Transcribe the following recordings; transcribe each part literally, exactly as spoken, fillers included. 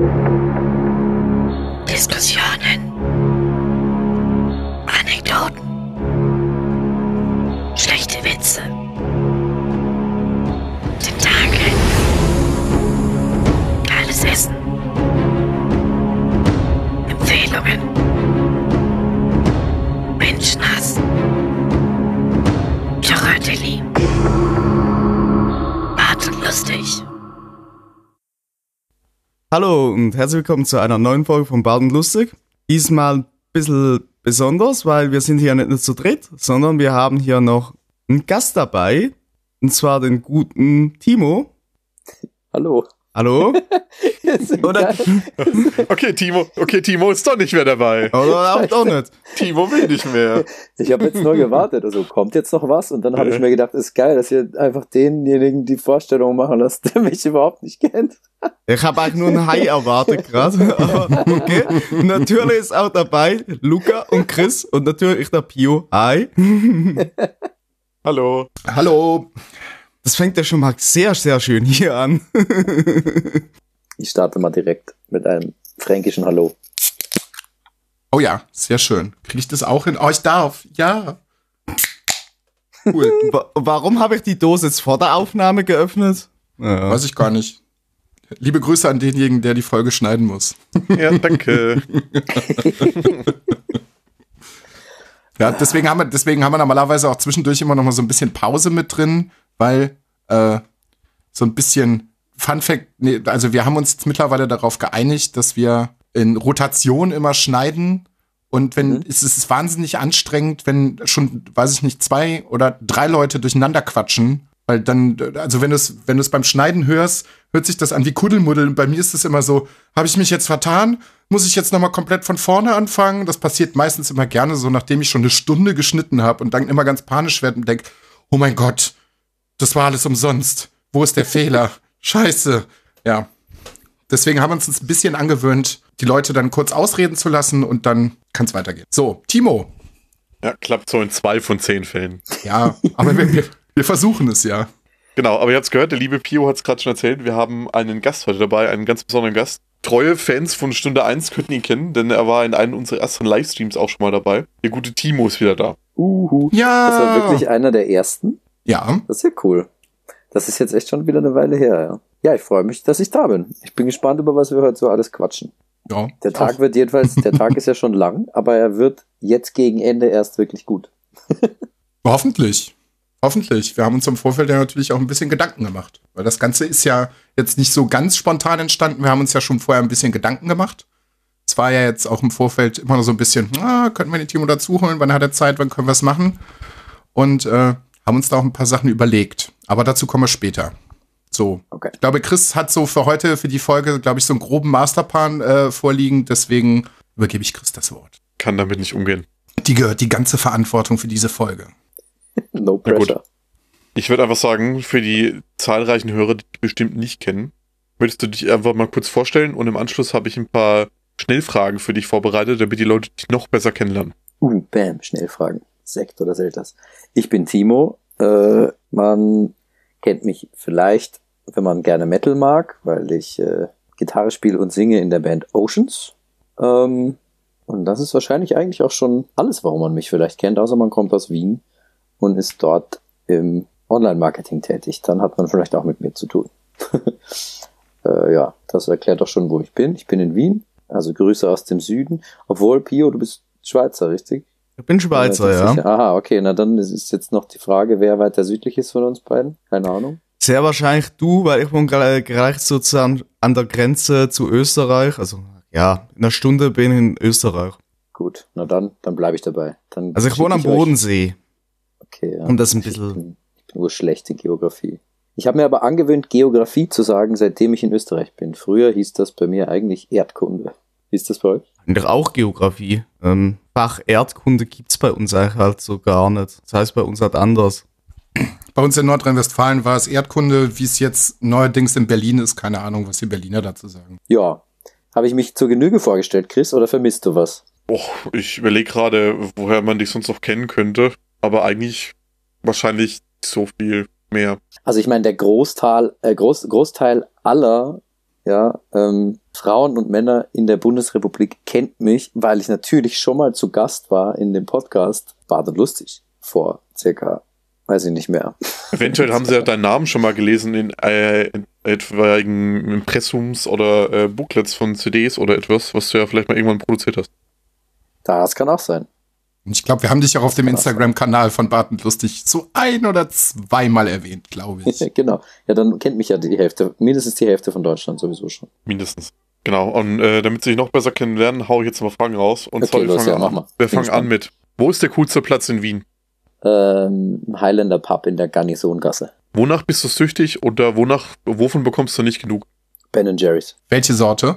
Diskussionen, Anekdoten, schlechte Witze, Tentakel, geiles Essen, Empfehlungen, Menschenhass, Choratelli, Hart und lustig. Hallo und herzlich willkommen zu einer neuen Folge von Bart und Lustig. Diesmal ein bisschen besonders, weil wir sind hier nicht nur zu dritt, sondern wir haben hier noch einen Gast dabei, und zwar den guten Timo. Hallo. Hallo? Oder? Okay, Timo, okay, Timo ist doch nicht mehr dabei. Oder auch doch nicht. Timo will nicht mehr. Ich habe jetzt nur gewartet, also kommt jetzt noch was? Und dann habe ich mir gedacht, ist geil, dass ihr einfach denjenigen die Vorstellung machen lasst, der mich überhaupt nicht kennt. Ich habe eigentlich nur einen Hai erwartet gerade. Aber okay. Und natürlich ist auch dabei Luca und Chris und natürlich der Pio. Hi. Hallo. Hallo. Das fängt ja schon mal sehr, sehr schön hier an. Ich starte mal direkt mit einem fränkischen Hallo. Oh ja, sehr schön. Kriege ich das auch hin? Oh, ich darf. Ja. Cool. Wa- Warum habe ich die Dose jetzt vor der Aufnahme geöffnet? Ja. Weiß ich gar nicht. Liebe Grüße an denjenigen, der die Folge schneiden muss. Ja, danke. Ja, deswegen haben wir, deswegen haben wir normalerweise auch zwischendurch immer noch mal so ein bisschen Pause mit drin, weil äh, so ein bisschen Fun Fact, nee, also wir haben uns jetzt mittlerweile darauf geeinigt, dass wir in Rotation immer schneiden und wenn, Mhm. es ist wahnsinnig anstrengend, wenn schon, weiß ich nicht, zwei oder drei Leute durcheinander quatschen, weil dann, also wenn du es, wenn du es beim Schneiden hörst, hört sich das an wie Kuddelmuddel und bei mir ist es immer so, habe ich mich jetzt vertan? Muss ich jetzt nochmal komplett von vorne anfangen? Das passiert meistens immer gerne so, nachdem ich schon eine Stunde geschnitten habe und dann immer ganz panisch werde und denke, oh mein Gott, das war alles umsonst. Wo ist der Fehler? Scheiße. Ja. Deswegen haben wir uns ein bisschen angewöhnt, die Leute dann kurz ausreden zu lassen und dann kann es weitergehen. So, Timo. Ja, klappt so in zwei von zehn Fällen. Ja, aber wir, wir, wir versuchen es ja. Genau, aber ihr habt es gehört, der liebe Pio hat es gerade schon erzählt, wir haben einen Gast heute dabei, einen ganz besonderen Gast. Treue Fans von Stunde eins könnten ihn kennen, denn er war in einem unserer ersten Livestreams auch schon mal dabei. Der gute Timo ist wieder da. Uhu. Ja. Das war wirklich einer der ersten. Ja. Das ist ja cool. Das ist jetzt echt schon wieder eine Weile her, ja. Ja, ich freue mich, dass ich da bin. Ich bin gespannt, über was wir heute so alles quatschen. Ja. Der Tag Auch. wird jedenfalls, der Tag ist ja schon lang, aber er wird jetzt gegen Ende erst wirklich gut. Hoffentlich. Hoffentlich. Wir haben uns im Vorfeld ja natürlich auch ein bisschen Gedanken gemacht. Weil das Ganze ist ja jetzt nicht so ganz spontan entstanden. Wir haben uns ja schon vorher ein bisschen Gedanken gemacht. Es war ja jetzt auch im Vorfeld immer noch so ein bisschen, ah, könnten wir den Timo dazu holen? Wann hat er Zeit? Wann können wir es machen? Und äh, haben uns da auch ein paar Sachen überlegt. Aber dazu kommen wir später. So. Okay. Ich glaube, Chris hat so für heute, für die Folge, glaube ich, so einen groben Masterplan äh, vorliegen. Deswegen übergebe ich Chris das Wort. Kann damit nicht umgehen. Die gehört die ganze Verantwortung für diese Folge. No Na gut. pressure. Ich würde einfach sagen, für die zahlreichen Hörer, die dich bestimmt nicht kennen, möchtest du dich einfach mal kurz vorstellen und im Anschluss habe ich ein paar Schnellfragen für dich vorbereitet, damit die Leute dich noch besser kennenlernen. Uh, bam, Schnellfragen. Sekt oder Selters. Ich bin Timo. Äh, man kennt mich vielleicht, wenn man gerne Metal mag, weil ich äh, Gitarre spiele und singe in der Band Oceans. Ähm, und das ist wahrscheinlich eigentlich auch schon alles, warum man mich vielleicht kennt, außer man kommt aus Wien und ist dort im Online-Marketing tätig. Dann hat man vielleicht auch mit mir zu tun. äh, ja, das erklärt doch schon, wo ich bin. Ich bin in Wien, also Grüße aus dem Süden. Obwohl, Pio, du bist Schweizer, richtig? Ich bin Schweizer, Ja, das ist ja. sicher. Aha, okay, na dann ist jetzt noch die Frage, wer weiter südlich ist von uns beiden. Keine Ahnung. Sehr wahrscheinlich du, weil ich wohne gra- gleich sozusagen an der Grenze zu Österreich. Also ja, in einer Stunde bin ich in Österreich. Gut, na dann, dann bleibe ich dabei. Dann Also ich wohne am schicke euch- Bodensee. Okay, ja. Um das ein Ich bisschen... bin, ich bin nur schlechte Geografie. Ich habe mir aber angewöhnt, Geografie zu sagen, seitdem ich in Österreich bin. Früher hieß das bei mir eigentlich Erdkunde. Wie ist das bei euch? Eigentlich auch Geografie. Ähm, Fach Erdkunde gibt's bei uns eigentlich halt so gar nicht. Das heißt bei uns halt anders. Bei uns in Nordrhein-Westfalen war es Erdkunde, wie es jetzt neuerdings in Berlin ist. Keine Ahnung, was die Berliner dazu sagen. Ja. Habe ich mich zur Genüge vorgestellt, Chris, oder vermisst du was? Oh, ich überlege gerade, woher man dich sonst noch kennen könnte, aber eigentlich wahrscheinlich so viel mehr. Also ich meine, der Großteil, äh, Groß, Großteil aller ja, ähm, Frauen und Männer in der Bundesrepublik kennt mich, weil ich natürlich schon mal zu Gast war in dem Podcast Bart und Lustig vor circa, weiß ich nicht mehr. Eventuell haben sie ja deinen Namen schon mal gelesen in, äh, in etwaigen Impressums oder äh, Booklets von C Ds oder etwas, was du ja vielleicht mal irgendwann produziert hast. Das kann auch sein. Und ich glaube, wir haben dich auch auf dem Instagram-Kanal von Bart und Lustig so ein- oder zweimal erwähnt, glaube ich. Genau. Ja, dann kennt mich ja die Hälfte, mindestens die Hälfte von Deutschland sowieso schon. Mindestens. Genau. Und äh, damit sie sich noch besser kennenlernen, hau ich jetzt mal Fragen raus. Und Okay, zwar, wir los, fangen, ja, an, mach mal. wir Bin fangen an gespannt. mit, wo ist der coolste Platz in Wien? Ähm, Highlander Pub in der Garnisongasse. Wonach bist du süchtig oder wonach, wovon bekommst du nicht genug? Ben and Jerry's. Welche Sorte?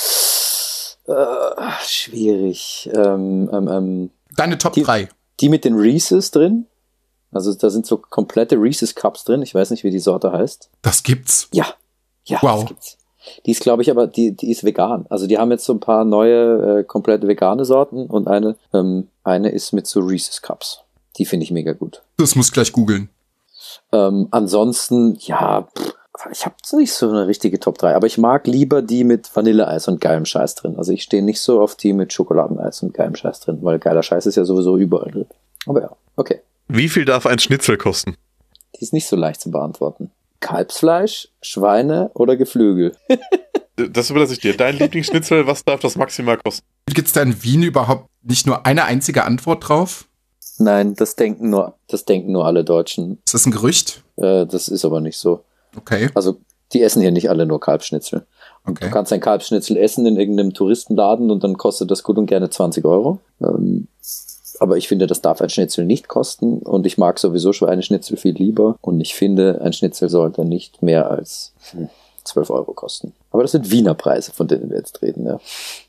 Äh, schwierig. Ähm, ähm, ähm, Deine Top Die- drei. die mit den Reese's drin. Also da sind so komplette Reese's Cups drin. Ich weiß nicht, wie die Sorte heißt. Das gibt's. Ja. Ja, Wow. das gibt's. Die ist, glaube ich, aber die, die ist vegan. Also die haben jetzt so ein paar neue, äh, komplett vegane Sorten und eine, ähm, eine ist mit so Reese's Cups. Die finde ich mega gut. Das muss gleich googeln. Ähm, ansonsten, ja, pff, ich habe nicht so eine richtige Top drei, aber ich mag lieber die mit Vanilleeis und geilem Scheiß drin. Also ich stehe nicht so auf die mit Schokoladeneis und geilem Scheiß drin, weil geiler Scheiß ist ja sowieso überall drin. Aber ja, okay. Wie viel darf ein Schnitzel kosten? Die ist nicht so leicht zu beantworten. Kalbsfleisch, Schweine oder Geflügel? Das überlasse ich dir. Dein Lieblingsschnitzel, was darf das maximal kosten? Gibt's da in Wien überhaupt nicht nur eine einzige Antwort drauf? Nein, das denken nur, das denken nur alle Deutschen. Ist das ein Gerücht? Äh, das ist aber nicht so. Okay, Also die essen hier nicht alle nur Kalbsschnitzel. okay. Du kannst ein Kalbsschnitzel essen in irgendeinem Touristenladen und dann kostet das gut und gerne zwanzig Euro. Ähm, aber ich finde, das darf ein Schnitzel nicht kosten und ich mag sowieso Schweineschnitzel viel lieber und ich finde, ein Schnitzel sollte nicht mehr als hm, zwölf Euro kosten. Aber das sind Wiener Preise, von denen wir jetzt reden, ja.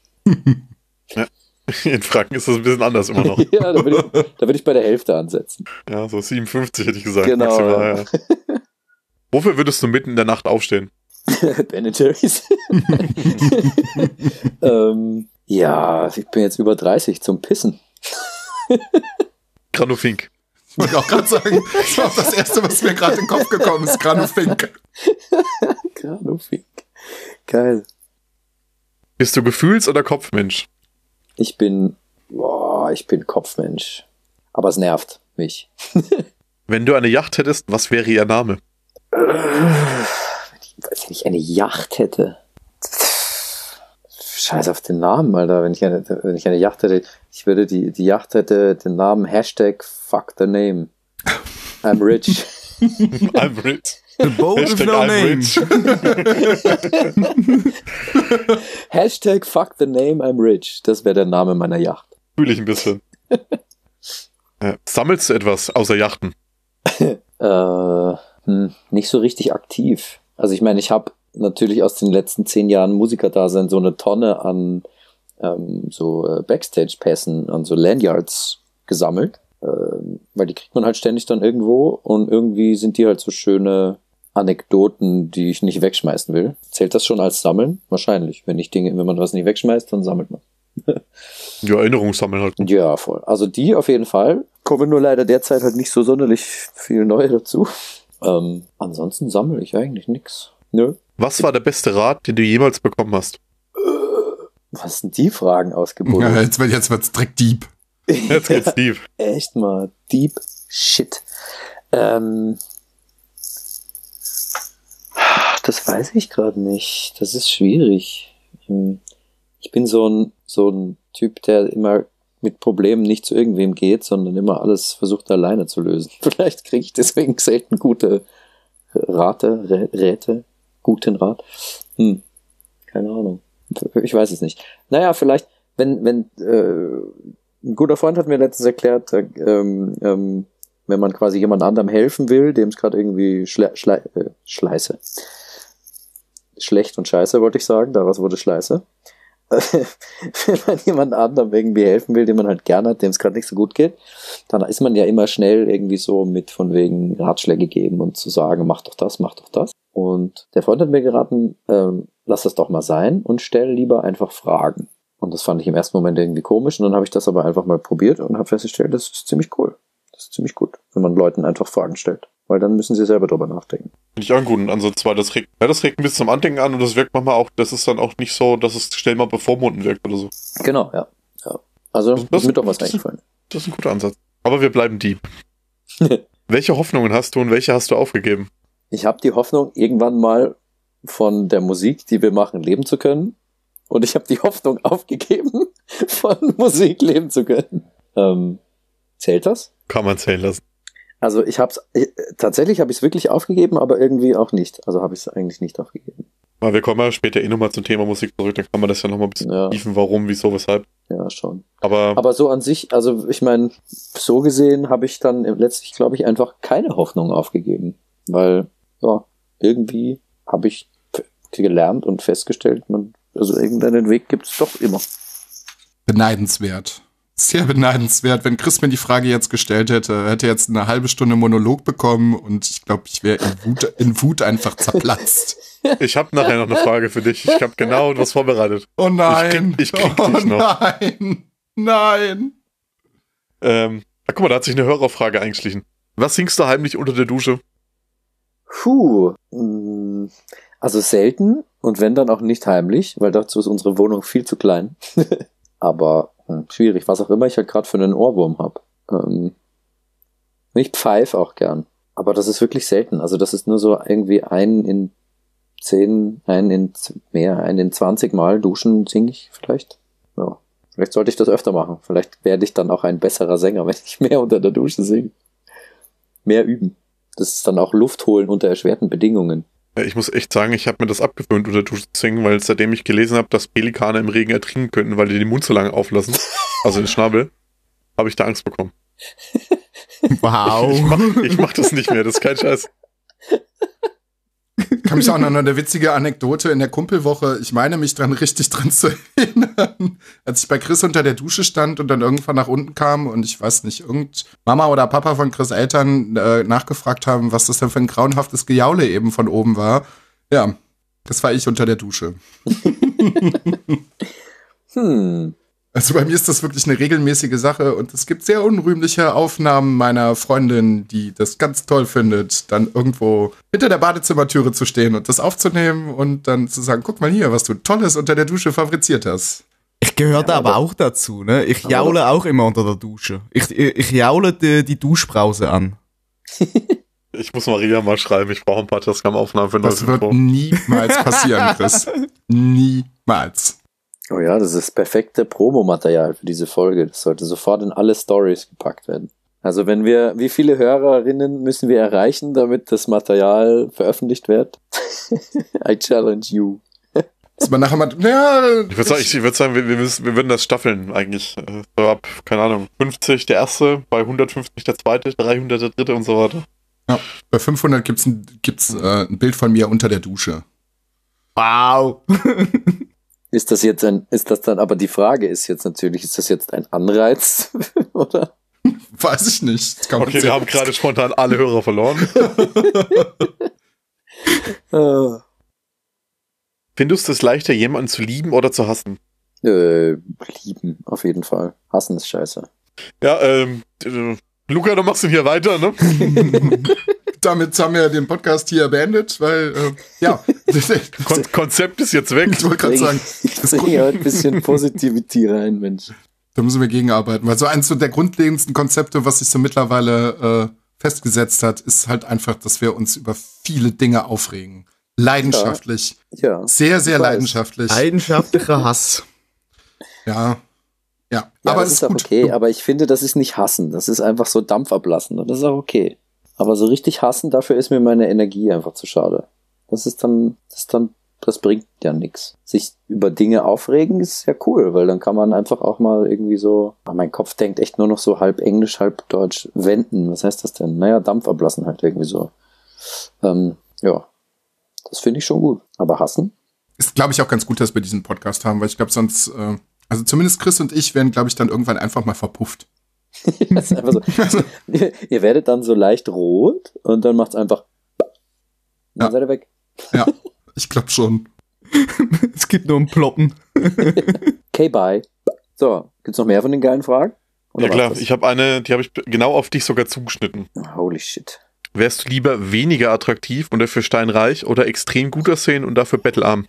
In Franken ist das ein bisschen anders immer noch. Ja, da würde ich, da würde ich bei der Hälfte ansetzen. Ja, so siebenundfünfzig hätte ich gesagt. Genau, Maximal, ja. ja. Wofür würdest du mitten in der Nacht aufstehen? Ben and Jerry's. ähm, ja, ich bin jetzt über dreißig zum Pissen. Granufink. Ich wollte auch gerade sagen, das war auch das Erste, was mir gerade in den Kopf gekommen ist. Granufink. Granufink. Geil. Bist du Gefühls- oder Kopfmensch? Ich bin, boah, ich bin Kopfmensch. Aber es nervt mich. Wenn du eine Yacht hättest, was wäre ihr Name? Wenn ich eine Yacht hätte. Scheiß auf den Namen, Alter. Wenn ich eine, wenn ich eine Yacht hätte, ich würde die, die Yacht hätte den Namen Hashtag fuck the name. I'm rich. I'm rich. The boat with Hashtag no I'm name. rich. Hashtag fuck the name, I'm rich. Das wäre der Name meiner Yacht. Fühle ich ein bisschen. Ja. Sammelst du etwas außer Yachten? Äh, hm, nicht so richtig aktiv. Also ich meine, ich habe natürlich aus den letzten zehn Jahren Musikerdasein so eine Tonne an ähm, so äh, Backstage-Pässen, an so Lanyards gesammelt, ähm, weil die kriegt man halt ständig dann irgendwo und irgendwie sind die halt so schöne Anekdoten, die ich nicht wegschmeißen will. Zählt das schon als Sammeln? Wahrscheinlich. Wenn ich Dinge, wenn man was nicht wegschmeißt, dann sammelt man. Die Erinnerung sammeln halt. Ja, voll. Also die auf jeden Fall. Kommen nur leider derzeit halt nicht so sonderlich viel neue dazu. Ähm, ansonsten sammle ich eigentlich nix. Nö. Was war der beste Rat, den du jemals bekommen hast? Was sind die Fragen Ja, ausgebuddelt? jetzt, wird- jetzt wird's direkt deep. Jetzt geht's tief. Echt mal. Deep Shit. Ähm, das weiß ich gerade nicht. Das ist schwierig. Hm. Ich bin so ein, so ein Typ, der immer mit Problemen nicht zu irgendwem geht, sondern immer alles versucht alleine zu lösen. Vielleicht kriege ich deswegen selten gute Rate, Rä- Räte, guten Rat. Hm. Keine Ahnung. Ich weiß es nicht. Naja, vielleicht, wenn, wenn, äh, ein guter Freund hat mir letztens erklärt, äh, ähm, ähm, wenn man quasi jemand anderem helfen will, dem es gerade irgendwie schle schle äh, Schleiße. Schlecht und scheiße, wollte ich sagen, daraus wurde Schleiße. Wenn man jemand anderem irgendwie helfen will, den man halt gerne hat, dem es gerade nicht so gut geht, dann ist man ja immer schnell irgendwie so mit von wegen Ratschläge geben und zu sagen, mach doch das, mach doch das. Und der Freund hat mir geraten, ähm, lass das doch mal sein und stell lieber einfach Fragen. Und das fand ich im ersten Moment irgendwie komisch und dann habe ich das aber einfach mal probiert und habe festgestellt, das ist ziemlich cool. Das ist ziemlich gut, wenn man Leuten einfach Fragen stellt. weil dann müssen sie selber drüber nachdenken. Finde ich auch einen guten Ansatz, weil das regt, ja, das regt ein bisschen zum Andenken an und das wirkt manchmal auch, das ist dann auch nicht so, dass es schnell mal bevormunden wirkt oder so. Genau, ja. ja. Also, Das- das ist mir doch was das- eingefallen. Das ist ein guter Ansatz. Aber wir bleiben Dieb. Welche Hoffnungen hast du und welche hast du aufgegeben? Ich habe die Hoffnung, irgendwann mal von der Musik, die wir machen, leben zu können. Und ich habe die Hoffnung aufgegeben, von Musik leben zu können. Ähm, zählt das? Kann man zählen lassen. Also ich hab's, ich, tatsächlich habe ich es wirklich aufgegeben, aber irgendwie auch nicht. Also habe ich es eigentlich nicht aufgegeben. Aber wir kommen ja später eh nochmal zum Thema Musik zurück, dann kann man das ja nochmal ein bisschen Ja. tiefen, warum, wieso, weshalb. Ja, schon. Aber, Aber so an sich, also ich meine, so gesehen habe ich dann letztlich, glaube ich, einfach keine Hoffnung aufgegeben. Weil, ja, irgendwie habe ich f- gelernt und festgestellt, man, also irgendeinen Weg gibt es doch immer. Beneidenswert. Sehr beneidenswert. Wenn Chris mir die Frage jetzt gestellt hätte, hätte er jetzt eine halbe Stunde Monolog bekommen und ich glaube, ich wäre in Wut, in Wut einfach zerplatzt. ich habe nachher noch eine Frage für dich. Ich habe genau was vorbereitet. Oh nein. Ich krieg- ich krieg oh dich noch. nein. Nein. Ähm, ah, guck mal, da hat sich eine Hörerfrage eingeschlichen. Was singst du heimlich unter der Dusche? Puh. mm, Also selten und wenn dann auch nicht heimlich, weil dazu ist unsere Wohnung viel zu klein. Aber hm, schwierig, was auch immer ich halt gerade für einen Ohrwurm habe. Ähm, ich pfeife auch gern. Aber das ist wirklich selten. Also das ist nur so irgendwie ein in zehn, ein in z- mehr, ein in zwanzig Mal duschen singe ich vielleicht. Ja. Vielleicht sollte ich das öfter machen. Vielleicht werde ich dann auch ein besserer Sänger, wenn ich mehr unter der Dusche singe. Mehr üben. Das ist dann auch Luft holen unter erschwerten Bedingungen. Ja, ich muss echt sagen, ich habe mir das abgewöhnt, unter der Dusche zu singen, weil seitdem ich gelesen habe, dass Pelikane im Regen ertrinken könnten, weil die den Mund so lange auflassen, also den Schnabel, habe ich da Angst bekommen. Wow. Ich mach, ich mach das nicht mehr, das ist kein Scheiß. Ich kann mich auch noch an eine witzige Anekdote in der Kumpelwoche, ich meine mich dran richtig dran zu erinnern, als ich bei Chris unter der Dusche stand und dann irgendwann nach unten kam und ich weiß nicht, irgend Mama oder Papa von Chris Eltern äh, nachgefragt haben, was das denn für ein grauenhaftes Gejaule eben von oben war. Ja, das war ich unter der Dusche. Hm. Also bei mir ist das wirklich eine regelmäßige Sache und es gibt sehr unrühmliche Aufnahmen meiner Freundin, die das ganz toll findet, dann irgendwo hinter der Badezimmertüre zu stehen und das aufzunehmen und dann zu sagen, guck mal hier, was du Tolles unter der Dusche fabriziert hast. Ich gehöre Ja, aber aber- auch dazu, ne? Ich Aber jaule auch immer unter der Dusche. Ich, ich, ich jaule die, die Duschbrause an. Ich muss Maria mal schreiben, ich brauche ein paar Tascam-Aufnahmen für Das neues wird Info. niemals passieren, Chris. Niemals. Oh ja, das ist perfekte Promomaterial für diese Folge. Das sollte sofort in alle Stories gepackt werden. Also wenn wir, wie viele Hörerinnen müssen wir erreichen, damit das Material veröffentlicht wird? I challenge you. Dass man nachher mal, ja, Ich würde sagen, ich, ich würd sagen wir, wir, müssen, wir würden das staffeln eigentlich. Äh, So ab, keine Ahnung, fünfzig der erste, bei hundertfünfzig der zweite, dreihundert der dritte und so weiter. ja, bei fünfhundert gibt's ein, gibt's, äh, ein Bild von mir unter der Dusche. Wow. Ist das jetzt ein, ist das dann, aber die Frage ist jetzt natürlich, ist das jetzt ein Anreiz, oder? Weiß ich nicht. Das kann man Okay, wir sehen. haben gerade spontan alle Hörer verloren. Äh, Findest du es leichter, jemanden zu lieben oder zu hassen? äh, lieben, auf jeden Fall. Hassen ist scheiße. Ja, ähm, äh, Luca, du machst ihn hier weiter, ne? Damit haben wir den Podcast hier beendet, weil, äh, ja, Kon Konzept ist jetzt weg. ich wollte gerade sagen, Ich bringe heute ein bisschen Positivity rein, Mensch. da müssen wir gegenarbeiten, weil so eins so der grundlegendsten Konzepte, was sich so mittlerweile äh, festgesetzt hat, ist halt einfach, dass wir uns über viele Dinge aufregen. Leidenschaftlich. Ja. Sehr, sehr Ich weiß. leidenschaftlich. Leidenschaftlicher Hass. Ja. Ja. Ja, aber das es ist auch gut. okay, aber ich finde, das ist nicht hassen. Das ist einfach so Dampf ablassen und das ist auch okay. Aber so richtig hassen, dafür ist mir meine Energie einfach zu schade. Das ist dann, das ist dann, das bringt ja nichts. Sich über Dinge aufregen ist ja cool, weil dann kann man einfach auch mal irgendwie so, ah, mein Kopf denkt echt nur noch so halb Englisch, halb Deutsch, wenden. Was heißt das denn? Naja, Dampf ablassen halt irgendwie so. Ähm, ja, das finde ich schon gut. Aber hassen? Ist, glaube ich, auch ganz gut, dass wir diesen Podcast haben, weil ich glaube, sonst, äh, also zumindest Chris und ich werden, glaube ich, dann irgendwann einfach mal verpufft. Das ist einfach so. ihr, ihr werdet dann so leicht rot und dann macht's einfach, dann Ja. seid ihr weg. Ja, ich glaube schon. Es gibt nur ein Ploppen. Okay, bye. So, gibt's noch mehr von den geilen Fragen? Oder Ja klar, war's das? ich habe eine, die habe ich genau auf dich sogar zugeschnitten. Holy shit. Wärst du lieber weniger attraktiv und dafür steinreich oder extrem gut aussehen und dafür bettelarm?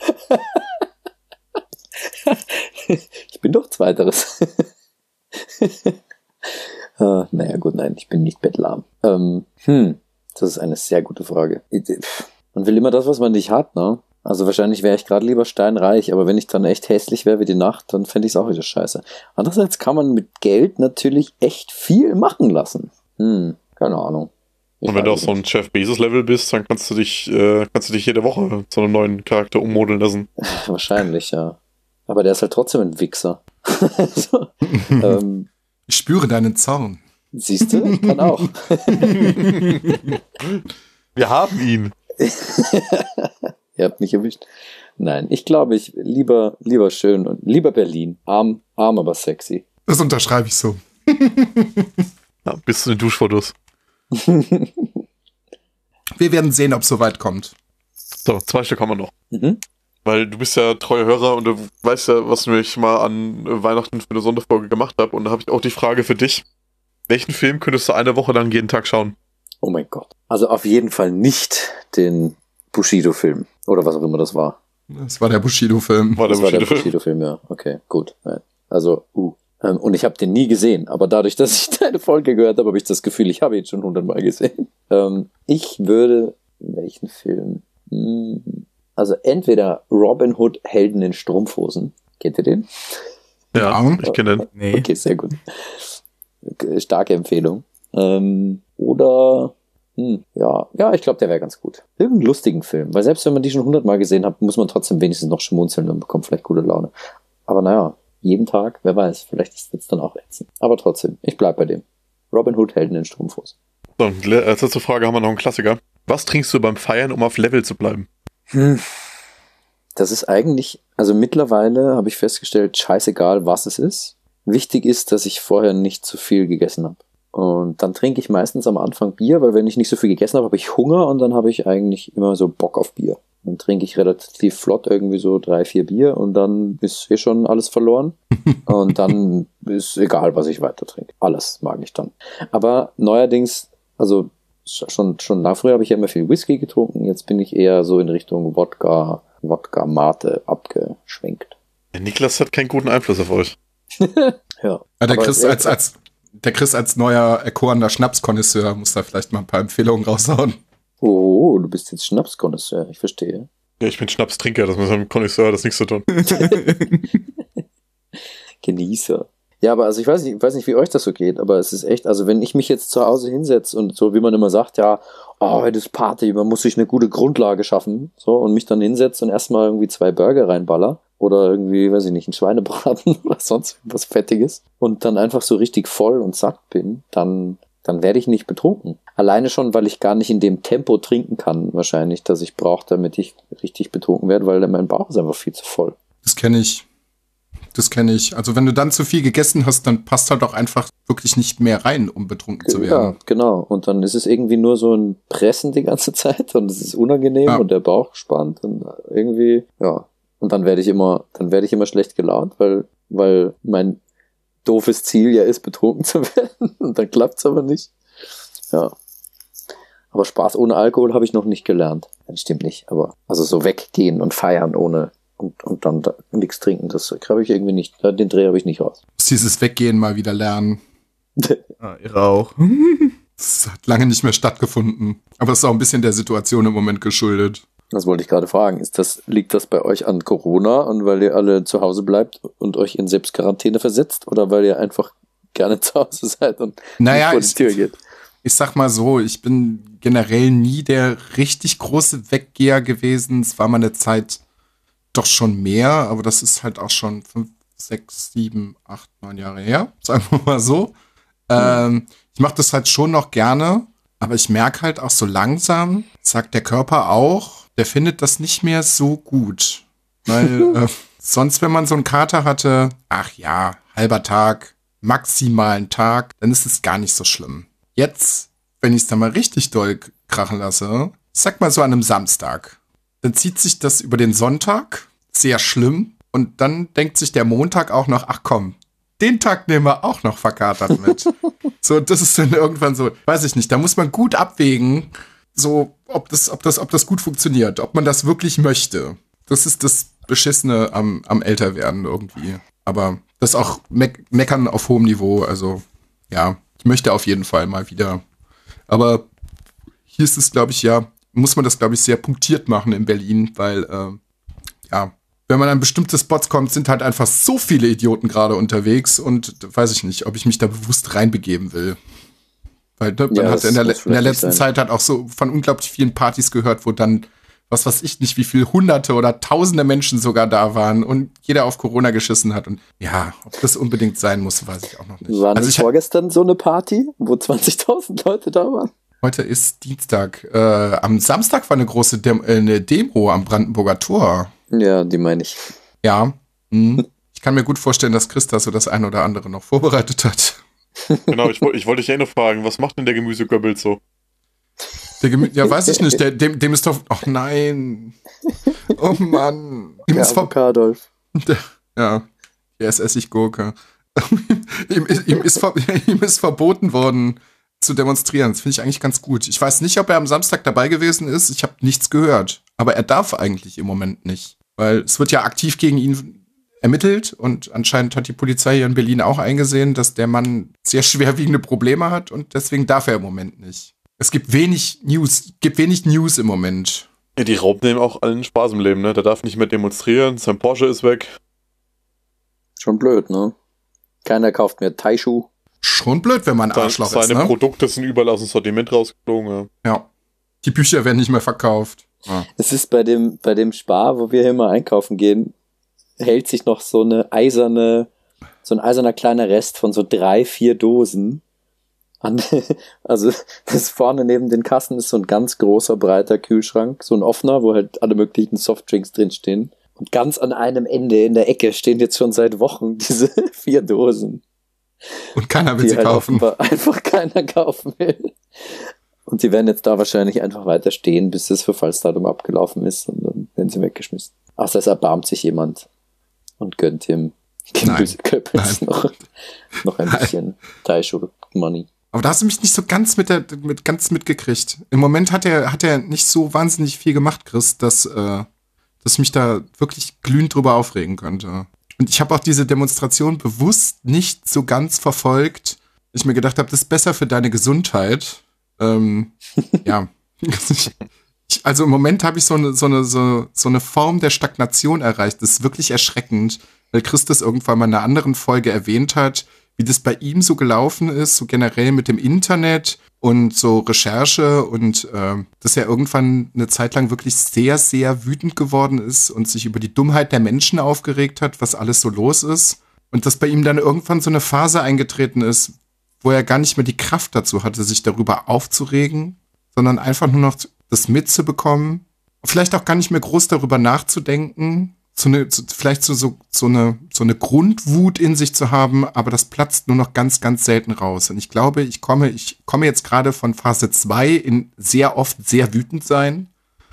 Ich bin doch Zweiteres. uh, naja, gut, nein, ich bin nicht bettelarm. Ähm, hm, das ist eine sehr gute Frage. Man will immer das, was man nicht hat, ne? Also wahrscheinlich wäre ich gerade lieber steinreich, aber wenn ich dann echt hässlich wäre wie die Nacht, dann fände ich es auch wieder scheiße. Andererseits kann man mit Geld natürlich echt viel machen lassen. Hm, keine Ahnung. Ich Und wenn du auf so ein Jeff Bezos-Level bist, dann kannst du dich, äh, kannst du dich jede Woche zu einem neuen Charakter ummodeln lassen. Wahrscheinlich, ja. Aber der ist halt trotzdem ein Wichser. so, ähm, Ich spüre deinen Zorn. Siehst du? Ich kann auch. Wir haben ihn. Ihr habt mich erwischt. Nein, ich glaube, ich lieber, lieber schön und lieber Berlin. Arm, arm, aber sexy. Das unterschreibe ich so. Ja, bis zu den Duschfotos. Wir werden sehen, ob es so weit kommt. So, zwei Stück haben wir noch. Mhm. Weil du bist ja treuer Hörer und du weißt ja, was ich mal an Weihnachten für eine Sonderfolge gemacht habe. Und da habe ich auch die Frage für dich. Welchen Film könntest du eine Woche lang jeden Tag schauen? Oh mein Gott. Also auf jeden Fall nicht den Bushido-Film. Oder was auch immer das war. Das war der Bushido-Film. War der Das war der Bushido-Film? Bushido-Film, ja. Okay, gut. Nein. Also, uh. Ähm, und ich habe den nie gesehen. Aber dadurch, dass ich deine Folge gehört habe, habe ich das Gefühl, ich habe ihn schon hundertmal gesehen. Ähm, ich würde... Welchen Film? Hm, also entweder Robin Hood, Helden in Strumpfhosen. Kennt ihr den? Ja, Ja. ich kenne den. Nee. Okay, sehr gut. Starke Empfehlung. Ähm, oder, hm, ja, ja, ich glaube, der wäre ganz gut. Irgendeinen lustigen Film, weil selbst wenn man die schon hundertmal gesehen hat, muss man trotzdem wenigstens noch schmunzeln und bekommt vielleicht gute Laune. Aber naja, jeden Tag, wer weiß, vielleicht ist es dann auch ätzend. Aber trotzdem, ich bleib bei dem. Robin Hood, Helden in Strumpfhosen. So, als letzte Frage haben wir noch einen Klassiker. Was trinkst du beim Feiern, um auf Level zu bleiben? Hm. Das ist eigentlich, also mittlerweile habe ich festgestellt, scheißegal, was es ist. Wichtig ist, dass ich vorher nicht zu viel gegessen habe. Und dann trinke ich meistens am Anfang Bier, weil wenn ich nicht so viel gegessen habe, habe ich Hunger und dann habe ich eigentlich immer so Bock auf Bier. Dann trinke ich relativ flott irgendwie so drei, vier Bier und dann ist eh schon alles verloren. Und dann ist egal, was ich weiter trinke. Alles mag ich dann. Aber neuerdings, also schon, schon nach früher habe ich ja immer viel Whisky getrunken. Jetzt bin ich eher so in Richtung Wodka, Wodka Mate abgeschwenkt. Der Niklas hat keinen guten Einfluss auf euch. Ja. Ja, der Aber Chris es- als, als, der Chris als neuer erkorener Schnapskonnoisseur muss da vielleicht mal ein paar Empfehlungen raushauen. Oh, du bist jetzt Schnapskonnoisseur, ich verstehe. Ja, ich bin Schnapstrinker, das mit einem Connoisseur das nichts zu tun. Genießer. Ja, aber also ich weiß nicht, ich weiß nicht, wie euch das so geht, aber es ist echt, also wenn ich mich jetzt zu Hause hinsetze und so, wie man immer sagt, ja, oh, heute ist Party, man muss sich eine gute Grundlage schaffen, so, und mich dann hinsetze und erstmal irgendwie zwei Burger reinballer oder irgendwie, weiß ich nicht, einen Schweinebraten oder sonst was Fettiges und dann einfach so richtig voll und satt bin, dann, dann werde ich nicht betrunken. Alleine schon, weil ich gar nicht in dem Tempo trinken kann, wahrscheinlich, das ich brauche, damit ich richtig betrunken werde, weil mein Bauch ist einfach viel zu voll. Das kenne ich. Das kenne ich. Also wenn du dann zu viel gegessen hast, dann passt halt auch einfach wirklich nicht mehr rein, um betrunken zu Ja, werden. genau. Und dann ist es irgendwie nur so ein Pressen die ganze Zeit und es ist unangenehm Ja. und der Bauch spannt und irgendwie, ja. Und dann werde ich immer, dann werde ich immer schlecht gelaunt, weil, weil mein doofes Ziel ja ist, betrunken zu werden. Und dann klappt's aber nicht. Ja. Aber Spaß ohne Alkohol habe ich noch nicht gelernt. Das stimmt nicht. Aber, also so weggehen und feiern ohne, und, und dann da nichts trinken, das habe ich irgendwie nicht, den Dreh habe ich nicht raus. Muss dieses Weggehen mal wieder lernen. Ah, ihre auch. Das hat lange nicht mehr stattgefunden. Aber es ist auch ein bisschen der Situation im Moment geschuldet. Das wollte ich gerade fragen. Ist das, liegt das bei euch an Corona und weil ihr alle zu Hause bleibt und euch in Selbstquarantäne versetzt oder weil ihr einfach gerne zu Hause seid und Naja, nicht vor die ich- Tür geht? Ich sag mal so, ich bin generell nie der richtig große Weggeher gewesen. Es war mal eine Zeit doch schon mehr, aber das ist halt auch schon fünf, sechs, sieben, acht, neun Jahre her, sagen wir mal so. Ähm, ich mache das halt schon noch gerne, aber ich merke halt auch so langsam, sagt der Körper auch, der findet das nicht mehr so gut. Weil äh, sonst, wenn man so einen Kater hatte, ach ja, halber Tag, maximal einen Tag, dann ist es gar nicht so schlimm. Jetzt, wenn ich es dann mal richtig doll krachen lasse, ich sag mal so an einem Samstag, dann zieht sich das über den Sonntag, sehr schlimm, und dann denkt sich der Montag auch noch, ach komm, den Tag nehmen wir auch noch verkatert mit. So, das ist dann irgendwann so, weiß ich nicht, da muss man gut abwägen, so, ob das, ob das, ob das gut funktioniert, ob man das wirklich möchte. Das ist das Beschissene am, am Älterwerden irgendwie. Aber das ist auch Me- Meckern auf hohem Niveau, also, ja, ich möchte auf jeden Fall mal wieder. Aber hier ist es, glaube ich, ja, muss man das, glaube ich, sehr punktiert machen in Berlin, weil, äh, ja, wenn man an bestimmte Spots kommt, sind halt einfach so viele Idioten gerade unterwegs und weiß ich nicht, ob ich mich da bewusst reinbegeben will. Weil ne, man Ja, hat das in der, muss in der vielleicht letzten sein. Zeit halt auch so von unglaublich vielen Partys gehört, wo dann, was weiß ich nicht, wie viel Hunderte oder Tausende Menschen sogar da waren und jeder auf Corona geschissen hat. Und ja, ob das unbedingt sein muss, weiß ich auch noch nicht. War Also nicht ich, vorgestern so eine Party, wo zwanzigtausend Leute da waren? heute ist Dienstag. Äh, am Samstag war eine große Dem- äh, eine Demo am Brandenburger Tor. Ja, die meine ich. Ja. Hm. Ich kann mir gut vorstellen, dass Christa so das ein oder andere noch vorbereitet hat. Genau, ich, woll- ich wollte dich ja noch fragen, was macht denn der Gemüsegöbbel so? Der Gemü- ja, weiß ich nicht. Der, dem, dem ist doch. Ach nein. Oh Mann. Ihm Der ist ver- Avocadolf. der, ja. Er ist Essiggurke. ihm, ist- ihm, ist ver- ihm ist verboten worden zu demonstrieren. Das finde ich eigentlich ganz gut. Ich weiß nicht, ob er am Samstag dabei gewesen ist. Ich habe nichts gehört. Aber er darf eigentlich im Moment nicht. Weil es wird ja aktiv gegen ihn ermittelt und anscheinend hat die Polizei hier in Berlin auch eingesehen, dass der Mann sehr schwerwiegende Probleme hat und deswegen darf er im Moment nicht. Es gibt wenig News, gibt wenig News im Moment. Ja, die rauben dem auch allen Spaß im Leben, ne? Der darf nicht mehr demonstrieren, sein Porsche ist weg. Schon blöd, ne? Keiner kauft mehr Taishu. Schon blöd, wenn man ein Sein, Arschloch seine ist, ne? Produkte sind überall aus dem Sortiment rausgeflogen. Ja. Ja. Die Bücher werden nicht mehr verkauft. Ja. Es ist bei dem, bei dem Spar, wo wir hier immer einkaufen gehen, hält sich noch so eine eiserne, so ein eiserner kleiner Rest von so drei, vier Dosen. An, also, das vorne neben den Kassen ist so ein ganz großer, breiter Kühlschrank, so ein offener, wo halt alle möglichen Softdrinks drinstehen. Und ganz an einem Ende in der Ecke stehen jetzt schon seit Wochen diese vier Dosen. Und keiner will die sie halt kaufen. offenbar einfach keiner kaufen will. Und die werden jetzt da wahrscheinlich einfach weiter stehen, bis das Verfallsdatum abgelaufen ist und dann werden sie weggeschmissen. Außer es erbarmt sich jemand und gönnt dem Gemüseköppels noch, noch ein bisschen Taishu-Money. Aber da hast du mich nicht so ganz mit der mit ganz mitgekriegt. Im Moment hat er hat er nicht so wahnsinnig viel gemacht, Chris, dass äh, dass ich mich da wirklich glühend drüber aufregen könnte. Und ich habe auch diese Demonstration bewusst nicht so ganz verfolgt. Ich mir gedacht habe, das ist besser für deine Gesundheit. Ähm, ja. Ich, also im Moment habe ich so eine, so, eine, so, so eine Form der Stagnation erreicht. Das ist wirklich erschreckend, weil Christus irgendwann mal in einer anderen Folge erwähnt hat, wie das bei ihm so gelaufen ist, so generell mit dem Internet und so Recherche und äh, dass er irgendwann eine Zeit lang wirklich sehr, sehr wütend geworden ist und sich über die Dummheit der Menschen aufgeregt hat, was alles so los ist. Und dass bei ihm dann irgendwann so eine Phase eingetreten ist, wo er gar nicht mehr die Kraft dazu hatte, sich darüber aufzuregen, sondern einfach nur noch das mitzubekommen, vielleicht auch gar nicht mehr groß darüber nachzudenken, so eine, so, vielleicht so, so, so, eine, so eine Grundwut in sich zu haben, aber das platzt nur noch ganz, ganz selten raus. Und ich glaube, ich komme, ich komme jetzt gerade von Phase zwei in sehr oft sehr wütend sein,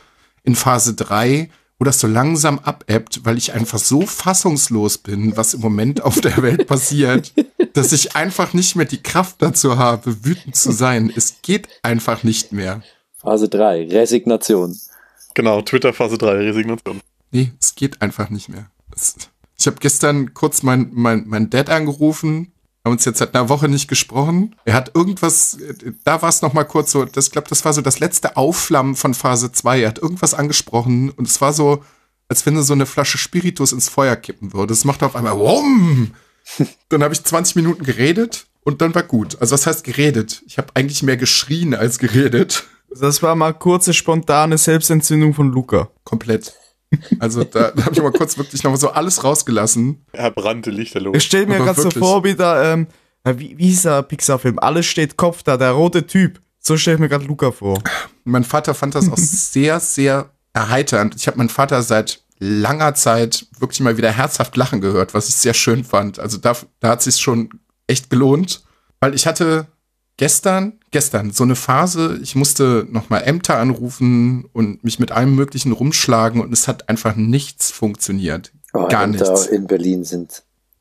in Phase drei, wo das so langsam abebbt, weil ich einfach so fassungslos bin, was im Moment auf der Welt passiert, dass ich einfach nicht mehr die Kraft dazu habe, wütend zu sein. Es geht einfach nicht mehr. Phase drei, Resignation. Genau, Twitter Phase drei, Resignation. Nee, es geht einfach nicht mehr. Es, ich habe gestern kurz mein, mein, mein Dad angerufen, haben uns jetzt seit einer Woche nicht gesprochen. Er hat irgendwas, da war es noch mal kurz so, das, ich glaube, das war so das letzte Aufflammen von Phase zwei. Er hat irgendwas angesprochen und es war so, als wenn er so eine Flasche Spiritus ins Feuer kippen würde. Es machte auf einmal Wumm! Dann habe ich zwanzig Minuten geredet und dann war gut. Also was heißt geredet? Ich habe eigentlich mehr geschrien als geredet. Das war mal kurze, spontane Selbstentzündung von Luca. Komplett. Also da, da habe ich mal kurz wirklich noch mal so alles rausgelassen. Er brannte lichterlos. Ich stelle mir Aber gerade so wirklich. vor, wie da, ähm, wie, wie hieß der Pixar-Film? Alles steht Kopf da, der rote Typ. So stelle ich mir gerade Luca vor. Mein Vater fand das auch sehr, sehr erheiternd. Ich habe meinen Vater seit langer Zeit wirklich mal wieder herzhaft lachen gehört, was ich sehr schön fand. Also da, da hat es sich schon echt gelohnt, weil ich hatte gestern, gestern so eine Phase, ich musste nochmal Ämter anrufen und mich mit allem Möglichen rumschlagen und es hat einfach nichts funktioniert. Oh, Gar Ämter nichts. in Berlin sind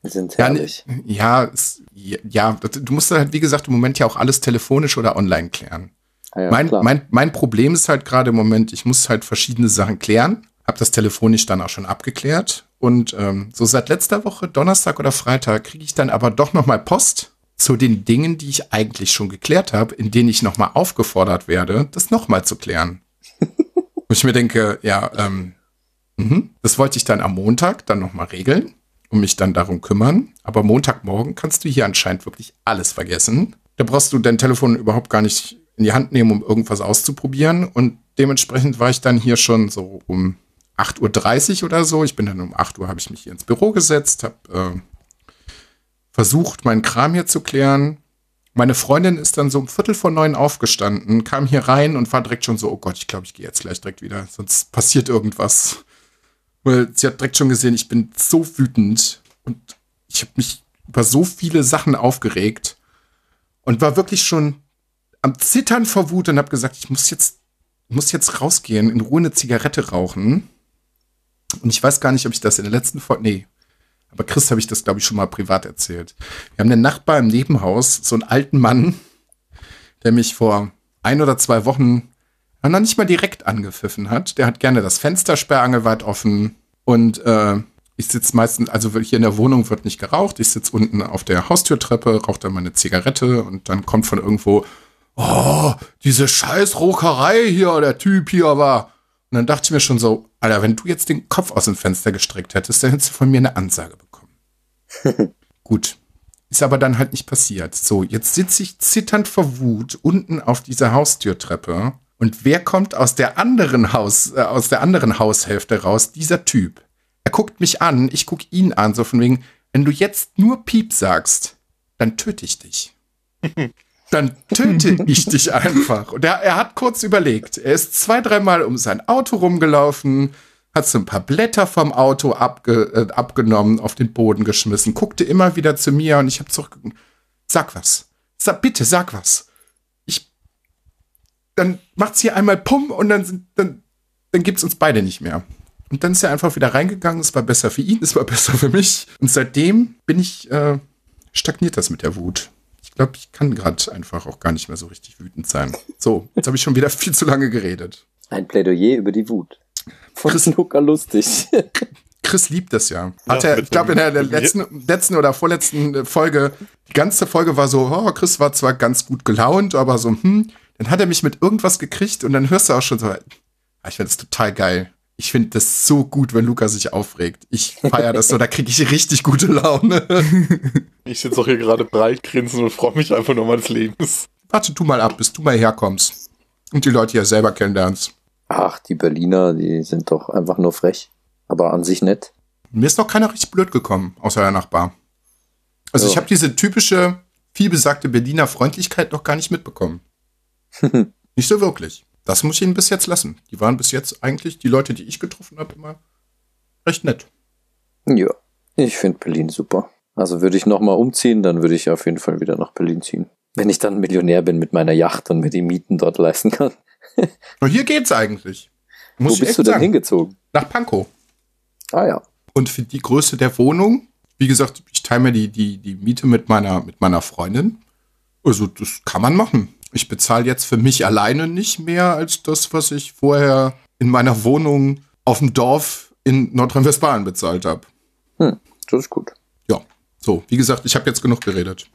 Die sind Ja, herrlich. ja, es, ja, du musst halt, wie gesagt, im Moment ja auch alles telefonisch oder online klären. Ah ja, mein, klar. mein, mein Problem ist halt gerade im Moment, ich muss halt verschiedene Sachen klären. Hab das telefonisch dann auch schon abgeklärt. Und ähm, so seit letzter Woche, Donnerstag oder Freitag, kriege ich dann aber doch noch mal Post zu den Dingen, die ich eigentlich schon geklärt habe, in denen ich noch mal aufgefordert werde, das noch mal zu klären. Und ich mir denke, ja, ähm, mh, das wollte ich dann am Montag dann noch mal regeln und mich dann darum kümmern. Aber Montagmorgen kannst du hier anscheinend wirklich alles vergessen. Da brauchst du dein Telefon überhaupt gar nicht in die Hand nehmen, um irgendwas auszuprobieren. Und dementsprechend war ich dann hier schon so um acht Uhr dreißig oder so. Ich bin dann um acht Uhr, habe ich mich hier ins Büro gesetzt, habe äh, versucht, meinen Kram hier zu klären. Meine Freundin ist dann so um Viertel vor neun aufgestanden, kam hier rein und war direkt schon so, oh Gott, ich glaube, ich gehe jetzt gleich direkt wieder, sonst passiert irgendwas. Weil sie hat direkt schon gesehen, ich bin so wütend und ich habe mich über so viele Sachen aufgeregt und war wirklich schon am Zittern vor Wut und habe gesagt, ich muss jetzt, muss jetzt rausgehen, in Ruhe eine Zigarette rauchen. Und ich weiß gar nicht, ob ich das in der letzten Folge, nee, aber Chris habe ich das, glaube ich, schon mal privat erzählt. Wir haben einen Nachbar im Nebenhaus, so einen alten Mann, der mich vor ein oder zwei Wochen noch nicht mal direkt angepfiffen hat. Der hat gerne das Fenster sperrangelweit offen und äh, ich sitze meistens, also hier in der Wohnung wird nicht geraucht. Ich sitze unten auf der Haustürtreppe, rauche dann meine Zigarette und dann kommt von irgendwo, oh, diese scheiß Rokerei hier, der Typ hier war. Und dann dachte ich mir schon so, Alter, wenn du jetzt den Kopf aus dem Fenster gestreckt hättest, dann hättest du von mir eine Ansage bekommen. Gut. Ist aber dann halt nicht passiert. So, jetzt sitze ich zitternd vor Wut unten auf dieser Haustürtreppe. Und wer kommt aus der anderen Haus, äh, aus der anderen Haushälfte raus? Dieser Typ. Er guckt mich an, ich guck ihn an, so von wegen, wenn du jetzt nur Piep sagst, dann töte ich dich. Dann töte ich dich einfach. Und er, er hat kurz überlegt. Er ist zwei, dreimal um sein Auto rumgelaufen, hat so ein paar Blätter vom Auto abge, äh, abgenommen, auf den Boden geschmissen, guckte immer wieder zu mir und ich habe zurückgeguckt. Sag was. Sag, bitte, sag was. Ich, dann macht's hier einmal Pum und dann, sind, dann, dann gibt's uns beide nicht mehr. Und dann ist er einfach wieder reingegangen. Es war besser für ihn, es war besser für mich. Und seitdem bin ich, äh, stagniert das mit der Wut. Ich glaube, ich kann gerade einfach auch gar nicht mehr so richtig wütend sein. So, jetzt habe ich schon wieder viel zu lange geredet. Ein Plädoyer über die Wut. Von Chris- Luca lustig. Chris liebt das ja. Hat Ja, er, mit ich glaube, in der, der mit mir. letzten, letzten oder vorletzten Folge, die ganze Folge war so, oh, Chris war zwar ganz gut gelaunt, aber so, hm, dann hat er mich mit irgendwas gekriegt und dann hörst du auch schon so, ah, ich finde das total geil. Ich finde das so gut, wenn Luca sich aufregt. Ich feiere das so, da kriege ich richtig gute Laune. Ich sitze auch hier gerade breit grinsen und freue mich einfach nur meines Lebens. Warte du mal ab, bis du mal herkommst und die Leute ja selber kennenlernst. Ach, die Berliner, die sind doch einfach nur frech. Aber an sich nett. Mir ist noch keiner richtig blöd gekommen, außer der Nachbar. Also Ja. ich habe diese typische, vielbesagte Berliner Freundlichkeit noch gar nicht mitbekommen. Nicht so wirklich. Das muss ich ihnen bis jetzt lassen. Die waren bis jetzt eigentlich, die Leute, die ich getroffen habe, immer recht nett. Ja, ich finde Berlin super. Also würde ich nochmal umziehen, dann würde ich auf jeden Fall wieder nach Berlin ziehen. Wenn ich dann Millionär bin mit meiner Yacht und mir die Mieten dort leisten kann. Und hier geht's eigentlich. Muss Wo ich bist echt du denn sagen. hingezogen? Nach Pankow. Ah ja. Und für die Größe der Wohnung, wie gesagt, ich teile mir die, die, die Miete mit meiner, mit meiner Freundin. Also das kann man machen. Ich bezahle jetzt für mich alleine nicht mehr als das, was ich vorher in meiner Wohnung auf dem Dorf in Nordrhein-Westfalen bezahlt habe. Hm, das ist gut. Ja, so, wie gesagt, ich habe jetzt genug geredet.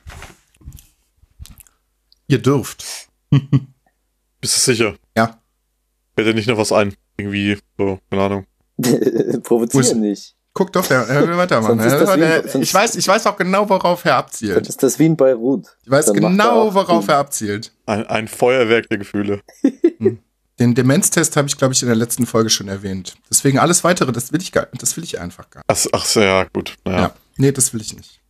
Ihr dürft. Bist du sicher? Ja. Fällt dir nicht noch was ein? Irgendwie, so, keine Ahnung. Provozieren nicht. Guck doch, der, der weitermachen. Sonst ist das wie- Der- sonst- ich, weiß, ich weiß auch genau, worauf er Das abzielt. ist das wie in Beirut. Ich weiß Dann macht er genau, auch worauf Boom. er abzielt. Ein, ein Feuerwerk der Gefühle. Den Demenztest habe ich, glaube ich, in der letzten Folge schon erwähnt. Deswegen alles Weitere, das will ich gar, das will ich einfach gar nicht. Ach, ach so, ja, gut. Naja. Ja. Nee, das will ich nicht.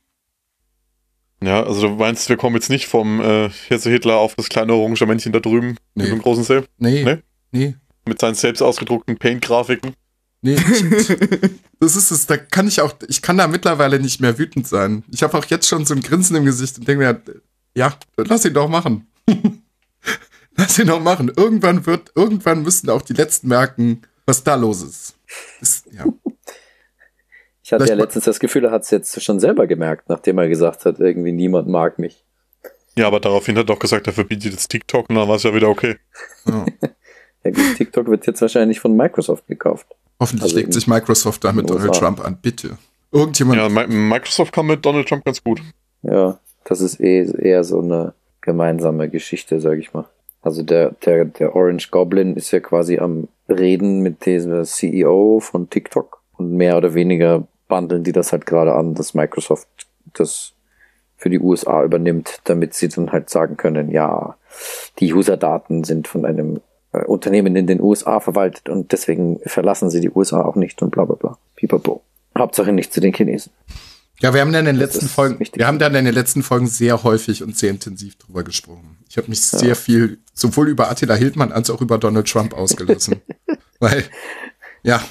Ja, also du meinst, wir kommen jetzt nicht vom äh, Hitler Hitler auf das kleine orange Männchen da drüben Nee. mit dem großen See Nee, Nee? nee, mit seinen selbst ausgedruckten Paint-Grafiken. nee. Das ist es, da kann ich auch, ich kann da mittlerweile nicht mehr wütend sein. Ich habe auch jetzt schon so ein Grinsen im Gesicht und denke mir, ja, lass ihn doch machen. Lass ihn doch machen. Irgendwann wird, irgendwann müssen auch die Letzten merken, was da los ist. Das, ja. Ich hatte Vielleicht ja ma- letztens das Gefühl, er hat es jetzt schon selber gemerkt, nachdem er gesagt hat, irgendwie niemand mag mich. Ja, aber daraufhin hat er doch gesagt, er verbietet jetzt TikTok und dann war es ja wieder okay. Ja. Ja gut, TikTok wird jetzt wahrscheinlich von Microsoft gekauft. Hoffentlich Also legt in- sich Microsoft da mit in den Donald U S A. Trump an, bitte. Irgendjemand. Ja, Mi- Microsoft kam mit Donald Trump ganz gut. Ja, das ist eh eher so eine gemeinsame Geschichte, sag ich mal. Also der, der, der Orange Goblin ist ja quasi am Reden mit diesem C E O von TikTok und mehr oder weniger bandeln die das halt gerade an, dass Microsoft das für die U S A übernimmt, damit sie dann halt sagen können, ja, die User-Daten sind von einem äh, Unternehmen in den U S A verwaltet und deswegen verlassen sie die U S A auch nicht und bla bla bla. Pipapo. Hauptsache nicht zu den Chinesen. Ja, wir haben dann in den Das letzten ist Folgen, wichtig. wir haben dann in den letzten Folgen sehr häufig und sehr intensiv drüber gesprochen. Ich habe mich sehr viel sowohl über Attila Hildmann als auch über Donald Trump ausgelassen. Weil, ja.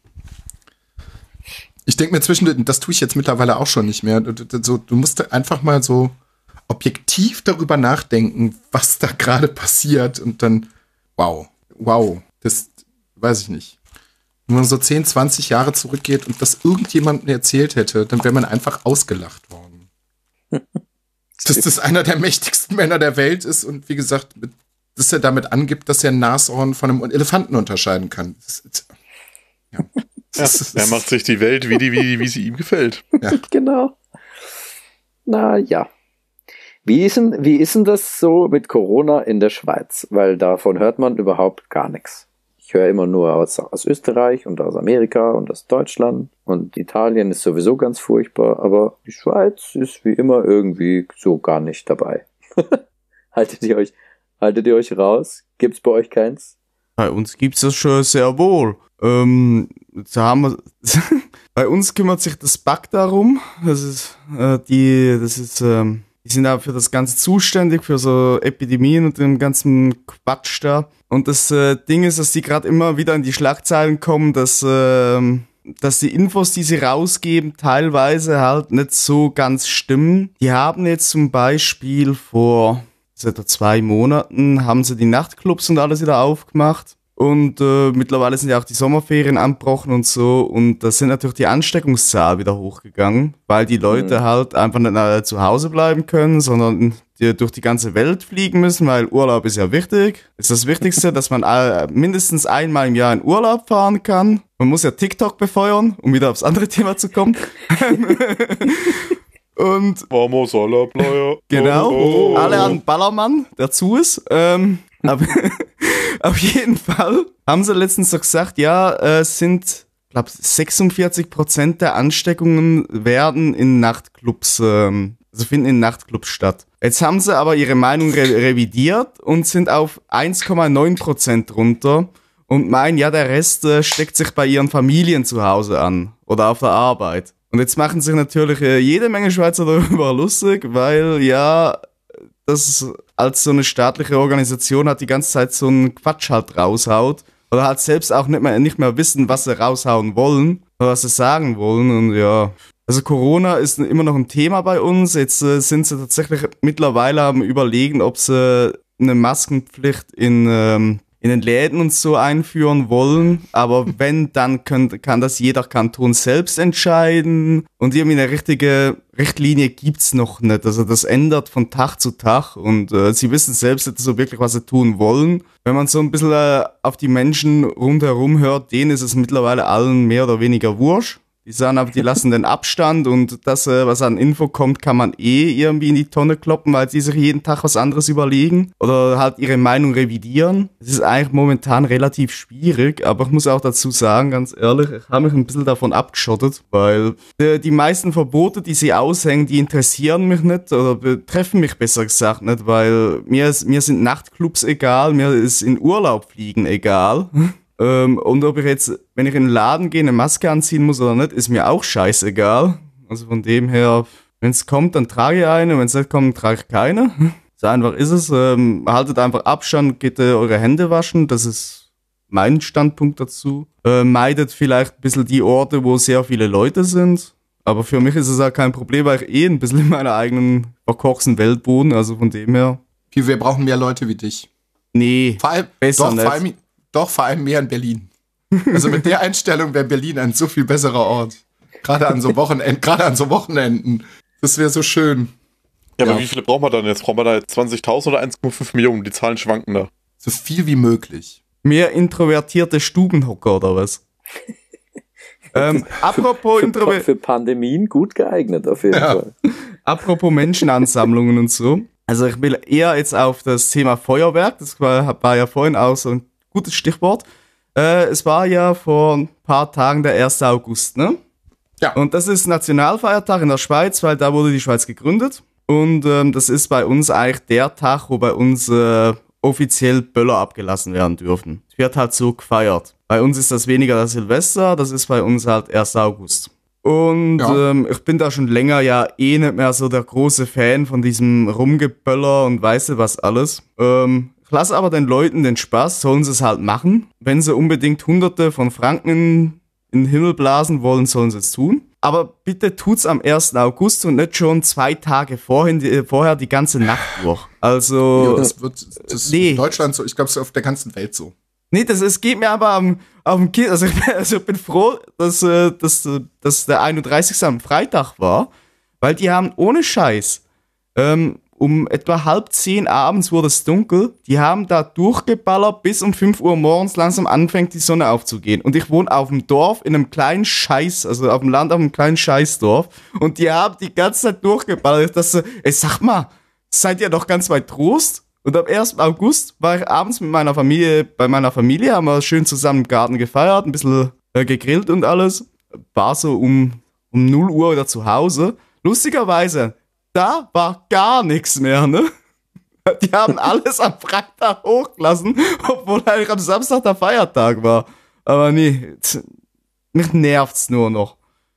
Ich denke mir zwischendurch, das tue ich jetzt mittlerweile auch schon nicht mehr. Du, du, so, du musst einfach mal so objektiv darüber nachdenken, was da gerade passiert und dann, wow, wow, das weiß ich nicht. Wenn man so zehn, zwanzig Jahre zurückgeht und das irgendjemandem erzählt hätte, dann wäre man einfach ausgelacht worden. Dass das einer der mächtigsten Männer der Welt ist und wie gesagt, mit, dass er damit angibt, dass er ein Nashorn von einem Elefanten unterscheiden kann. Das ist, ja. Ja, Das ist- er macht sich die Welt, wie, die, wie, wie sie ihm gefällt. Genau. Na ja. Wie ist, denn, wie ist denn das so mit Corona in der Schweiz? Weil davon hört man überhaupt gar nichts. Ich höre immer nur aus, aus Österreich und aus Amerika und aus Deutschland. Und Italien ist sowieso ganz furchtbar. Aber die Schweiz ist wie immer irgendwie so gar nicht dabei. haltet ihr euch, haltet ihr euch raus? Gibt's bei euch keins? Bei uns gibt's das schon sehr wohl. Ähm, da haben wir bei uns kümmert sich das B A K darum. Das ist äh, die, das ist, ähm, die sind auch für das Ganze zuständig, für so Epidemien und den ganzen Quatsch da. Und das äh, Ding ist, dass die gerade immer wieder in die Schlagzeilen kommen, dass ähm, dass die Infos, die sie rausgeben, teilweise halt nicht so ganz stimmen. Die haben jetzt zum Beispiel vor seit zwei Monaten haben sie die Nachtclubs und alles wieder aufgemacht. Und äh, mittlerweile sind ja auch die Sommerferien angebrochen und so. Und da sind natürlich die Ansteckungszahlen wieder hochgegangen, weil die Leute Mhm. halt einfach nicht äh, zu Hause bleiben können, sondern die durch die ganze Welt fliegen müssen, weil Urlaub ist ja wichtig. Ist das Wichtigste, dass man äh, mindestens einmal im Jahr in Urlaub fahren kann. Man muss ja TikTok befeuern, um wieder aufs andere Thema zu kommen. Und Vamos a la playa. genau, Oh, oh. alle an Ballermann, der zu ist. Ähm, aber auf jeden Fall haben sie letztens so gesagt, ja, äh, es sind, glaube sechsundvierzig Prozent der Ansteckungen werden in Nachtclubs, ähm, also finden in Nachtclubs statt. Jetzt haben sie aber ihre Meinung re revidiert und sind auf eins Komma neun Prozent runter und meinen, ja, der Rest äh, steckt sich bei ihren Familien zu Hause an oder auf der Arbeit. Und jetzt machen sich natürlich äh, jede Menge Schweizer darüber lustig, weil ja, das als so eine staatliche Organisation hat die ganze Zeit so einen Quatsch halt raushaut. Oder halt selbst auch nicht mehr, nicht mehr wissen, was sie raushauen wollen oder was sie sagen wollen. Und ja, also Corona ist immer noch ein Thema bei uns. Jetzt äh, sind sie tatsächlich mittlerweile am Überlegen, ob sie eine Maskenpflicht in, ähm, in den Läden und so einführen wollen. Aber wenn, dann könnt, kann das jeder Kanton selbst entscheiden. Und irgendwie eine richtige Richtlinie gibt's noch nicht. Also das ändert von Tag zu Tag. Und äh, sie wissen selbst nicht so wirklich, was sie tun wollen. Wenn man so ein bisschen äh, auf die Menschen rundherum hört, denen ist es mittlerweile allen mehr oder weniger wurscht. Die sagen aber, die lassen den Abstand und das, äh, was an Info kommt, kann man eh irgendwie in die Tonne kloppen, weil die sich jeden Tag was anderes überlegen oder halt ihre Meinung revidieren. Es ist eigentlich momentan relativ schwierig, aber ich muss auch dazu sagen, ganz ehrlich, ich habe mich ein bisschen davon abgeschottet, weil die, die meisten Verbote, die sie aushängen, die interessieren mich nicht oder betreffen mich besser gesagt nicht, weil mir, ist, mir sind Nachtclubs egal, mir ist in Urlaub fliegen egal. Ähm, und ob ich jetzt, wenn ich in den Laden gehe, eine Maske anziehen muss oder nicht, ist mir auch scheißegal. Also von dem her, wenn es kommt, dann trage ich eine, wenn es nicht kommt, trage ich keine. So einfach ist es. Ähm, haltet einfach Abstand, geht äh, eure Hände waschen, das ist mein Standpunkt dazu. Äh, meidet vielleicht ein bisschen die Orte, wo sehr viele Leute sind. Aber für mich ist es auch kein Problem, weil ich eh ein bisschen in meiner eigenen verkorksten Welt wohne. Also von dem her. Wir brauchen mehr Leute wie dich. Nee, Vor allem, besser doch, nicht. vor allem, doch, vor allem mehr in Berlin. Also mit der Einstellung wäre Berlin ein so viel besserer Ort. Gerade an so Wochenenden, gerade an so Wochenenden. Das wäre so schön. Ja, aber Ja. wie viele brauchen wir dann jetzt? Brauchen wir da jetzt zwanzigtausend oder eins Komma fünf Millionen? Die Zahlen schwanken da. So viel wie möglich. Mehr introvertierte Stubenhocker oder was? ähm, apropos, Für, Introver für Pandemien gut geeignet, auf jeden Ja. Fall. apropos Menschenansammlungen und so. Also ich will eher jetzt auf das Thema Feuerwerk, das war, war ja vorhin auch so ein gutes Stichwort. Äh, es war ja vor ein paar Tagen der erste August, ne? Ja. Und das ist Nationalfeiertag in der Schweiz, weil da wurde die Schweiz gegründet. Und ähm, das ist bei uns eigentlich der Tag, wo bei uns äh, offiziell Böller abgelassen werden dürfen. Es wird halt so gefeiert. Bei uns ist das weniger das Silvester, das ist bei uns halt erster August. Und Ja. ähm, ich bin da schon länger ja eh nicht mehr so der große Fan von diesem Rumgeböller und weißt du was alles. Ähm, ich lasse aber den Leuten den Spaß, sollen sie es halt machen. Wenn sie unbedingt Hunderte von Franken in, in den Himmel blasen wollen, sollen sie es tun. Aber bitte tut's am ersten August und nicht schon zwei Tage vorhin, die, vorher die ganze Nacht durch. Also, Ja, das wird das nee. in Deutschland so, ich glaube, es ist auf der ganzen Welt so. nee, das, es geht mir aber am, am Kind, also ich, also ich bin froh, dass, äh, dass, äh, dass der einunddreißigste am Freitag war, weil die haben ohne Scheiß, ähm, um etwa halb zehn abends wurde es dunkel, die haben da durchgeballert, bis um fünf Uhr morgens langsam anfängt die Sonne aufzugehen. Und ich wohne auf dem Dorf in einem kleinen Scheiß, also auf dem Land auf einem kleinen Scheißdorf. Und die haben die ganze Zeit durchgeballert. Dass sie, ey, sag mal, seid ihr doch ganz weit Trost? Und am ersten August war ich abends mit meiner Familie, bei meiner Familie, haben wir schön zusammen im Garten gefeiert, ein bisschen äh, gegrillt und alles. War so um, um null Uhr wieder zu Hause. Lustigerweise, da war gar nichts mehr, ne? Die haben alles am Freitag hochgelassen, obwohl eigentlich am Samstag der Feiertag war. Aber nee, t- mich nervt's nur noch.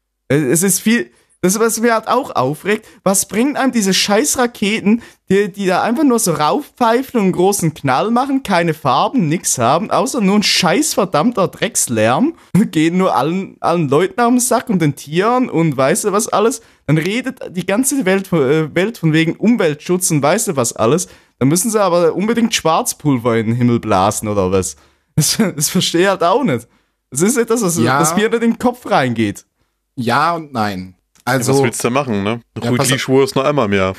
Es ist viel, das, was mir halt auch aufregt, was bringt einem diese scheiß Raketen, die, die da einfach nur so raufpfeifen und einen großen Knall machen, keine Farben, nix haben, außer nur ein scheiß verdammter Dreckslärm, gehen nur allen, allen Leuten auf den Sack und den Tieren und weißt du was alles, dann redet die ganze Welt, äh, Welt von wegen Umweltschutz und weißt du was alles, dann müssen sie aber unbedingt Schwarzpulver in den Himmel blasen oder was. Das, das verstehe ich halt auch nicht. Das ist etwas, was, Ja. was mir in den Kopf reingeht. Ja und nein. Was Also, willst du machen, ne? Ja, pass Rütli auf. schwur es noch einmal mehr.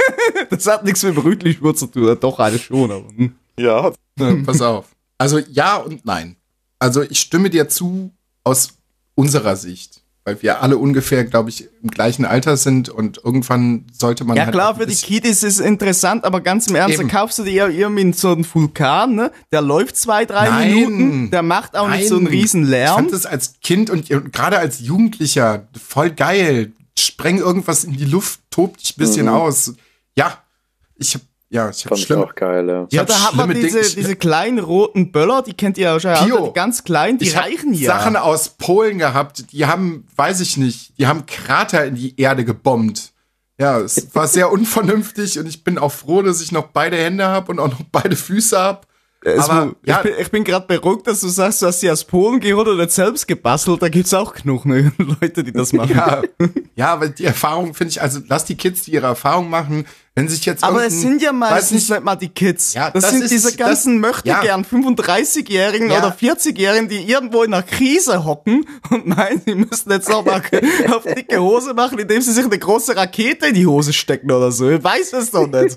Das hat nichts mit Rütli-Schwur zu tun. Doch, alles schon, aber. Hm. Ja, ne, pass auf. Also ja und nein. Also ich stimme dir zu aus unserer Sicht, weil wir alle ungefähr, glaube ich, im gleichen Alter sind und irgendwann sollte man Ja halt klar, auch ein für die bisschen- Kiddies ist es interessant, aber ganz im Ernst, Eben. da kaufst du dir irgendwie so einen Vulkan, ne? Der läuft zwei, drei Nein. Minuten, der macht auch nicht so einen Nein. riesen Ich Lärm. fand das als Kind und, und gerade als Jugendlicher voll geil. Spreng irgendwas in die Luft, tob dich ein bisschen Mhm. aus. Ja, ich hab, ja, ich hab Fand ich schlimm. auch geil, ja. Ich Ja, hab da hat man schlimme diese, Dinge- diese kleinen roten Böller, die kennt ihr ja schon, Pio, die ganz kleinen, die ich hab reichen ja. Sachen aus Polen gehabt, die haben, weiß ich nicht, die haben Krater in die Erde gebombt. Ja, es war sehr unvernünftig und ich bin auch froh, dass ich noch beide Hände habe und auch noch beide Füße habe. Es aber, mu- ja. ich bin, ich bin gerade beruhigt, dass du sagst, du hast die aus Polen geholt und nicht selbst gebastelt. Da gibt's auch genug ne, Leute, die das machen. Ja, ja, weil die Erfahrung finde ich, also lass die Kids die ihre Erfahrung machen, wenn sich jetzt Aber es irgendein- sind ja weiß meistens nicht, nicht mal die Kids. Ja, das, das sind ist- diese ganzen das- möchte ja. gern fünfunddreißigjährigen Ja. oder vierzigjährigen, die irgendwo in einer Krise hocken und meinen, sie müssen jetzt noch mal auf dicke Hose machen, indem sie sich eine große Rakete in die Hose stecken oder so. Ich weiß es doch nicht.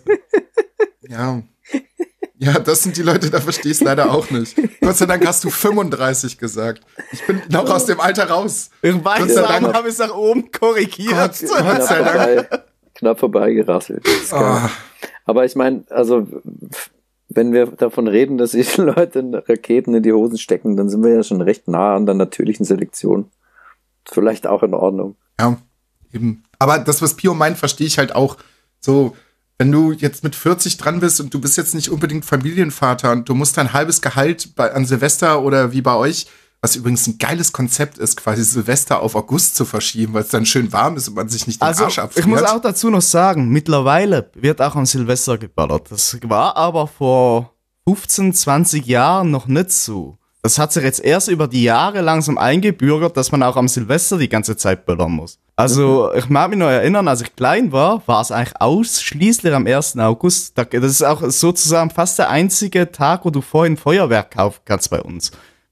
Ja. Ja, das sind die Leute, da verstehe ich es leider auch nicht. Gott sei Dank hast du fünfunddreißig gesagt. Ich bin noch aus dem Alter raus. Ich Gott weiß, sei darum Dank. habe ich es nach oben korrigiert. Gott, Gott Knapp sei Dank. vorbei, knapp vorbeigerasselt. Ist geil. Ah, Aber ich meine, also wenn wir davon reden, dass sich Leute Raketen in die Hosen stecken, dann sind wir ja schon recht nah an der natürlichen Selektion. Vielleicht auch in Ordnung. ja, eben. Aber das, was Pio meint, verstehe ich halt auch. So, wenn du jetzt mit vierzig dran bist und du bist jetzt nicht unbedingt Familienvater und du musst dein halbes Gehalt bei, an Silvester oder wie bei euch, was übrigens ein geiles Konzept ist, quasi Silvester auf August zu verschieben, weil es dann schön warm ist und man sich nicht den Also, Arsch abfriert. ich muss auch dazu noch sagen, mittlerweile wird auch am Silvester geballert. Das war aber vor fünfzehn, zwanzig Jahren noch nicht so. Das hat sich jetzt erst über die Jahre langsam eingebürgert, dass man auch am Silvester die ganze Zeit böllern muss. Also, ich mag mich noch erinnern, als ich klein war, war es eigentlich ausschließlich am ersten August. Da- Das ist auch sozusagen fast der einzige Tag, wo du vorhin Feuerwerk kaufen kannst bei uns.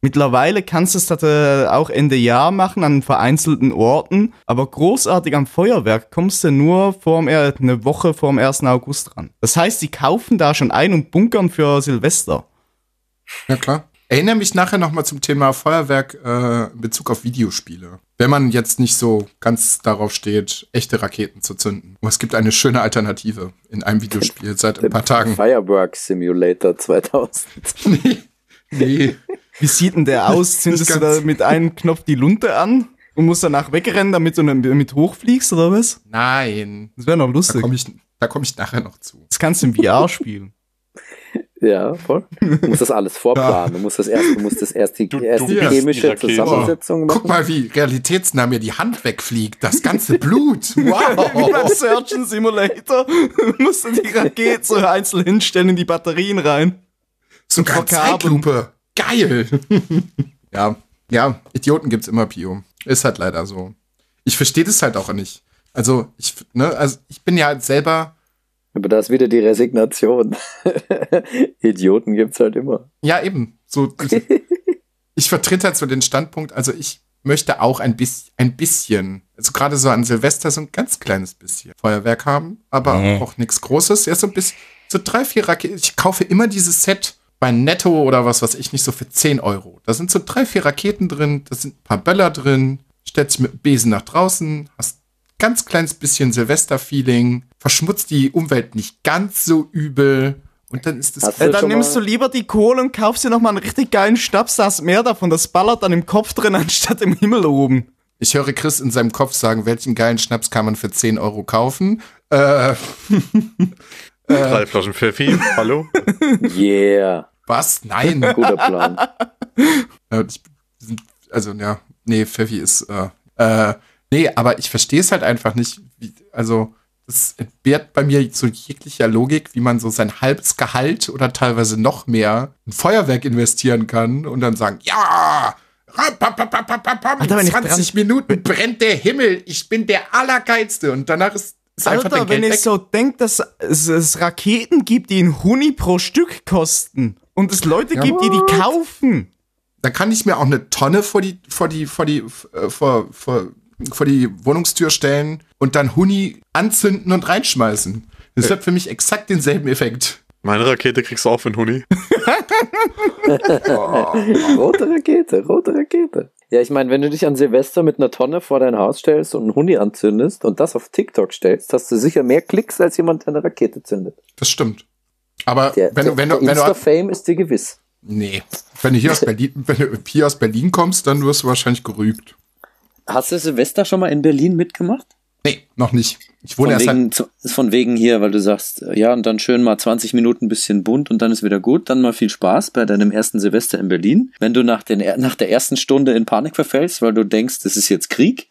Mittlerweile kannst du es äh, auch Ende Jahr machen an vereinzelten Orten, aber großartig am Feuerwerk kommst du nur vorm, äh, eine Woche vor dem ersten August ran. Das heißt, sie kaufen da schon ein und bunkern für Silvester. Ja, klar. Erinnere mich nachher nochmal zum Thema Feuerwerk äh, in Bezug auf Videospiele. Wenn man jetzt nicht so ganz darauf steht, echte Raketen zu zünden. Aber es gibt eine schöne Alternative in einem Videospiel seit ein paar Tagen. Firework Simulator zweitausend. nee. nee. Wie sieht denn der aus? Zündest du da mit einem Knopf die Lunte an und musst danach wegrennen, damit du damit hochfliegst, oder was? Nein. Das wäre noch Da lustig. komme ich, da komm ich nachher noch zu. Das kannst du im V R spielen. Ja, voll. Du musst das alles vorplanen. Du musst das erst, du musst das erst die, Du- du erst die bist chemische die Rakete. Zusammensetzung machen. Guck mal, wie realitätsnah mir die Hand wegfliegt. Das ganze Blut. Wie beim Wow. Surgeon Simulator musst du die Rakete so einzeln hinstellen in die Batterien rein. Sogar in verkabeln. Zeitlupe. Geil. ja, ja, Idioten gibt's immer, Pio. Ist halt leider so. Ich verstehe das halt auch nicht. Also, ich, ne, also ich bin ja halt selber, Aber da ist wieder die Resignation. Idioten gibt's halt immer. ja eben, so, ich vertrete halt so den Standpunkt, also ich möchte auch ein bisschen, ein bisschen, also gerade so an Silvester so ein ganz kleines bisschen Feuerwerk haben, aber Nee. auch nichts Großes. Ja, so ein bisschen, so drei, vier Raketen. Ich kaufe immer dieses Set bei Netto oder was weiß ich nicht, so für zehn Euro. Da sind so drei, vier Raketen drin, da sind ein paar Böller drin, stellst dich mit dem Besen nach draußen, hast ganz kleines bisschen Silvester-Feeling, verschmutzt die Umwelt nicht ganz so übel und dann ist das Hast Äh, du dann schon nimmst mal- du lieber die Kohle und kaufst dir nochmal einen richtig geilen Schnaps, da hast mehr davon. Das ballert dann im Kopf drin, anstatt im Himmel oben. Ich höre Chris in seinem Kopf sagen, welchen geilen Schnaps kann man für zehn Euro kaufen? Äh, Drei Flaschen Pfeffi, hallo? Yeah. was? Nein. Guter Plan. Äh, ich, also, ja, nee, Pfeffi ist, äh, äh, nee, aber ich verstehe es halt einfach nicht. Wie, also, das entbehrt bei mir so jeglicher Logik, wie man so sein halbes Gehalt oder teilweise noch mehr in Feuerwerk investieren kann und dann sagen, ja, ram, pam, pam, pam, pam, pam, pam, Alter, wenn in ich zwanzig dran- Minuten brennt der Himmel, ich bin der Allergeilste und danach ist, ist einfach Alter, dein wenn Geld ich weg. so denke, dass es, es Raketen gibt, die einen Huni pro Stück kosten und es Leute Ja, gibt, die die kaufen. Da kann ich mir auch eine Tonne vor die, vor die, vor die, äh, vor, vor, vor die Wohnungstür stellen und dann Huni anzünden und reinschmeißen. Das hat für mich exakt denselben Effekt. Meine Rakete kriegst du auch für einen Huni. Rote Rakete, rote Rakete. Ja, ich meine, wenn du dich an Silvester mit einer Tonne vor dein Haus stellst und einen Huni anzündest und das auf TikTok stellst, hast du sicher mehr Klicks als jemand, der eine Rakete zündet. Das stimmt. Aber Der, wenn du, wenn du, wenn du, Insta-Fame ist dir gewiss. nee, wenn du hier aus Berlin, wenn du hier aus Berlin kommst, dann wirst du wahrscheinlich gerügt. Hast du Silvester schon mal in Berlin mitgemacht? Nee, noch nicht. Ich Von wohne erst wegen, seit, zu- ist von wegen hier, weil du sagst, ja, und dann schön mal zwanzig Minuten bisschen bunt und dann ist wieder gut. Dann mal viel Spaß bei deinem ersten Silvester in Berlin. Wenn du nach, den, nach der ersten Stunde in Panik verfällst, weil du denkst, das ist jetzt Krieg.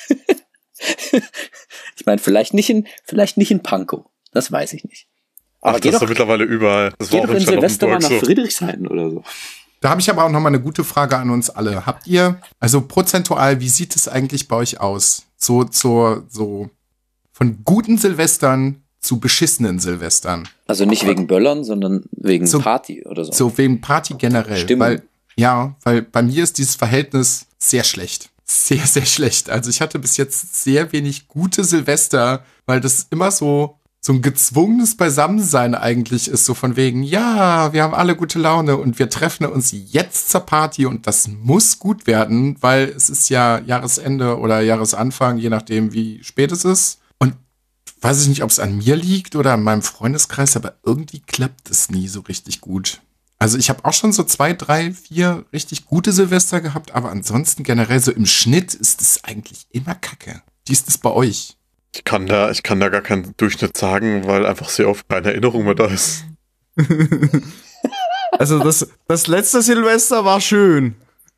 Ich meine, vielleicht nicht in, vielleicht nicht in Pankow. Das weiß ich nicht. Aber Ach, geh das ist doch, doch mittlerweile überall. Das geh war auch doch in in Silvester mal Charlottenburg nach so. Friedrichshain oder so. da habe ich aber auch noch mal eine gute Frage an uns alle. Habt ihr, also prozentual, wie sieht es eigentlich bei euch aus? So, zur, so, von guten Silvestern zu beschissenen Silvestern. Also nicht wegen Böllern, sondern wegen So- Party oder so. So wegen Party generell. Stimmung. Weil, ja, weil bei mir ist dieses Verhältnis sehr schlecht. Sehr, sehr schlecht. Also ich hatte bis jetzt sehr wenig gute Silvester, weil das immer so, so ein gezwungenes Beisammensein eigentlich ist. So von wegen, ja, wir haben alle gute Laune und wir treffen uns jetzt zur Party und das muss gut werden, weil es ist ja Jahresende oder Jahresanfang, je nachdem, wie spät es ist. Und weiß ich nicht, ob es an mir liegt oder an meinem Freundeskreis, aber irgendwie klappt es nie so richtig gut. Also ich habe auch schon so zwei, drei, vier richtig gute Silvester gehabt, aber ansonsten generell so im Schnitt ist es eigentlich immer Kacke. Wie ist es bei euch? Ich kann da, ich kann da gar keinen Durchschnitt sagen, weil einfach sehr oft keine Erinnerung mehr da ist. Also das, das letzte Silvester war schön.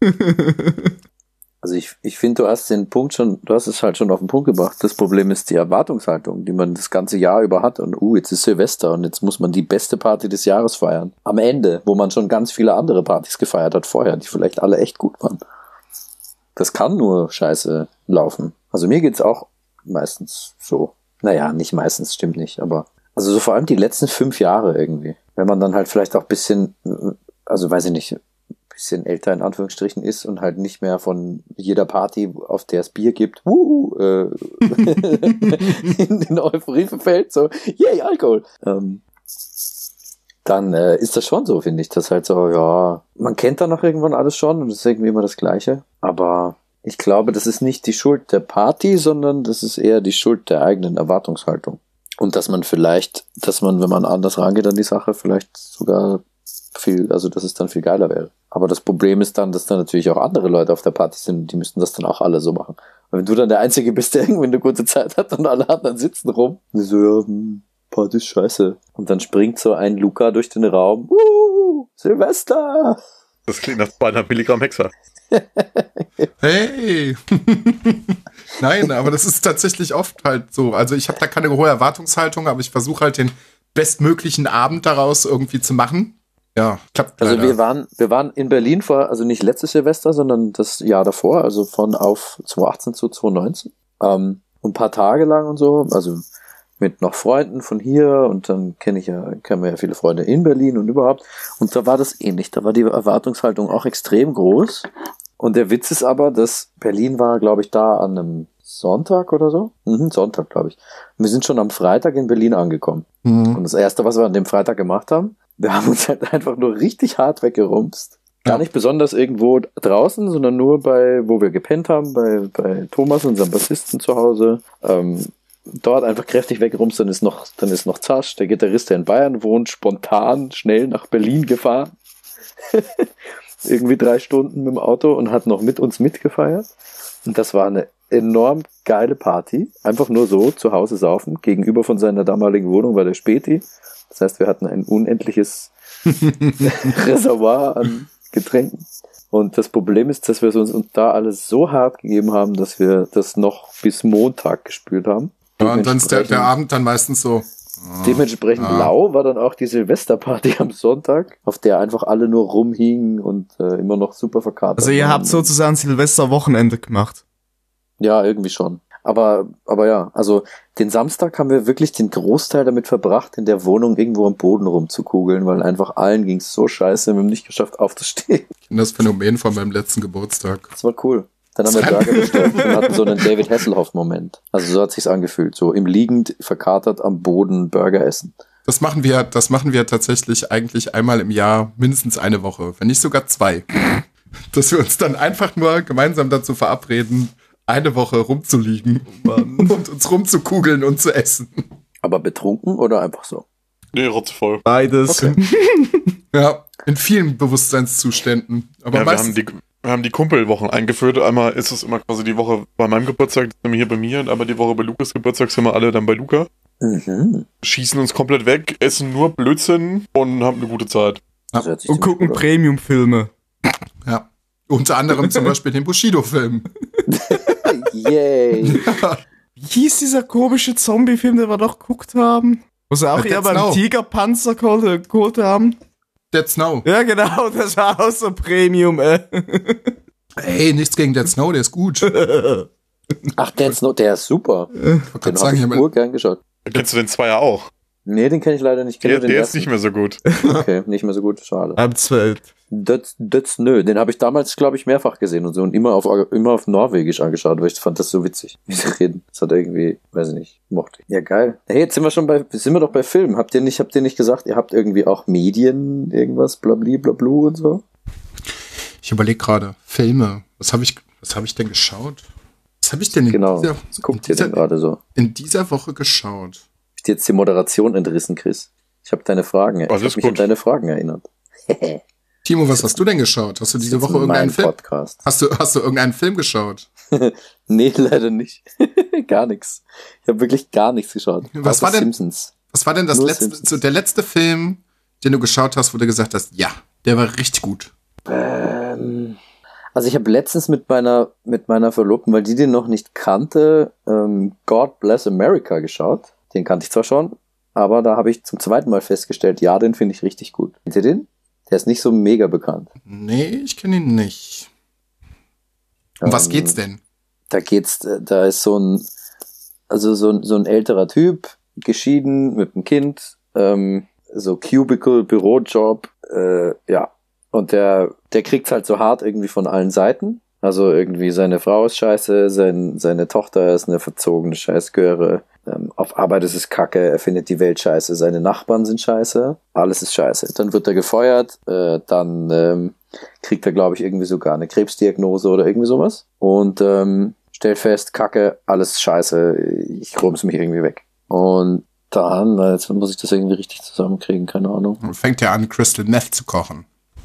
Also ich, ich finde, du hast den Punkt schon, du hast es halt schon auf den Punkt gebracht. Das Problem ist die Erwartungshaltung, die man das ganze Jahr über hat. Und uh, jetzt ist Silvester und jetzt muss man die beste Party des Jahres feiern. Am Ende, wo man schon ganz viele andere Partys gefeiert hat vorher, die vielleicht alle echt gut waren. Das kann nur scheiße laufen. Also mir geht's auch meistens so. Naja, nicht meistens, stimmt nicht, aber also so vor allem die letzten fünf Jahre irgendwie. Wenn man dann halt vielleicht auch ein bisschen, also weiß ich nicht, bisschen älter in Anführungsstrichen ist und halt nicht mehr von jeder Party, auf der es Bier gibt, wuhu, äh, in den Euphorie verfällt, so, yay, Alkohol. Ähm, dann äh, ist das schon so, finde ich, dass halt so, ja, man kennt dann auch irgendwann alles schon und es ist irgendwie immer das Gleiche, aber ich glaube, das ist nicht die Schuld der Party, sondern das ist eher die Schuld der eigenen Erwartungshaltung. Und dass man vielleicht, dass man, wenn man anders rangeht an die Sache, vielleicht sogar viel, also dass es dann viel geiler wäre. Aber das Problem ist dann, dass da natürlich auch andere Leute auf der Party sind, die müssten das dann auch alle so machen. Und wenn du dann der Einzige bist, der irgendwie eine gute Zeit hat und alle anderen sitzen rum, und so, ja, hm, Party ist scheiße. Und dann springt so ein Luca durch den Raum, uh, Silvester! Das klingt nach zweihundert Milligramm Hexer. Hey! Nein, aber das ist tatsächlich oft halt so. Also ich habe da keine hohe Erwartungshaltung, aber ich versuche halt den bestmöglichen Abend daraus irgendwie zu machen. Ja, klappt leider. Also wir waren, wir waren in Berlin vor, also nicht letztes Silvester, sondern das Jahr davor, also von auf zwanzig achtzehn zu zwanzig neunzehn. Ähm, ein paar Tage lang und so, also mit noch Freunden von hier und dann kenne ich ja, kennen wir ja viele Freunde in Berlin und überhaupt. Und da war das ähnlich, da war die Erwartungshaltung auch extrem groß. Und der Witz ist aber, dass Berlin war, glaube ich, da an einem Sonntag oder so. Mhm, Sonntag, glaube ich. Und wir sind schon am Freitag in Berlin angekommen. Mhm. Und das Erste, was wir an dem Freitag gemacht haben, wir haben uns halt einfach nur richtig hart weggerumst. Gar ja. nicht besonders irgendwo draußen, sondern nur bei, wo wir gepennt haben, bei, bei Thomas, unserem Bassisten zu Hause. Ähm, dort einfach kräftig weggerumst, dann ist noch, dann ist noch Zasch, der Gitarrist, der in Bayern wohnt, spontan schnell nach Berlin gefahren. Irgendwie drei Stunden mit dem Auto und hat noch mit uns mitgefeiert. Und das war eine enorm geile Party. Einfach nur so zu Hause saufen. Gegenüber von seiner damaligen Wohnung war der Späti. Das heißt, wir hatten ein unendliches Reservoir an Getränken. Und das Problem ist, dass wir es uns da alles so hart gegeben haben, dass wir das noch bis Montag gespürt haben. Ja, und dann ist der, der Abend dann meistens so. Dementsprechend ah. lau war dann auch die Silvesterparty am Sonntag, auf der einfach alle nur rumhingen und äh, immer noch super verkatert. Also ihr habt sozusagen Silvesterwochenende gemacht. Ja, irgendwie schon. Aber, aber ja, also den Samstag haben wir wirklich den Großteil damit verbracht, in der Wohnung irgendwo am Boden rumzukugeln, weil einfach allen ging's so scheiße, wir haben nicht geschafft aufzustehen. Ich kenne das Phänomen von meinem letzten Geburtstag. Das war cool. Dann haben wir Burger bestellt und hatten so einen David Hasselhoff-Moment. Also so hat sich's angefühlt, so im liegend, verkatert am Boden Burger essen. Das machen wir, das machen wir tatsächlich eigentlich einmal im Jahr, mindestens eine Woche, wenn nicht sogar zwei. Dass wir uns dann einfach nur gemeinsam dazu verabreden, eine Woche rumzuliegen und uns rumzukugeln und zu essen. Aber betrunken oder einfach so? Nee, rotzevoll. Beides. Okay. Ja, in vielen Bewusstseinszuständen. Aber ja, wir haben die Wir haben die Kumpelwochen eingeführt. Einmal ist es immer quasi die Woche bei meinem Geburtstag, sind wir hier bei mir, und einmal die Woche bei Lukas Geburtstag sind wir alle dann bei Luca. Mhm. Schießen uns komplett weg, essen nur Blödsinn und haben eine gute Zeit. Ja. Und gucken Premium-Filme. Ja. Unter anderem zum Beispiel den Bushido-Film. Yay. Ja. Wie hieß dieser komische Zombie-Film, den wir doch geguckt haben? Wo sie auch eher beim Snow. Tigerpanzer geholt, geholt haben? Dead Snow. Ja, genau, das war auch so Premium, ey. Ey, nichts gegen Dead Snow, der ist gut. Ach, Dead Snow, der ist super. Den habe ich nur gern geschaut. Kennst du den Zweier auch? Nee, den kenne ich leider nicht. Der, den der ist nicht mehr so gut. Okay, nicht mehr so gut, schade. Ab zwölf. Das, das, nö, den habe ich damals, glaube ich, mehrfach gesehen und so und immer auf, immer auf Norwegisch angeschaut, weil ich fand das so witzig, wie sie reden. Das hat irgendwie, weiß ich nicht, mochte ich. Ja, geil. Hey, jetzt sind wir schon bei, sind wir doch bei Film. Habt ihr nicht, habt ihr nicht gesagt, ihr habt irgendwie auch Medien, irgendwas, blabli, blablu und so? Ich überlege gerade, Filme. Was habe ich, was habe ich denn geschaut? Was habe ich denn in genau. dieser, was guckt in ihr denn gerade so? In dieser Woche geschaut? Hab ich dir jetzt die Moderation entrissen, Chris? Ich habe deine Fragen, ich habe mich an deine Fragen erinnert. Timo, was hast du denn geschaut? Hast du diese Woche irgendeinen Film? Podcast. Hast du, hast du irgendeinen Film geschaut? Nee, leider nicht. Gar nichts. Ich habe wirklich gar nichts geschaut. Was war denn, Simpsons. Was war denn das letzte, so der letzte Film, den du geschaut hast, wo du gesagt hast, ja, der war richtig gut? Ähm, also ich habe letztens mit meiner, mit meiner Verlobten, weil die den noch nicht kannte, ähm, God Bless America geschaut. Den kannte ich zwar schon, aber da habe ich zum zweiten Mal festgestellt, ja, den finde ich richtig gut. Kennt ihr den? Der ist nicht so mega bekannt. Nee, ich kenne ihn nicht. Um ähm, was geht's denn? Da geht's, da ist so ein, also so ein, so ein älterer Typ, geschieden, mit einem Kind, ähm, so Cubicle, Bürojob, äh, ja. und der, der kriegt's halt so hart irgendwie von allen Seiten. Also irgendwie seine Frau ist scheiße, sein, seine Tochter ist eine verzogene Scheißgöre. Ähm, auf Arbeit ist es kacke, er findet die Welt scheiße, seine Nachbarn sind scheiße, alles ist scheiße. Dann wird er gefeuert, äh, dann ähm, kriegt er, glaube ich, irgendwie sogar eine Krebsdiagnose oder irgendwie sowas. Und ähm, stellt fest, kacke, alles scheiße, ich rums mich irgendwie weg. Und dann, jetzt muss ich das irgendwie richtig zusammenkriegen, keine Ahnung. Und fängt ja an, Crystal Meth zu kochen.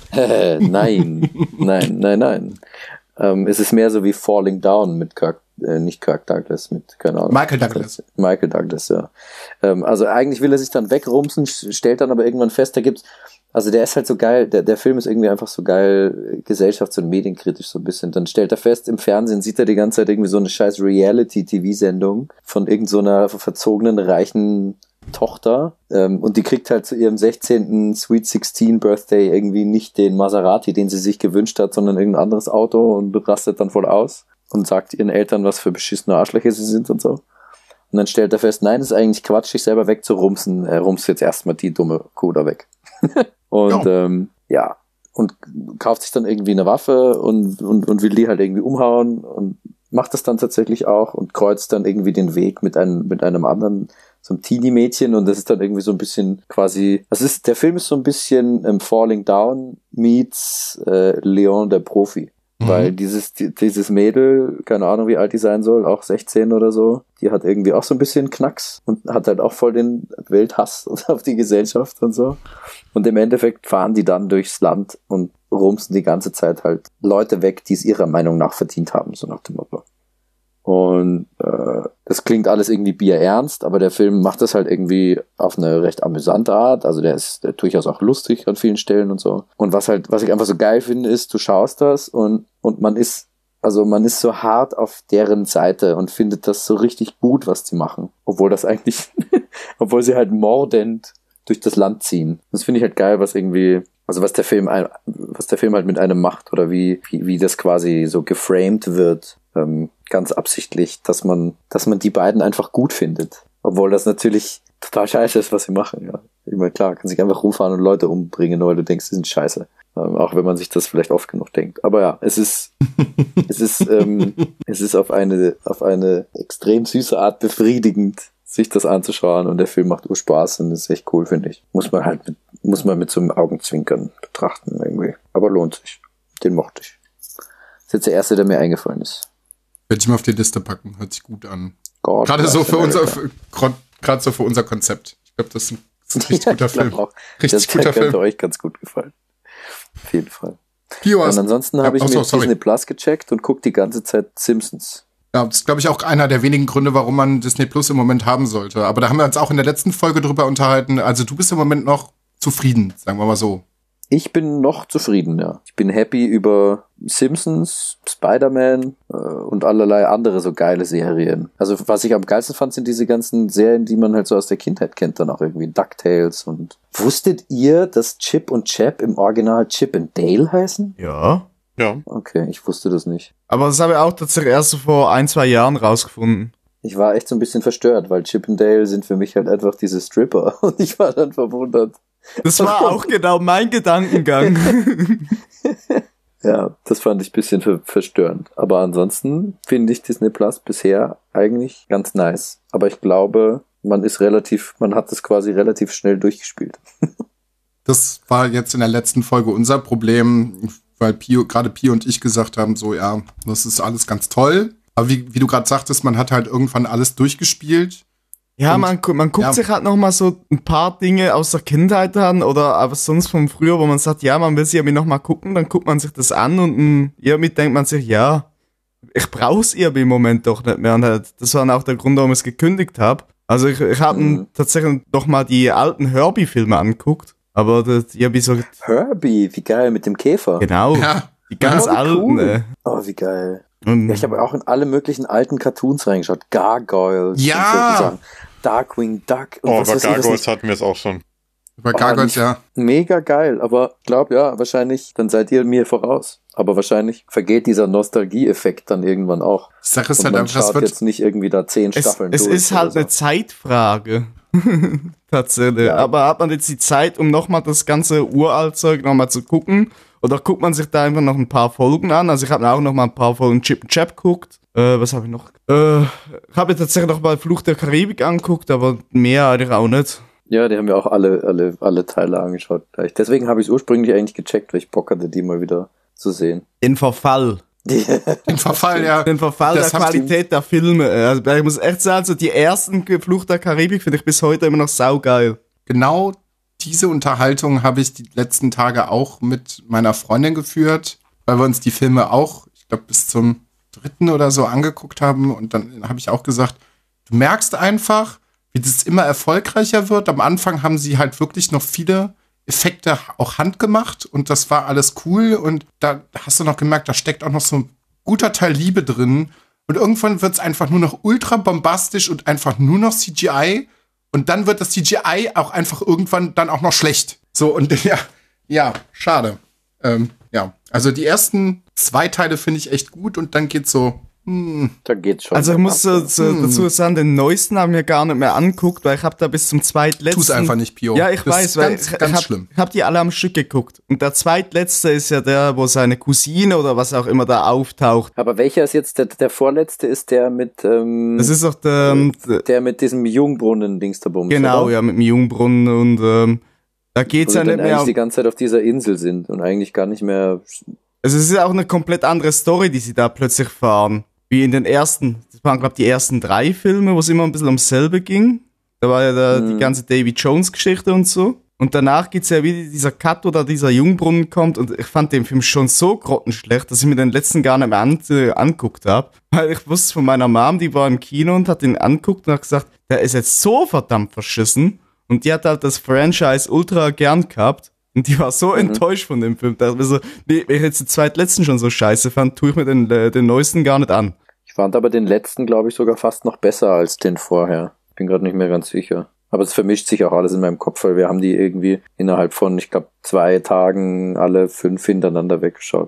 nein, nein, nein, nein. Ähm, es ist mehr so wie Falling Down mit Kirk, äh, nicht Kirk Douglas, mit, keine Ahnung. Michael Douglas. Michael Douglas, ja. Ähm, also eigentlich will er sich dann wegrumsen, stellt dann aber irgendwann fest, da gibt's, also der ist halt so geil, der, der Film ist irgendwie einfach so geil, gesellschafts- und medienkritisch so ein bisschen. Dann stellt er fest, im Fernsehen sieht er die ganze Zeit irgendwie so eine scheiß Reality-T V-Sendung von irgend so einer verzogenen, reichen Tochter, ähm, und die kriegt halt zu ihrem sechzehnten Sweet sixteen Birthday irgendwie nicht den Maserati, den sie sich gewünscht hat, sondern irgendein anderes Auto und rastet dann voll aus und sagt ihren Eltern, was für beschissene Arschlöcher sie sind und so. Und dann stellt er fest, nein, das ist eigentlich Quatsch, sich selber wegzurumsen, er rumst jetzt erstmal die dumme Kuh da weg. und ja. Ähm, ja, und kauft sich dann irgendwie eine Waffe und, und, und will die halt irgendwie umhauen und macht das dann tatsächlich auch und kreuzt dann irgendwie den Weg mit einem, mit einem anderen, so einem Teenie-Mädchen, und das ist dann irgendwie so ein bisschen quasi, das ist, der Film ist so ein bisschen ähm, Falling Down meets äh, Leon der Profi. Mhm. Weil dieses, die, dieses Mädel, keine Ahnung wie alt die sein soll, auch sechzehn oder so, die hat irgendwie auch so ein bisschen Knacks und hat halt auch voll den Welthass auf die Gesellschaft und so. Und im Endeffekt fahren die dann durchs Land und rumsen die ganze Zeit halt Leute weg, die es ihrer Meinung nach verdient haben, so nach dem Motto. Und äh, das klingt alles irgendwie bierernst, aber der Film macht das halt irgendwie auf eine recht amüsante Art. Also der ist der durchaus auch lustig an vielen Stellen und so. Und was halt, was ich einfach so geil finde, ist, du schaust das und und man ist, also man ist so hart auf deren Seite und findet das so richtig gut, was sie machen. Obwohl das eigentlich, obwohl sie halt mordend durch das Land ziehen. Das finde ich halt geil, was irgendwie, also was der Film, ein, was der Film halt mit einem macht oder wie wie, wie das quasi so geframed wird. Ähm, ganz absichtlich, dass man, dass man die beiden einfach gut findet. Obwohl das natürlich total scheiße ist, was sie machen, ja. Ich meine, klar, kann sich einfach rumfahren und Leute umbringen, nur weil du denkst, sie sind scheiße. Ähm, auch wenn man sich das vielleicht oft genug denkt. Aber ja, es ist, es ist, ähm, es ist auf eine, auf eine extrem süße Art befriedigend, sich das anzuschauen, und der Film macht ur Spaß und ist echt cool, finde ich. Muss man halt mit, muss man mit so einem Augenzwinkern betrachten, irgendwie. Aber lohnt sich. Den mochte ich. Das ist jetzt der erste, der mir eingefallen ist. Werde ich mal auf die Liste packen, hört sich gut an. God, gerade so für unser, gerade so für unser Konzept. Ich glaube, das ist ein, das ist ein richtig guter Film. Auch. Richtig das guter Film. könnte euch ganz gut gefallen. Auf jeden Fall. Pio, und ansonsten habe ja, ich so, mir sorry. Disney Plus gecheckt und gucke die ganze Zeit Simpsons. Ja, das ist, glaube ich, auch einer der wenigen Gründe, warum man Disney Plus im Moment haben sollte. Aber da haben wir uns auch in der letzten Folge drüber unterhalten. Also du bist im Moment noch zufrieden, sagen wir mal so. Ich bin noch zufrieden, ja. Ich bin happy über Simpsons, Spider-Man äh, und allerlei andere so geile Serien. Also was ich am geilsten fand, sind diese ganzen Serien, die man halt so aus der Kindheit kennt, dann auch irgendwie DuckTales und... Wusstet ihr, dass Chip und Chap im Original Chip and Dale heißen? Ja. Ja. Okay, ich wusste das nicht. Aber das habe ich auch tatsächlich erst so vor ein, zwei Jahren rausgefunden. Ich war echt so ein bisschen verstört, weil Chip and Dale sind für mich halt einfach diese Stripper und ich war dann verwundert. Das war auch genau mein Gedankengang. Ja, das fand ich ein bisschen ver- verstörend. Aber ansonsten finde ich Disney Plus bisher eigentlich ganz nice. Aber ich glaube, man ist relativ, man hat das quasi relativ schnell durchgespielt. Das war jetzt in der letzten Folge unser Problem, weil Pio, gerade Pio und ich gesagt haben, so, ja, das ist alles ganz toll. Aber wie, wie du gerade sagtest, man hat halt irgendwann alles durchgespielt. Ja, Und- man, gu- man guckt ja. sich halt noch mal so ein paar Dinge aus der Kindheit an oder aber sonst von früher, wo man sagt, ja, man will sie irgendwie noch mal gucken, dann guckt man sich das an und mm, irgendwie denkt man sich, ja, ich brauch's irgendwie im Moment doch nicht mehr. Und halt, das war dann auch der Grund, warum ich es gekündigt habe. Also ich, ich habe Mhm. tatsächlich noch mal die alten Herbie-Filme angeguckt, aber das, ja, wie so, Herbie, wie geil, mit dem Käfer. genau, Ja. die ganz Oh, wie alten. cool. Äh, Oh, wie geil. und, Ja, ich habe auch in alle möglichen alten Cartoons reingeschaut. Gargoyles. Ja. Und solche Sachen. Darkwing Duck. Und Oh, was aber weiß ich, was Gargoyles nicht. hatten wir es auch schon. Bei Oh, Gargoyles, nicht- ja. Mega geil, aber glaub ja, wahrscheinlich, dann seid ihr mir voraus. Aber wahrscheinlich vergeht dieser Nostalgie-Effekt dann irgendwann auch. Die Sache ist Und halt man einfach, das schaut wird, jetzt nicht irgendwie da zehn es, Staffeln es durch. ist halt oder eine Zeitfrage. Tatsächlich. Ja. Aber hat man jetzt die Zeit, um nochmal das ganze Uraltzeug nochmal zu gucken? Oder guckt man sich da einfach noch ein paar Folgen an? Also ich habe auch noch mal ein paar Folgen Chip and Chap geguckt. Äh, was habe ich noch? Äh, ich habe tatsächlich noch mal Fluch der Karibik angeguckt, aber mehr eigentlich auch nicht. Ja, die haben wir auch alle, alle, alle Teile angeschaut. Deswegen habe ich es ursprünglich eigentlich gecheckt, weil ich Bock hatte, die mal wieder zu sehen. In Verfall. Den Verfall, ja. Den Verfall Das der haben Qualität der Filme. Also ich muss echt sagen, so die ersten Fluch der Karibik finde ich bis heute immer noch saugeil. Genau diese Unterhaltung habe ich die letzten Tage auch mit meiner Freundin geführt, weil wir uns die Filme auch, ich glaube, bis zum dritten oder so angeguckt haben. Und dann habe ich auch gesagt, du merkst einfach, wie das immer erfolgreicher wird. Am Anfang haben sie halt wirklich noch viele Effekte auch handgemacht und das war alles cool. Und da hast du noch gemerkt, da steckt auch noch so ein guter Teil Liebe drin. Und irgendwann wird es einfach nur noch ultra bombastisch und einfach nur noch C G I. Und dann wird das C G I auch einfach irgendwann dann auch noch schlecht. So, und ja, ja, schade. Ähm, ja, also die ersten zwei Teile finde ich echt gut und dann geht's so, hm. Da geht's schon. Also ich muss äh, zu, Hm. dazu sagen, den neuesten haben wir gar nicht mehr angeguckt, weil ich habe da bis zum zweitletzten... Tu's einfach nicht, Pio. Ja, ich Das weiß, ist weil ganz, ich, ganz ich hab, schlimm. Ich habe die alle am Stück geguckt. Und der zweitletzte ist ja der, wo seine Cousine oder was auch immer da auftaucht. Aber welcher ist jetzt der, der vorletzte? Ist der mit ähm, Das ist auch der... ähm, der der mit diesem Jungbrunnen-Dings da Bums, genau, oder? ja, mit dem Jungbrunnen und ähm, da Wo geht's sie ja dann nicht mehr... eigentlich um- die ganze Zeit auf dieser Insel sind und eigentlich gar nicht mehr. Also es ist ja auch eine komplett andere Story, die sie da plötzlich fahren. Wie in den ersten, das waren glaube ich die ersten drei Filme, wo es immer ein bisschen ums selbe ging. Da war ja da Mhm. die ganze Davy Jones Geschichte und so. Und danach geht's ja wieder dieser Cut, wo da dieser Jungbrunnen kommt und ich fand den Film schon so grottenschlecht, dass ich mir den letzten gar nicht mehr an, äh, anguckt habe. Weil ich wusste von meiner Mom, die war im Kino und hat den anguckt und hat gesagt, der ist jetzt so verdammt verschissen. Und die hat halt das Franchise ultra gern gehabt. Und die war so Mhm. enttäuscht von dem Film. Da dachte ich mir so, nee, wenn ich jetzt den zweitletzten schon so scheiße fand, tue ich mir den, äh, den neuesten gar nicht an. Ich fand aber den letzten, glaube ich, sogar fast noch besser als den vorher. Bin gerade nicht mehr ganz sicher. Aber es vermischt sich auch alles in meinem Kopf, weil wir haben die irgendwie innerhalb von, ich glaube, zwei Tagen alle fünf hintereinander weggeschaut.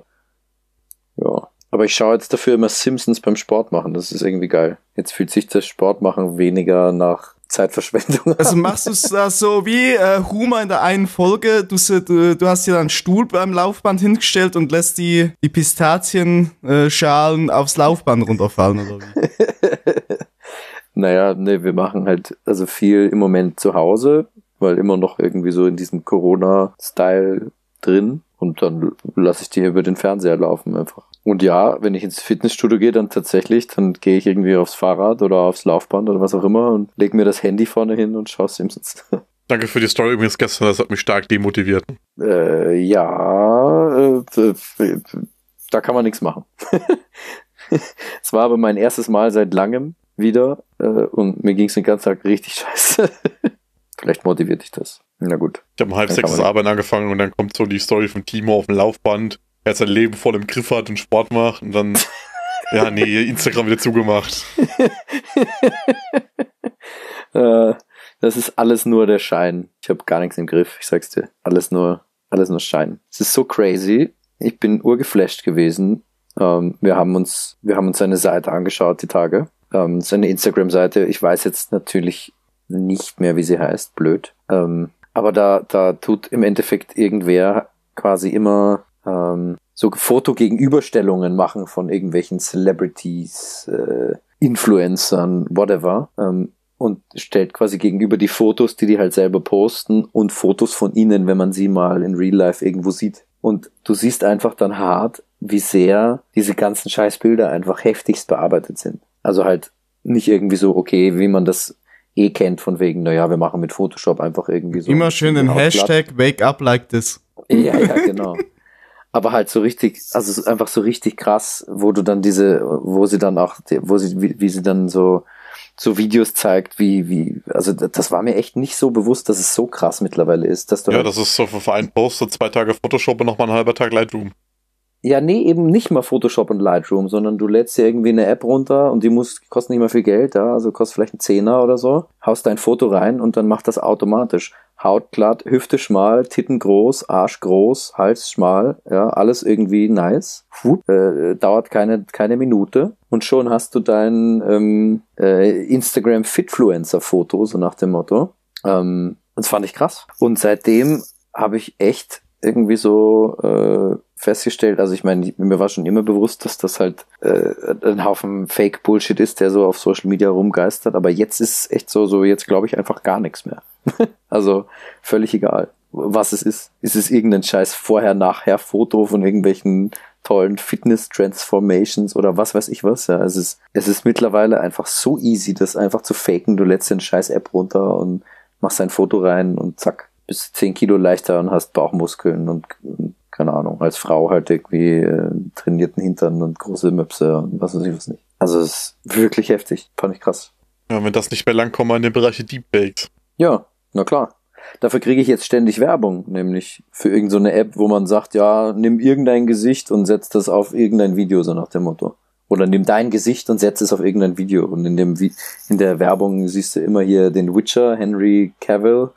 Ja. Aber ich schaue jetzt dafür immer Simpsons beim Sport machen. Das ist irgendwie geil. Jetzt fühlt sich das Sportmachen weniger nach Zeitverschwendung an. Also machst du es da so wie äh, Homer in der einen Folge, du, se- du, du hast dir einen Stuhl beim Laufband hingestellt und lässt die, die Pistazienschalen aufs Laufband runterfallen, oder wie? Naja, ne, wir machen halt also viel im Moment zu Hause, weil immer noch irgendwie so in diesem Corona-Style drin und dann lasse ich die hier über den Fernseher laufen einfach. Und ja, wenn ich ins Fitnessstudio gehe, dann tatsächlich, dann gehe ich irgendwie aufs Fahrrad oder aufs Laufband oder was auch immer und lege mir das Handy vorne hin und schaue Simpsons. Danke für die Story übrigens gestern, das hat mich stark demotiviert. äh, ja, äh, äh, da kann man nichts machen. Es war aber mein erstes Mal seit langem wieder äh, und mir ging es den ganzen Tag richtig scheiße. Vielleicht motiviert dich das. Na gut. Ich habe um halb Dann sechs kann das man- Arbeiten angefangen und dann kommt so die Story von Timo auf dem Laufband. Er hat sein Leben voll im Griff hat und Sport macht und dann, ja, nee, Instagram wieder zugemacht. Äh, das ist alles nur der Schein. Ich habe gar nichts im Griff, ich sag's dir. Alles nur, alles nur Schein. Es ist so crazy. Ich bin urgeflasht gewesen. Ähm, wir haben uns, wir haben uns seine Seite angeschaut, die Tage. Ähm, seine Instagram-Seite. Ich weiß jetzt natürlich nicht mehr, wie sie heißt. Blöd. Ähm, aber da, da tut im Endeffekt irgendwer quasi immer ähm, so Foto-Gegenüberstellungen machen von irgendwelchen Celebrities, äh, Influencern, whatever. Ähm, und stellt quasi gegenüber die Fotos, die die halt selber posten und Fotos von ihnen, wenn man sie mal in Real Life irgendwo sieht. Und du siehst einfach dann hart, wie sehr diese ganzen Scheißbilder einfach heftigst bearbeitet sind. Also halt nicht irgendwie so, okay, wie man das eh kennt, von wegen, naja, wir machen mit Photoshop einfach irgendwie so. Immer schön den Haut glatt. Hashtag Wake Up Like This. Ja, ja, genau. Aber halt so richtig, also es ist einfach so richtig krass, wo du dann diese, wo sie dann auch, wo sie, wie, wie sie dann so, so Videos zeigt, wie, wie, also das war mir echt nicht so bewusst, dass es so krass mittlerweile ist, dass du Ja, halt, das ist so für einen Post, so zwei Tage Photoshop und nochmal ein halber Tag Lightroom. ja, nee, eben nicht mal Photoshop und Lightroom, sondern du lädst dir irgendwie eine App runter und die muss, kostet nicht mal viel Geld, ja, also kostet vielleicht einen Zehner oder so, haust dein Foto rein und dann macht das automatisch. Haut glatt, Hüfte schmal, Titten groß, Arsch groß, Hals schmal, ja, alles irgendwie nice. Wupp, äh, dauert keine, keine Minute und schon hast du dein ähm, äh, Instagram-Fitfluencer-Foto, so nach dem Motto. Ähm, das fand ich krass. Und seitdem habe ich echt irgendwie so, äh, festgestellt, also ich meine, mir war schon immer bewusst, dass das halt äh, ein Haufen Fake-Bullshit ist, der so auf Social Media rumgeistert, aber jetzt ist es echt so, so jetzt glaube ich einfach gar nichts mehr. Also völlig egal, was es ist. Ist es irgendein scheiß Vorher-Nachher-Foto von irgendwelchen tollen Fitness-Transformations oder was weiß ich was. Ja, es ist, es ist mittlerweile einfach so easy, das einfach zu faken. Du lädst den scheiß App runter und machst ein Foto rein und zack, bist zehn Kilo leichter und hast Bauchmuskeln und, und keine Ahnung, als Frau halt irgendwie äh, trainierten Hintern und große Möpse und was weiß ich was nicht. Also es ist wirklich heftig, fand ich krass. Ja, wenn das nicht mehr langkommt in den Bereich Deepfakes. Ja, na klar. Dafür kriege ich jetzt ständig Werbung, nämlich für irgendeine App, wo man sagt, ja, nimm irgendein Gesicht und setz das auf irgendein Video, so nach dem Motto. Oder nimm dein Gesicht und setz es auf irgendein Video. Und in dem Vi- in der Werbung siehst du immer hier den Witcher, Henry Cavill,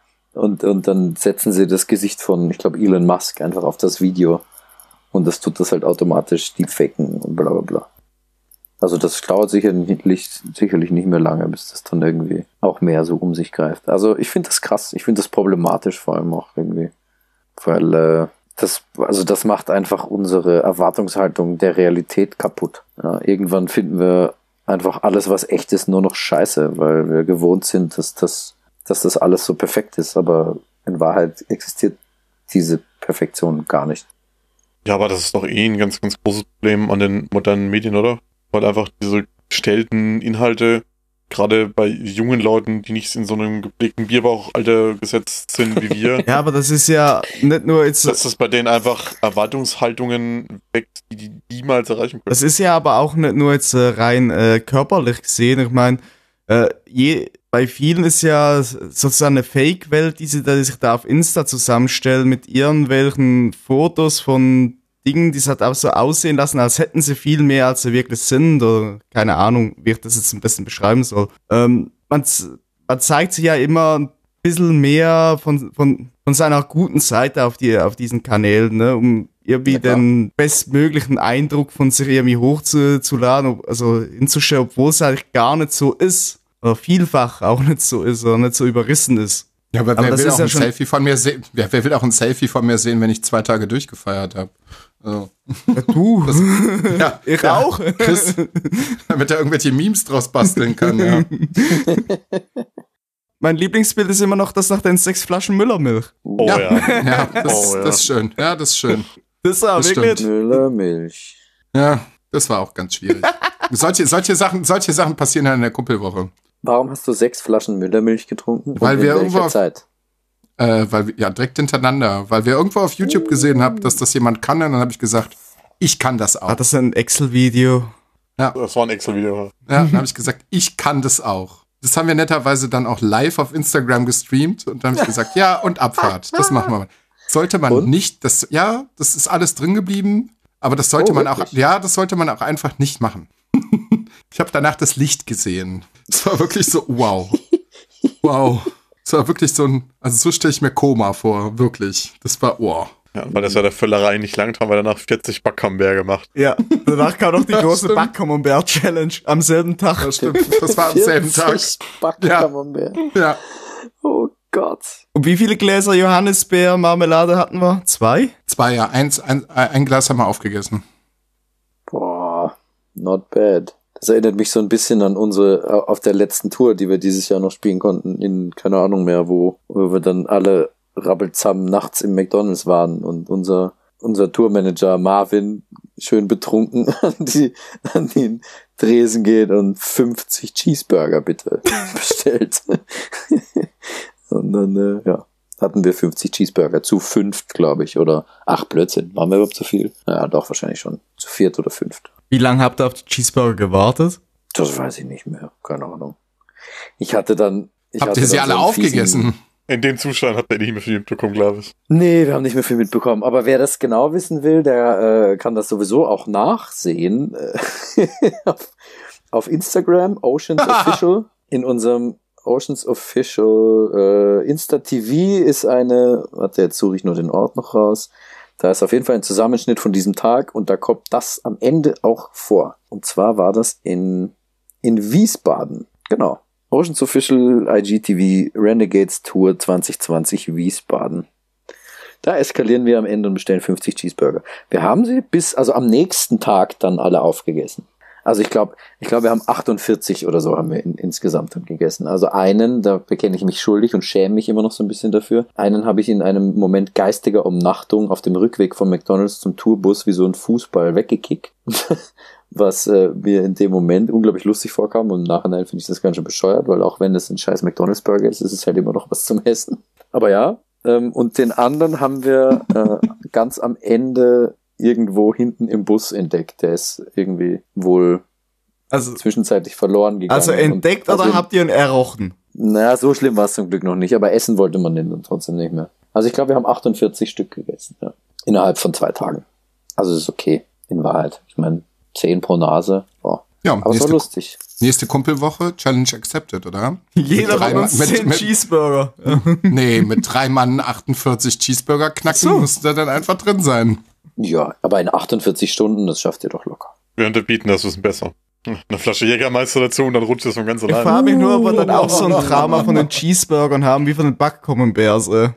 und und dann setzen sie das Gesicht von, ich glaube, Elon Musk einfach auf das Video. Und das tut das halt automatisch deepfaken und bla bla bla. Also das dauert sicherlich, sicherlich nicht mehr lange, bis das dann irgendwie auch mehr so um sich greift. Also ich finde das krass, ich finde das problematisch vor allem auch irgendwie. Weil äh, das, also das macht einfach unsere Erwartungshaltung der Realität kaputt. Ja, irgendwann finden wir einfach alles, was echt ist, nur noch scheiße, weil wir gewohnt sind, dass das, dass das alles so perfekt ist. Aber in Wahrheit existiert diese Perfektion gar nicht. Ja, aber das ist doch eh ein ganz, ganz großes Problem an den modernen Medien, oder? Weil einfach diese gestellten Inhalte, gerade bei jungen Leuten, die nicht in so einem gepflegten Bierbauchalter gesetzt sind wie wir, Ja, aber das ist ja nicht nur jetzt. dass das bei denen einfach Erwartungshaltungen weckt, die die niemals erreichen können. Das ist ja aber auch nicht nur jetzt äh, rein äh, körperlich gesehen. Ich meine, äh, je, bei vielen ist ja sozusagen eine Fake-Welt, die sie da, die sich da auf Insta zusammenstellen mit irgendwelchen Fotos von Dingen, die es halt auch so aussehen lassen, als hätten sie viel mehr, als sie wirklich sind. Oder keine Ahnung, wie ich das jetzt am besten beschreiben soll. Ähm, man, man zeigt sich ja immer ein bisschen mehr von, von, von seiner guten Seite auf, die, auf diesen Kanälen, ne, um irgendwie Ja, klar. den bestmöglichen Eindruck von sich irgendwie hochzuladen, also hinzustellen, obwohl es eigentlich gar nicht so ist. Oder vielfach auch nicht so ist oder nicht so überrissen ist. Ja, aber, Aber wer das will ist auch ja ein schon- Selfie von mir sehen? Wer, wer will auch ein Selfie von mir sehen, wenn ich zwei Tage durchgefeiert habe? Also, Ja, du, ja, ich ja, auch. Chris, damit er irgendwelche Memes draus basteln kann, ja. Mein Lieblingsbild ist immer noch das nach den sechs Flaschen Müllermilch. Oh ja. ja. Ja, das, Oh, ja. das ist schön. Ja, das ist schön. Das war Das wirklich. Müllermilch. Ja, das war auch ganz schwierig. solche, solche, Sachen, solche Sachen passieren ja in der Kumpelwoche. Warum hast du sechs Flaschen Müllermilch getrunken? Weil Und wir in irgendwo welcher auf- Zeit? Äh, weil wir, ja, direkt hintereinander. Weil wir irgendwo auf YouTube gesehen haben, dass das jemand kann. Und dann habe ich gesagt, ich kann das auch. War das ein Excel-Video? Das war ein Excel-Video. Ja, dann habe ich gesagt, ich kann das auch. Das haben wir netterweise dann auch live auf Instagram gestreamt. Und dann habe ich gesagt, ja, und Abfahrt. Das machen wir mal. Sollte man Und? nicht, das, ja, das ist alles drin geblieben. Aber das sollte Oh, man auch, wirklich? ja, das sollte man auch einfach nicht machen. Ich habe danach das Licht gesehen. Es war wirklich so, wow. Wow. Es war wirklich so ein, also so stelle ich mir Koma vor, wirklich. Das war, wow. Ja, weil das ja der Völlerei nicht langt, haben wir danach vierzig Backhamburger gemacht. Ja, danach kam noch die Ja, große stimmt. Backcamembert-Challenge am selben Tag. Das stimmt. Das war am selben Tag. vierzig Backcamembert. Ja. Oh Gott. Und wie viele Gläser Johannisbeer-Marmelade hatten wir? Zwei? Zwei, ja. Eins, ein, ein Glas haben wir aufgegessen. Boah, not bad. Das erinnert mich so ein bisschen an unsere, auf der letzten Tour, die wir dieses Jahr noch spielen konnten, in, keine Ahnung mehr, wo, wo wir dann alle rabbelzamm nachts im McDonald's waren und unser, unser Tourmanager Marvin schön betrunken an die, an den Tresen geht und fünfzig Cheeseburger bitte bestellt. Und dann, äh, ja, hatten wir fünfzig Cheeseburger zu fünft, glaube ich, oder ach, Blödsinn, waren wir überhaupt zu viel? Ja, doch, wahrscheinlich schon. Zu viert oder fünft. Wie lange habt ihr auf die Cheeseburger gewartet? Das weiß ich nicht mehr, keine Ahnung. Ich hatte dann... Ich Habt hatte ihr sie dann alle so einen aufgegessen? Fiesen, In dem Zustand hat er nicht mehr viel mitbekommen, glaube ich. nee, wir haben nicht mehr viel mitbekommen. Aber wer das genau wissen will, der äh, kann das sowieso auch nachsehen. Äh, auf, auf Instagram, Oceans Official. In unserem Oceans Official äh, Insta-T V ist eine... Warte, jetzt suche ich nur den Ort noch raus. Da ist auf jeden Fall ein Zusammenschnitt von diesem Tag und da kommt das am Ende auch vor. Und zwar war das in, in Wiesbaden. Genau. Oceans Official I G T V Renegades Tour zwanzig zwanzig Wiesbaden. Da eskalieren wir am Ende und bestellen fünfzig Cheeseburger. Wir haben sie bis, also am nächsten Tag dann alle aufgegessen. Also ich glaube, ich glaube, wir haben achtundvierzig oder so haben wir in, insgesamt dann gegessen. Also einen, da bekenne ich mich schuldig und schäme mich immer noch so ein bisschen dafür. Einen habe ich in einem Moment geistiger Umnachtung auf dem Rückweg von McDonald's zum Tourbus wie so ein Fußball weggekickt. Was äh, mir in dem Moment unglaublich lustig vorkam und im Nachhinein finde ich das ganz schön bescheuert, weil auch wenn es ein scheiß McDonald's-Burger ist, ist es halt immer noch was zum Essen. Aber ja, ähm, und den anderen haben wir äh, ganz am Ende irgendwo hinten im Bus entdeckt. Der ist irgendwie wohl also, zwischenzeitlich verloren gegangen. Also entdeckt oder habt ihr ihn errochen? Naja, so schlimm war es zum Glück noch nicht, aber essen wollte man den dann trotzdem nicht mehr. Also ich glaube, wir haben achtundvierzig Stück gegessen, ja. Innerhalb von zwei Tagen. Also ist okay, in Wahrheit. Ich meine, zehn pro Nase. Oh. Ja, aber es war lustig. Nächste Kumpelwoche, Challenge accepted, oder? Jeder von uns zehn Cheeseburger. Nee, mit drei Mann achtundvierzig Cheeseburger knacken so. Muss da dann einfach drin sein. Ja, aber in achtundvierzig Stunden, das schafft ihr doch locker. Wir unterbieten das bisschen besser. Eine Flasche Jägermeister dazu und dann rutscht es von ganz alleine. Ich frage mich nur, ob wir dann auch so ein Trauma von den Cheeseburgern haben, wie von den Backcommonbears. Äh.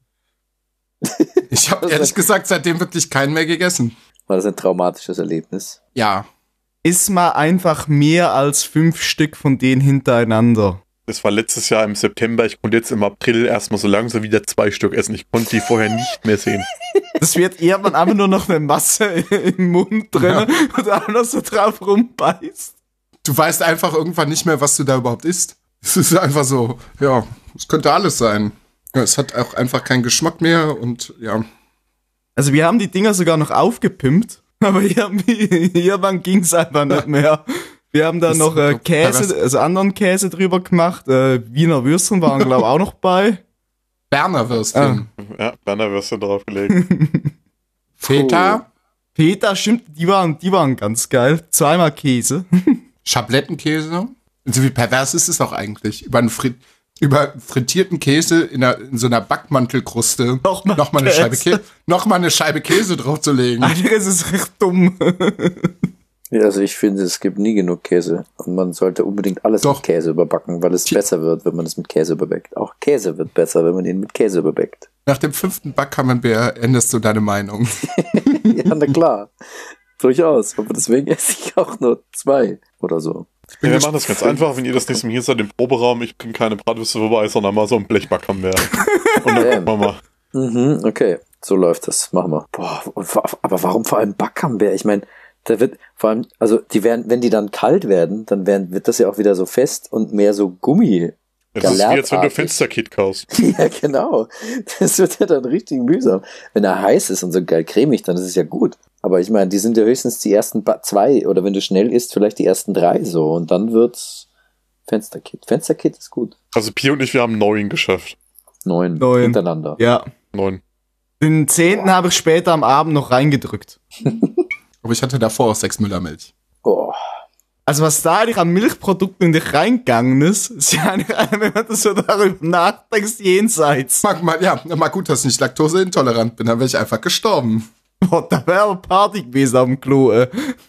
Ich habe ehrlich gesagt seitdem wirklich keinen mehr gegessen. War das ein traumatisches Erlebnis? Ja. Iss mal einfach mehr als fünf Stück von denen hintereinander. Das war letztes Jahr im September. Ich konnte jetzt im April erstmal so langsam wieder zwei Stück essen. Ich konnte die vorher nicht mehr sehen. Das wird irgendwann einfach nur noch eine Masse im Mund drin ja. Und alles so drauf rumbeißt. Du weißt einfach irgendwann nicht mehr, was du da überhaupt isst. Es ist einfach so, ja, es könnte alles sein. Ja, es hat auch einfach keinen Geschmack mehr und ja. Also wir haben die Dinger sogar noch aufgepimpt, aber irgendwann ging es einfach nicht mehr. Wir haben da das noch äh, Käse, also anderen Käse drüber gemacht. Äh, Wiener Würstchen waren, glaube ich, auch noch bei. Berner Würstchen. Ah. Ja, Berner Würstchen draufgelegt. Feta. Feta, stimmt, die waren, die waren ganz geil. Zweimal Käse. Schablettenkäse. Und so wie pervers ist es auch eigentlich. Über einen Frit- über frittierten Käse in, einer, in so einer Backmantelkruste Nochmal noch mal eine Scheibe Käse, noch mal eine Scheibe Käse draufzulegen. Alter, das ist recht dumm. Ja, also ich finde, es gibt nie genug Käse. Und man sollte unbedingt alles Doch. mit Käse überbacken, weil es Ch- besser wird, wenn man es mit Käse überbackt. Auch Käse wird besser, wenn man ihn mit Käse überbackt. Nach dem fünften Backkammerbier änderst du deine Meinung. Ja, na klar. Durchaus. Aber deswegen esse ich auch nur zwei oder so. Ja, wir machen das ganz einfach, wenn ihr das nächste Mal hier seid im Proberaum, ich bringe keine Bratwürste vorbei, sondern mal so ein Blechbackhammer. Und dann gucken wir mal. Mhm, okay, so läuft das. Machen wir. Boah, aber warum vor allem Backhammer? Ich meine, da wird vor allem, also die werden, wenn die dann kalt werden, dann werden, wird das ja auch wieder so fest und mehr so Gummi. Das ist wie jetzt, wenn du Fensterkit kaufst. Ja, genau. Das wird ja dann richtig mühsam. Wenn er heiß ist und so geil cremig, dann ist es ja gut. Aber ich meine, die sind ja höchstens die ersten ba- zwei oder wenn du schnell isst, vielleicht die ersten drei so und dann wird's Fensterkit. Fensterkit ist gut. Also Pi und ich, wir haben neun geschafft. Neun, neun. Hintereinander. Ja. Neun. Den zehnten habe ich später am Abend noch reingedrückt. Aber ich hatte davor auch sechs Müllermilch. Oh. Also was da eigentlich an Milchprodukten in dich reingegangen ist, ist ja eigentlich, wenn man das so darüber nachdenkt, jenseits. Mag mal, ja, mal gut, dass ich nicht laktoseintolerant bin, dann wäre ich einfach gestorben. Boah, da wäre aber Party gewesen am Klo, ey.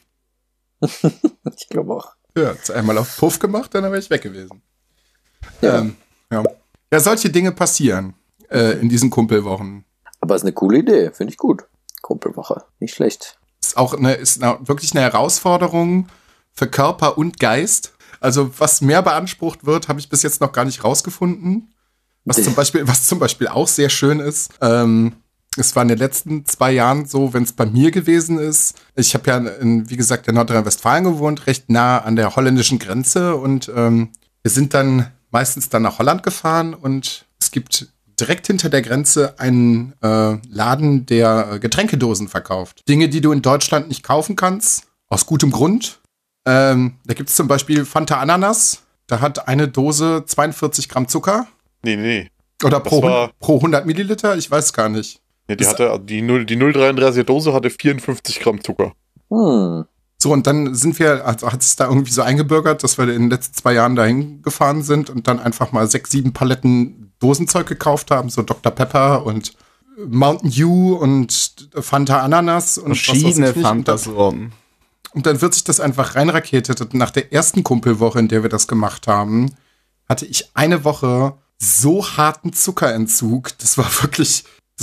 Ich glaube auch. Ja, jetzt einmal auf Puff gemacht, dann wäre ich weg gewesen. Ja. Ähm, ja. ja, solche Dinge passieren äh, in diesen Kumpelwochen. Aber ist eine coole Idee, finde ich gut. Kumpelwoche, nicht schlecht. Ist auch eine, ist eine, wirklich eine Herausforderung für Körper und Geist. Also was mehr beansprucht wird, habe ich bis jetzt noch gar nicht rausgefunden. Was zum Beispiel, was zum Beispiel auch sehr schön ist, ähm, es war in den letzten zwei Jahren so, wenn es bei mir gewesen ist. Ich habe ja, in, wie gesagt, in Nordrhein-Westfalen gewohnt, recht nah an der holländischen Grenze. Und ähm, wir sind dann meistens dann nach Holland gefahren. Und es gibt direkt hinter der Grenze einen äh, Laden, der Getränkedosen verkauft. Dinge, die du in Deutschland nicht kaufen kannst, aus gutem Grund. Ähm, da gibt es zum Beispiel Fanta Ananas. Da hat eine Dose zweiundvierzig Gramm Zucker. Nee, nee. Oder pro, war, pro hundert Milliliter? Ich weiß gar nicht. Ja, die, hatte, die, null, die null Komma dreiunddreißiger Dose hatte vierundfünfzig Gramm Zucker. Hm. So, und dann sind wir, also hat es da irgendwie so eingebürgert, dass wir in den letzten zwei Jahren dahin gefahren sind und dann einfach mal sechs, sieben Paletten Dosenzeug gekauft haben, so Doktor Pepper und Mountain Dew und Fanta Ananas und verschiedene Fanta-Sorten. Und dann wird sich das einfach reinraketet. Und nach der ersten Kumpelwoche, in der wir das gemacht haben, hatte ich eine Woche so harten Zuckerentzug. Das war wirklich, das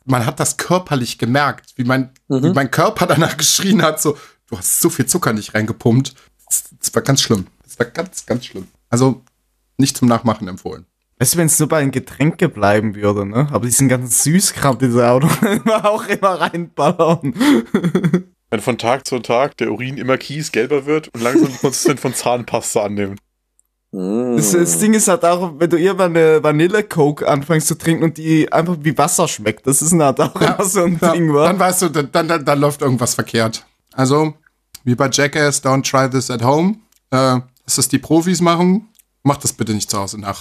man hat das körperlich gemerkt, wie mein, Mhm. wie mein Körper danach geschrien hat, so, du hast so viel Zucker nicht reingepumpt. Das, das war ganz schlimm. Das war ganz, ganz schlimm. Also nicht zum Nachmachen empfohlen. Weißt du, wenn es nur bei den Getränken bleiben würde, ne? Aber diesen ganzen Süßkram, diese Auto immer auch immer reinballern. Wenn von Tag zu Tag der Urin immer kiesgelber wird und langsam die Konsistenz von Zahnpasta annimmt. Mm. Das, das Ding ist halt auch, wenn du irgendwann eine Vanille-Coke anfängst zu trinken und die einfach wie Wasser schmeckt, das ist halt auch immer so ein Ja, Ding, wa? dann weißt du, dann, dann, dann läuft irgendwas verkehrt. Also, wie bei Jackass, don't try this at home. Äh, dass das die Profis machen, macht das bitte nicht zu Hause nach.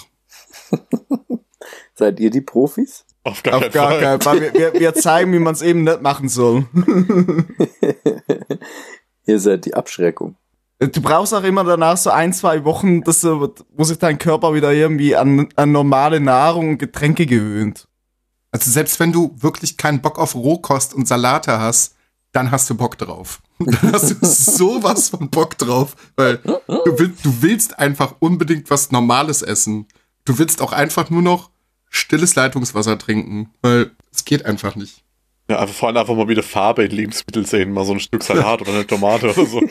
Seid ihr die Profis? Auf gar Auf keinen gar Fall. keinen Fall. Wir, wir, wir zeigen, wie man es eben nicht machen soll. Ihr seid die Abschreckung. Du brauchst auch immer danach so ein, zwei Wochen, dass du, wo sich dein Körper wieder irgendwie an, an normale Nahrung und Getränke gewöhnt. Also selbst wenn du wirklich keinen Bock auf Rohkost und Salate hast, dann hast du Bock drauf. Dann hast du sowas von Bock drauf, weil du willst, du willst einfach unbedingt was Normales essen. Du willst auch einfach nur noch stilles Leitungswasser trinken, weil es geht einfach nicht. Ja, einfach vor allem einfach mal wieder Farbe in Lebensmitteln sehen, mal so ein Stück Salat oder eine Tomate oder so.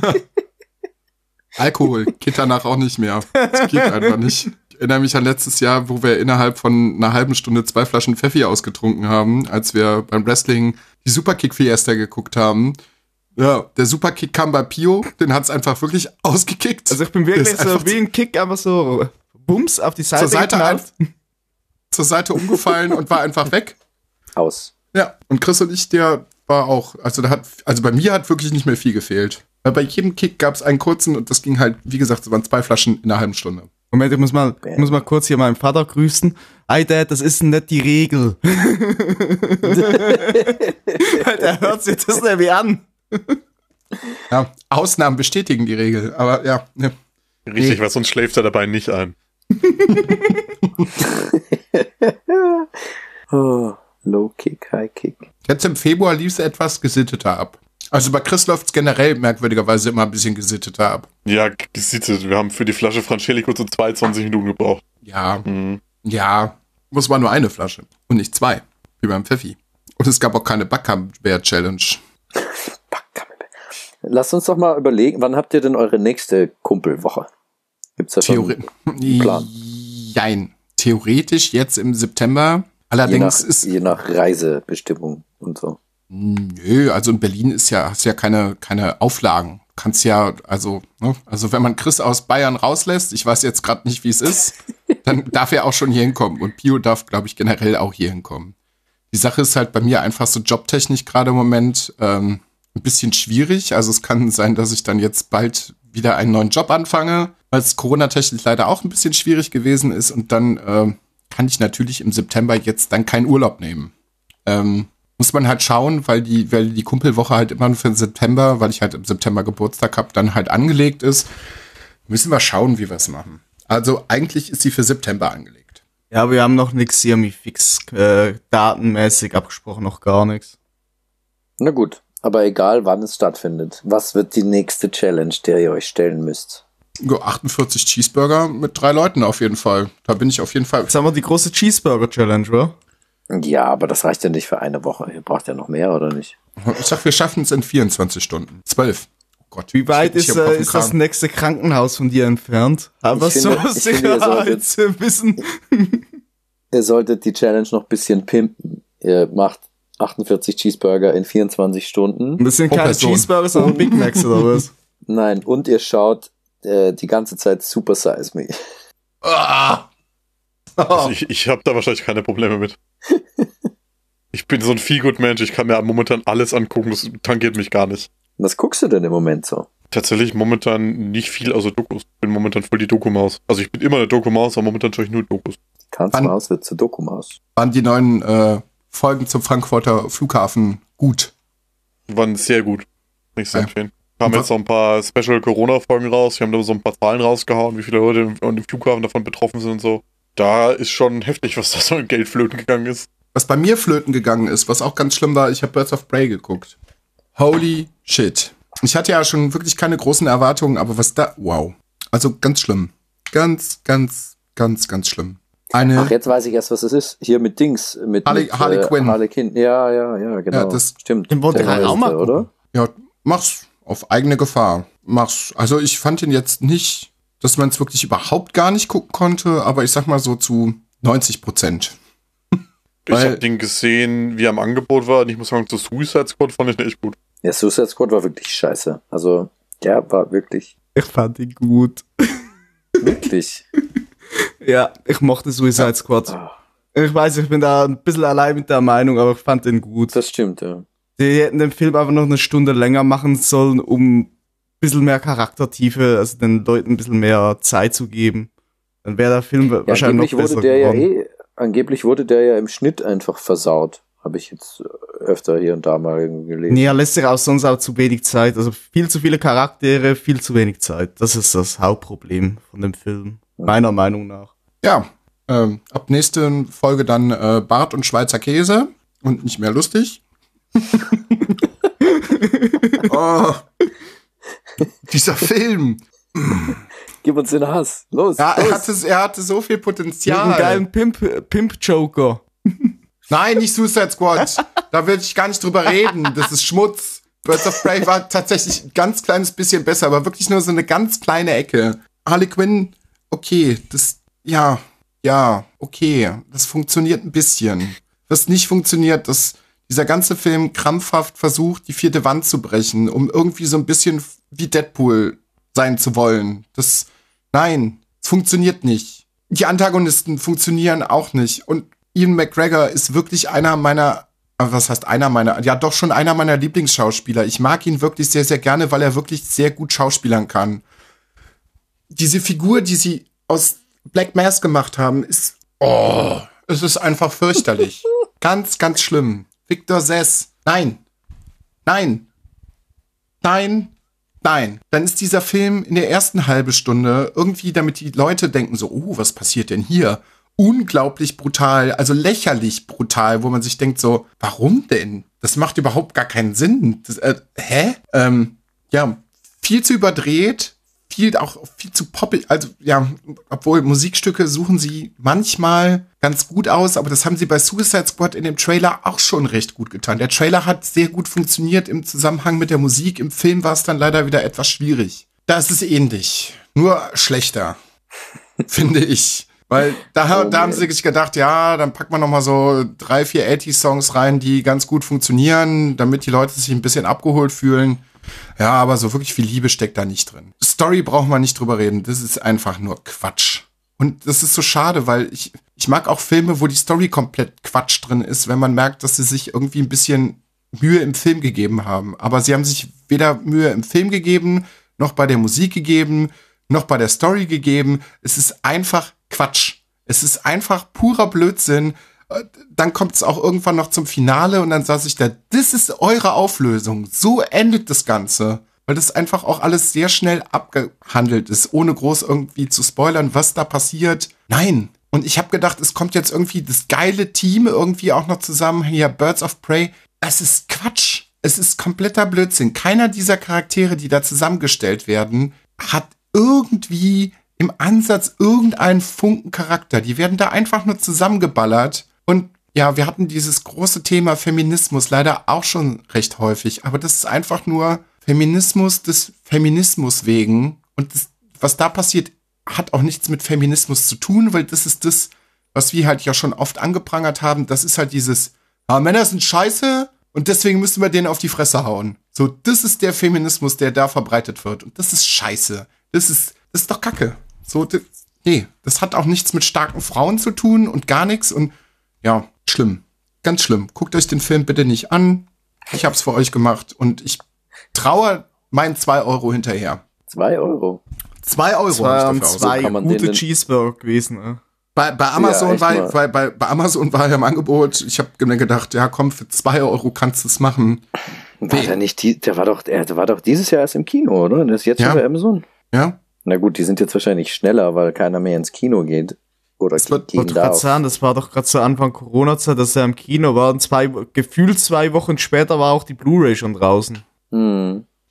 Alkohol geht danach auch nicht mehr. Das geht einfach nicht. Ich erinnere mich an letztes Jahr, wo wir innerhalb von einer halben Stunde zwei Flaschen Pfeffi ausgetrunken haben, als wir beim Wrestling die Superkick Fiesta geguckt haben. Ja, der Superkick kam bei Pio, den hat's einfach wirklich ausgekickt. Also ich bin wirklich Ist so einfach wie ein Kick, einfach so Bums auf die Seite zur Seite, geknallt. ein, zur Seite umgefallen und war einfach weg. Aus. Ja, und Chris und ich, der war auch, also da hat, also bei mir hat wirklich nicht mehr viel gefehlt. Weil bei jedem Kick gab's einen kurzen und das ging halt, wie gesagt, es waren zwei Flaschen in einer halben Stunde. Moment, ich muss mal, ich muss mal kurz hier meinen Vater grüßen. Hey Dad, das ist nicht die Regel. Der hört sich das nämlich an. Ja, Ausnahmen bestätigen die Regel, aber ja. Ne. Richtig, weil sonst schläft er dabei nicht ein. Oh, Low Kick, High Kick. Jetzt im Februar lief es etwas gesitteter ab. Also bei Chris läuft es generell merkwürdigerweise immer ein bisschen gesitteter ab. Ja, gesittet. Wir haben für die Flasche Frangelico so zweiundzwanzig Minuten gebraucht. Ja, Mhm. ja, es war nur eine Flasche und nicht zwei, wie beim Pfeffi. Und es gab auch keine Backcamp-Challenge. Lasst uns doch mal überlegen, wann habt ihr denn eure nächste Kumpelwoche? Gibt's da schon Theori- Plan? Jein. Theoretisch jetzt im September. je Allerdings nach, ist. je nach Reisebestimmung und so. Nö, also in Berlin ist ja, hast ja keine, keine Auflagen. Kannst ja, also, ne, also wenn man Chris aus Bayern rauslässt, ich weiß jetzt gerade nicht, wie es ist, dann darf er auch schon hier hinkommen. Und Pio darf, glaube ich, generell auch hier hinkommen. Die Sache ist halt bei mir einfach so jobtechnisch gerade im Moment ähm, ein bisschen schwierig. Also es kann sein, dass ich dann jetzt bald wieder einen neuen Job anfange, weil es Corona-technisch leider auch ein bisschen schwierig gewesen ist. Und dann äh, kann ich natürlich im September jetzt dann keinen Urlaub nehmen. Ähm, muss man halt schauen, weil die, weil die Kumpelwoche halt immer nur für den September, weil ich halt im September Geburtstag habe, dann halt angelegt ist. Müssen wir schauen, wie wir es machen. Also eigentlich ist sie für September angelegt. Ja, wir haben noch nichts irgendwie fix äh, datenmäßig abgesprochen, noch gar nichts. Na gut, aber egal wann es stattfindet. Was wird die nächste Challenge, der ihr euch stellen müsst? Ja, achtundvierzig Cheeseburger mit drei Leuten auf jeden Fall. Da bin ich auf jeden Fall. Jetzt haben wir die große Cheeseburger-Challenge, oder? Ja, aber das reicht ja nicht für eine Woche. Ihr braucht ja noch mehr, oder nicht? Ich sag, wir schaffen es in vierundzwanzig Stunden. zwölf. Oh Gott. Wie weit ich ist, hier auf äh, dem ist das Kran. nächste Krankenhaus von dir entfernt? Aber Ich so finde- ich finde, ihr solltet- Sicherheitswissen. Ihr solltet die Challenge noch ein bisschen pimpen. Ihr macht achtundvierzig Cheeseburger in vierundzwanzig Stunden. Das sind Pro keine Person. Cheeseburger, sondern Big Macs oder was? Nein, und ihr schaut äh, die ganze Zeit Super Size Me. Ah! Also ich ich habe da wahrscheinlich keine Probleme mit. Ich bin so ein Feelgood-Mensch, ich kann mir momentan alles angucken, das tangiert mich gar nicht. Was guckst du denn im Moment so? Tatsächlich momentan nicht viel außer Dokus. Ich bin momentan voll die Dokumaus. Also ich bin immer eine Dokumaus, aber momentan schaue ich nur Dokus. Tanzmaus wird zur Dokumaus. Waren die neuen äh, Folgen zum Frankfurter Flughafen gut? Waren sehr gut. Nicht sehr Ja. empfehlen. Kamen jetzt noch ein paar Special-Corona-Folgen raus. Wir haben da so ein paar Zahlen rausgehauen, wie viele Leute im, im Flughafen davon betroffen sind und so. Da ist schon heftig, was da so in Geld flöten gegangen ist. Was bei mir flöten gegangen ist, was auch ganz schlimm war, ich habe Birds of Prey geguckt. Holy shit. Ich hatte ja schon wirklich keine großen Erwartungen, aber was da, wow. Also ganz schlimm. Ganz, ganz, ganz, ganz schlimm. Eine Ach, jetzt weiß ich erst, was es ist. Hier mit Dings. Mit, Harley- mit, Harley äh, Quinn. Harley Quinn. Ja, ja, ja, genau. Ja, das- stimmt. Den wollte Der ich auch mal neueste, oder? Ja, mach's auf eigene Gefahr. Mach's. Also ich fand ihn jetzt nicht, dass man es wirklich überhaupt gar nicht gucken konnte, aber ich sag mal so zu neunzig Prozent. Ich Weil- habe den gesehen, wie er im Angebot war. Und ich muss sagen, zu Suicide Squad fand ich den echt gut. Der Suicide Squad war wirklich scheiße. Also, der war wirklich, Ich fand ihn gut. wirklich. Ja, ich mochte Suicide Squad. Ah, Ich weiß, ich bin da ein bisschen allein mit der Meinung, aber ich fand den gut. das stimmt, ja. Die hätten den Film einfach noch eine Stunde länger machen sollen, um ein bisschen mehr Charaktertiefe, also den Leuten ein bisschen mehr Zeit zu geben. Dann wäre der Film Ja, wahrscheinlich angeblich noch wurde besser der ja geworden. eh, angeblich wurde der ja im Schnitt einfach versaut. Habe ich jetzt äh, öfter hier und da mal irgendwie gelesen. Nee, er lässt sich auch sonst auch zu wenig Zeit. Also viel zu viele Charaktere, viel zu wenig Zeit. Das ist das Hauptproblem von dem Film. Meiner Meinung nach. Ja, ähm, ab nächste Folge dann äh, Bart und Schweizer Käse und nicht mehr lustig. Oh, dieser Film. Gib uns den Hass. Los, Ja, er los. hatte, er hatte so viel Mit Potenzial. einem geilen Pimp, Pimp-Joker. Nein, nicht Suicide Squad. Da will ich gar nicht drüber reden. Das ist Schmutz. Birds of Prey war tatsächlich ein ganz kleines bisschen besser, aber wirklich nur so eine ganz kleine Ecke. Harley Quinn, okay, das, ja, ja, okay, das funktioniert ein bisschen. Was nicht funktioniert, dass dieser ganze Film krampfhaft versucht, die vierte Wand zu brechen, um irgendwie so ein bisschen wie Deadpool sein zu wollen. Das, nein, es funktioniert nicht. Die Antagonisten funktionieren auch nicht. Und Ian McGregor ist wirklich einer meiner, was heißt einer meiner, ja doch schon einer meiner Lieblingsschauspieler. Ich mag ihn wirklich sehr, sehr gerne, weil er wirklich sehr gut schauspielern kann. Diese Figur, die sie aus Black Mass gemacht haben, ist, oh, es ist einfach fürchterlich. Ganz, ganz schlimm. Victor Sess, nein, nein, nein, nein. Dann ist dieser Film in der ersten halben Stunde irgendwie, damit die Leute denken so, oh, was passiert denn hier? Unglaublich brutal, also lächerlich brutal, wo man sich denkt so, warum denn? Das macht überhaupt gar keinen Sinn. Das, äh, hä? Ähm, ja, viel zu überdreht, viel auch viel zu poppig, also ja, obwohl Musikstücke suchen sie manchmal ganz gut aus, aber das haben sie bei Suicide Squad in dem Trailer auch schon recht gut getan. Der Trailer hat sehr gut funktioniert im Zusammenhang mit der Musik, im Film war es dann leider wieder etwas schwierig. Da ist es ähnlich, nur schlechter, finde ich. Weil da, Oh, da haben man. sie sich gedacht, ja, dann packt man noch mal so drei, vier achtziger-Songs rein, die ganz gut funktionieren, damit die Leute sich ein bisschen abgeholt fühlen. Ja, aber so wirklich viel Liebe steckt da nicht drin. Story braucht man nicht drüber reden. Das ist einfach nur Quatsch. Und das ist so schade, weil ich, ich mag auch Filme, wo die Story komplett Quatsch drin ist, wenn man merkt, dass sie sich irgendwie ein bisschen Mühe im Film gegeben haben. Aber sie haben sich weder Mühe im Film gegeben, noch bei der Musik gegeben, noch bei der Story gegeben. Es ist einfach Quatsch. Es ist einfach purer Blödsinn. Dann kommt es auch irgendwann noch zum Finale und dann saß ich da, das ist eure Auflösung. So endet das Ganze. Weil das einfach auch alles sehr schnell abgehandelt ist, ohne groß irgendwie zu spoilern, was da passiert. Nein. Und ich habe gedacht, es kommt jetzt irgendwie das geile Team irgendwie auch noch zusammen. Hier, Birds of Prey. Das ist Quatsch. Es ist kompletter Blödsinn. Keiner dieser Charaktere, die da zusammengestellt werden, hat irgendwie im Ansatz irgendeinen Funken Charakter. Die werden da einfach nur zusammengeballert. Und ja, wir hatten dieses große Thema Feminismus leider auch schon recht häufig. Aber das ist einfach nur Feminismus des Feminismus wegen. Und das, was da passiert, hat auch nichts mit Feminismus zu tun, weil das ist das, was wir halt ja schon oft angeprangert haben. Das ist halt dieses, ah, Männer sind scheiße und deswegen müssen wir denen auf die Fresse hauen. So, das ist der Feminismus, der da verbreitet wird. Und das ist scheiße. Das ist, das ist doch Kacke. So, das, nee, das hat auch nichts mit starken Frauen zu tun und gar nichts. Und ja, schlimm. Ganz schlimm. Guckt euch den Film bitte nicht an. Ich hab's für euch gemacht und ich traue meinen zwei Euro hinterher. Zwei Euro. Zwei Euro Das hab ich waren dafür zwei kann man gute den- Cheeseburger gewesen. Ne? Bei, bei Amazon Ja, echt war, mal. bei, bei, bei Amazon war er im Angebot. Ich habe mir gedacht, ja komm, für zwei Euro kannst du es machen. War Nee. der nicht, die, der war doch, der, der war doch dieses Jahr erst im Kino, oder? Der ist jetzt Ja. schon bei Amazon. Ja, Na gut, die sind jetzt wahrscheinlich schneller, weil keiner mehr ins Kino geht. Oder Das wird- gehen Wollte gerade darf. sagen, das war doch gerade zu Anfang Corona-Zeit, dass er im Kino war und zwei, gefühlt zwei Wochen später war auch die Blu-ray schon draußen. Hm.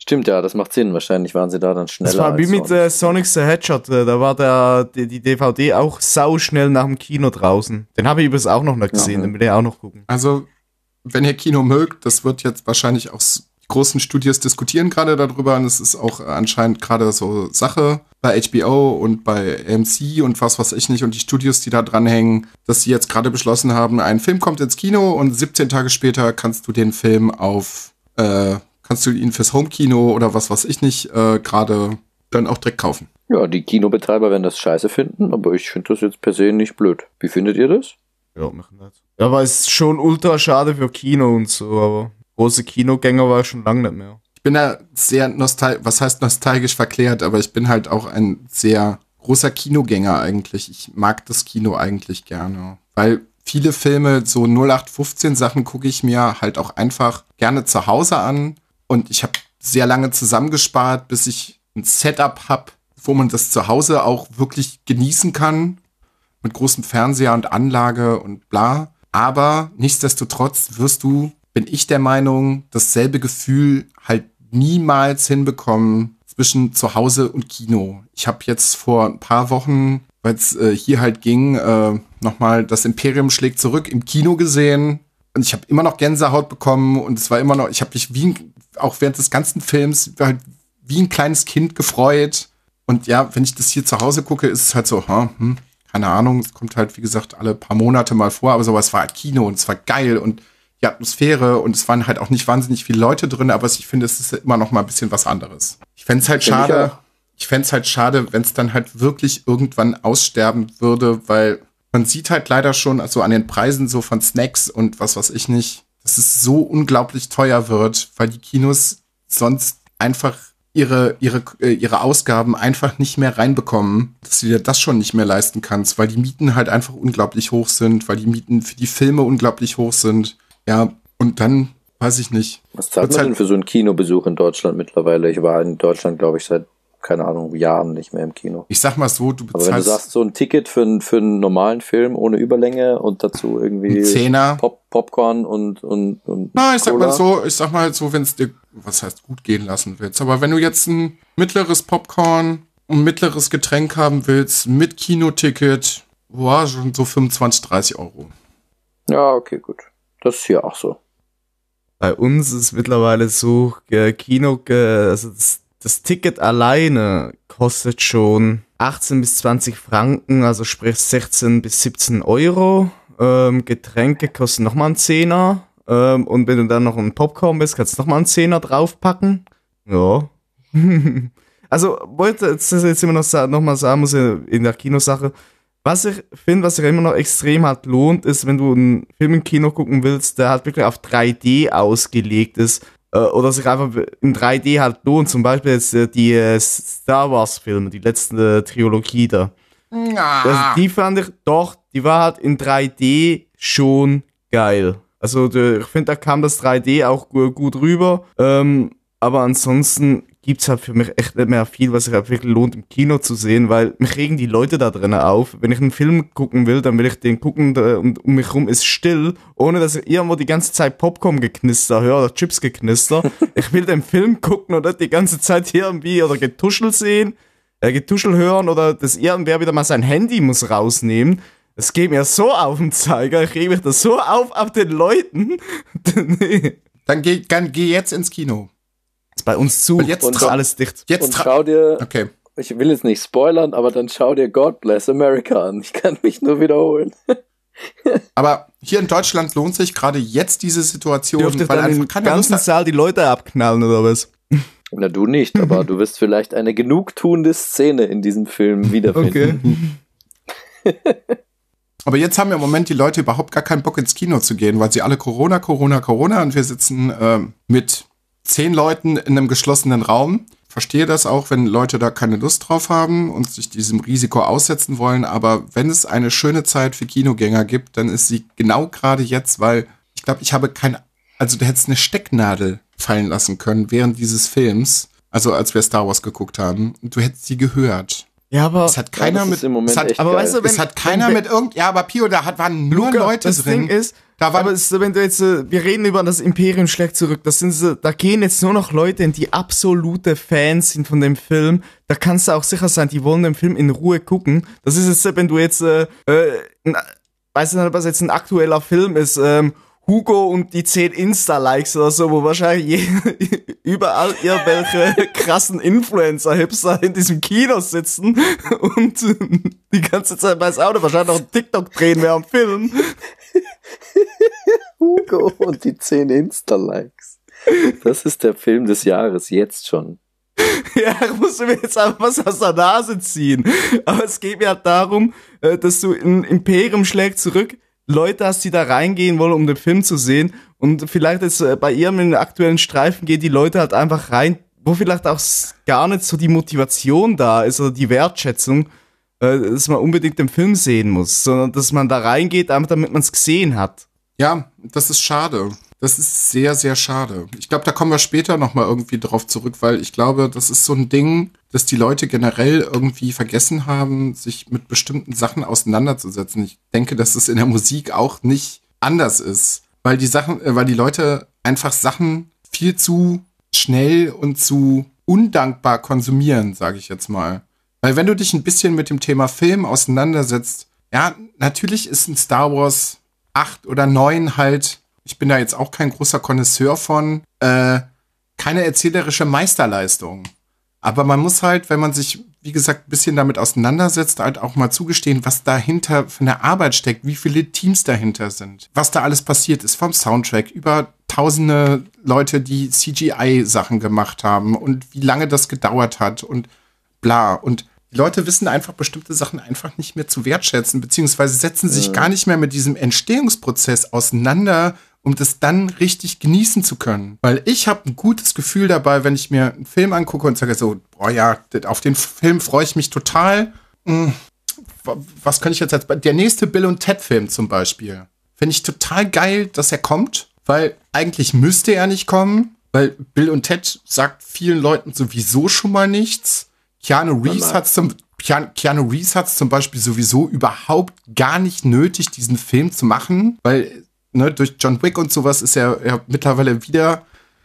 Stimmt, ja, das macht Sinn. Wahrscheinlich waren sie da dann schneller. Das war wie als mit sonst. äh, Sonic the Hedgehog, äh, da war der, die, die D V D auch sau schnell nach dem Kino draußen. Den habe ich übrigens auch noch nicht gesehen, Ja, den will ich auch noch gucken. Also, wenn ihr Kino mögt, das wird jetzt wahrscheinlich auch s- die großen Studios diskutieren gerade darüber und es ist auch äh, anscheinend gerade so Sache bei H B O und bei A M C und was weiß ich nicht und die Studios, die da dranhängen, dass sie jetzt gerade beschlossen haben, ein Film kommt ins Kino und siebzehn Tage später kannst du den Film auf, äh, kannst du ihn fürs Homekino oder was weiß ich nicht, äh, gerade dann auch direkt kaufen. Ja, die Kinobetreiber werden das scheiße finden, aber ich finde das jetzt per se nicht blöd. Wie findet ihr das? Ja, machen das. Ja, aber es ist schon ultra schade für Kino und so, aber große Kinogänger war ich schon lange nicht mehr. Ich bin da sehr nostalgisch, was heißt nostalgisch verklärt, aber ich bin halt auch ein sehr großer Kinogänger eigentlich. Ich mag das Kino eigentlich gerne, weil viele Filme, so null acht fünfzehn Sachen gucke ich mir halt auch einfach gerne zu Hause an und ich habe sehr lange zusammengespart, bis ich ein Setup habe, wo man das zu Hause auch wirklich genießen kann, mit großem Fernseher und Anlage und bla. Aber nichtsdestotrotz wirst du, bin ich der Meinung, dasselbe Gefühl halt niemals hinbekommen zwischen zu Hause und Kino. Ich habe jetzt vor ein paar Wochen, weil es äh, hier halt ging, äh, nochmal das Imperium schlägt zurück im Kino gesehen und ich habe immer noch Gänsehaut bekommen und es war immer noch, ich habe mich wie ein, auch während des ganzen Films halt wie ein kleines Kind gefreut und ja, wenn ich das hier zu Hause gucke, ist es halt so, hm, hm, keine Ahnung, es kommt halt wie gesagt alle paar Monate mal vor, aber so, es war halt Kino und es war geil und die Atmosphäre und es waren halt auch nicht wahnsinnig viele Leute drin, aber ich finde, es ist immer noch mal ein bisschen was anderes. Ich fände es halt Find ich schade, auch. ich fände es halt schade, wenn es dann halt wirklich irgendwann aussterben würde, weil man sieht halt leider schon also an den Preisen so von Snacks und was weiß ich nicht, dass es so unglaublich teuer wird, weil die Kinos sonst einfach ihre, ihre, äh, ihre Ausgaben einfach nicht mehr reinbekommen, dass du dir das schon nicht mehr leisten kannst, weil die Mieten halt einfach unglaublich hoch sind, weil die Mieten für die Filme unglaublich hoch sind. Ja, und dann, weiß ich nicht. Was zahlt Wird's man halt- denn für so einen Kinobesuch in Deutschland mittlerweile? Ich war in Deutschland, glaube ich, seit, keine Ahnung, Jahren nicht mehr im Kino. Ich sag mal so, du Aber wenn du bezahlst sagst, so ein Ticket für, einen- für einen normalen Film ohne Überlänge und dazu irgendwie einen Zehner. Pop, Popcorn und, und, und Na, ich sag Cola. mal so, ich sag mal so, wenn es dir, was heißt gut gehen lassen willst, aber wenn du jetzt ein mittleres Popcorn und ein mittleres Getränk haben willst, mit Kinoticket, boah, schon so fünfundzwanzig, dreißig Euro. Ja, okay, gut. Das ist hier auch so. Bei uns ist mittlerweile so, äh, Kino, äh, also das, das Ticket alleine kostet schon achtzehn bis zwanzig Franken, also sprich sechzehn bis siebzehn Euro. Ähm, Getränke kosten nochmal einen Zehner. Ähm, und wenn du dann noch ein Popcorn bist, kannst du nochmal einen Zehner draufpacken. Ja. Also, wollte jetzt, jetzt immer noch, sa- noch mal sagen muss in der Kinosache, was ich finde, was sich immer noch extrem halt lohnt, ist, wenn du einen Film im Kino gucken willst, der halt wirklich auf drei D ausgelegt ist, äh, oder sich einfach in drei D halt lohnt. Zum Beispiel jetzt äh, die äh, Star Wars Filme, die letzte äh, Trilogie da. Also die fand ich doch, die war halt in drei D schon geil. Also der, ich finde, da kam das drei D auch gu- gut rüber. Ähm, aber ansonsten gibt's halt für mich echt nicht mehr viel, was sich halt wirklich lohnt, im Kino zu sehen, weil mich regen die Leute da drinnen auf. Wenn ich einen Film gucken will, dann will ich den gucken da, und um mich rum ist still, ohne dass ich irgendwo die ganze Zeit Popcorn-Geknister höre oder Chips-Geknister. Ich will den Film gucken und nicht die ganze Zeit irgendwie oder Getuschel sehen, äh, Getuschel hören oder dass irgendwer wieder mal sein Handy muss rausnehmen. Das geht mir so auf den Zeiger, ich rege mich da so auf auf den Leuten. Nee. Dann geh, dann geh jetzt ins Kino. Ist bei uns zu, Und jetzt ist tra- alles dicht. Jetzt Und tra- schau dir, Okay. ich will jetzt nicht spoilern, aber dann schau dir God Bless America an. Ich kann mich nur wiederholen. Aber hier in Deutschland lohnt sich gerade jetzt diese Situation, Dürfte ich weil dann einfach im keiner ganzen Lust hat. Saal die Leute abknallen oder was? Na, du nicht, aber du wirst vielleicht eine genugtuende Szene in diesem Film wiederfinden. Okay. Aber jetzt haben im Moment die Leute überhaupt gar keinen Bock ins Kino zu gehen, weil sie alle Corona, Corona, Corona und wir sitzen ähm, mit zehn Leuten in einem geschlossenen Raum. Verstehe das auch, wenn Leute da keine Lust drauf haben und sich diesem Risiko aussetzen wollen. Aber wenn es eine schöne Zeit für Kinogänger gibt, dann ist sie genau gerade jetzt, weil ich glaube, ich habe kein, also du hättest eine Stecknadel fallen lassen können während dieses Films, also als wir Star Wars geguckt haben, und du hättest sie gehört. Ja, aber Es hat keiner das mit, ist im Moment es hat, echt aber geil. weißt du, wenn- es hat keiner wenn- mit irgend, ja, aber Pio, da hat, waren nur Luca, Leute das drin. Ding ist, da waren, aber es, wenn du jetzt, äh, wir reden über das Imperium schlägt zurück, das sind so, da gehen jetzt nur noch Leute, die absolute Fans sind von dem Film. Da kannst du auch sicher sein, die wollen den Film in Ruhe gucken. Das ist jetzt, wenn du jetzt, äh, äh, ein, weiß nicht, was jetzt ein aktueller Film ist, ähm, Hugo und die zehn Insta-Likes oder so, wo wahrscheinlich je, überall irgendwelche krassen Influencer-Hipster in diesem Kino sitzen und die ganze Zeit bei das Auto wahrscheinlich noch einen TikTok drehen während dem Film. Hugo und die zehn Insta-Likes. Das ist der Film des Jahres, jetzt schon. Ja, musst du mir jetzt einfach was aus der Nase ziehen. Aber es geht mir halt darum, äh, dass du in Imperium schlägt zurück Leute hast, die da reingehen wollen, um den Film zu sehen. Und vielleicht jetzt äh, bei ihrem in den aktuellen Streifen gehen die Leute halt einfach rein, wo vielleicht auch s- gar nicht so die Motivation da ist oder die Wertschätzung, äh, dass man unbedingt den Film sehen muss, sondern dass man da reingeht, einfach damit man es gesehen hat. ja, das ist schade. Das ist sehr, sehr schade. Ich glaube, da kommen wir später nochmal irgendwie drauf zurück, weil ich glaube, das ist so ein Ding, dass die Leute generell irgendwie vergessen haben, sich mit bestimmten Sachen auseinanderzusetzen. Ich denke, dass es in der Musik auch nicht anders ist, weil die Sachen, äh, weil die Leute einfach Sachen viel zu schnell und zu undankbar konsumieren, sage ich jetzt mal. Weil wenn du dich ein bisschen mit dem Thema Film auseinandersetzt, ja, natürlich ist ein Star Wars acht oder neun halt, ich bin da jetzt auch kein großer Konnoisseur von, äh, keine erzählerische Meisterleistung. Aber man muss halt, wenn man sich, wie gesagt, ein bisschen damit auseinandersetzt, halt auch mal zugestehen, was dahinter für eine Arbeit steckt, wie viele Teams dahinter sind, was da alles passiert ist, vom Soundtrack über tausende Leute, die C G I-Sachen gemacht haben und wie lange das gedauert hat und bla. Und die Leute wissen einfach bestimmte Sachen einfach nicht mehr zu wertschätzen, beziehungsweise setzen sich Ja. gar nicht mehr mit diesem Entstehungsprozess auseinander, um das dann richtig genießen zu können. Weil ich habe ein gutes Gefühl dabei, wenn ich mir einen Film angucke und sage so, boah ja, auf den Film freue ich mich total. Hm, was kann ich jetzt als... Der nächste Bill und Ted Film zum Beispiel. Finde ich total geil, dass er kommt, weil eigentlich müsste er nicht kommen, weil Bill und Ted sagt vielen Leuten sowieso schon mal nichts. Keanu Reeves hat zum Keanu, Keanu Reeves hat's zum Beispiel sowieso überhaupt gar nicht nötig, diesen Film zu machen, weil ne, durch John Wick und sowas ist er, er mittlerweile wieder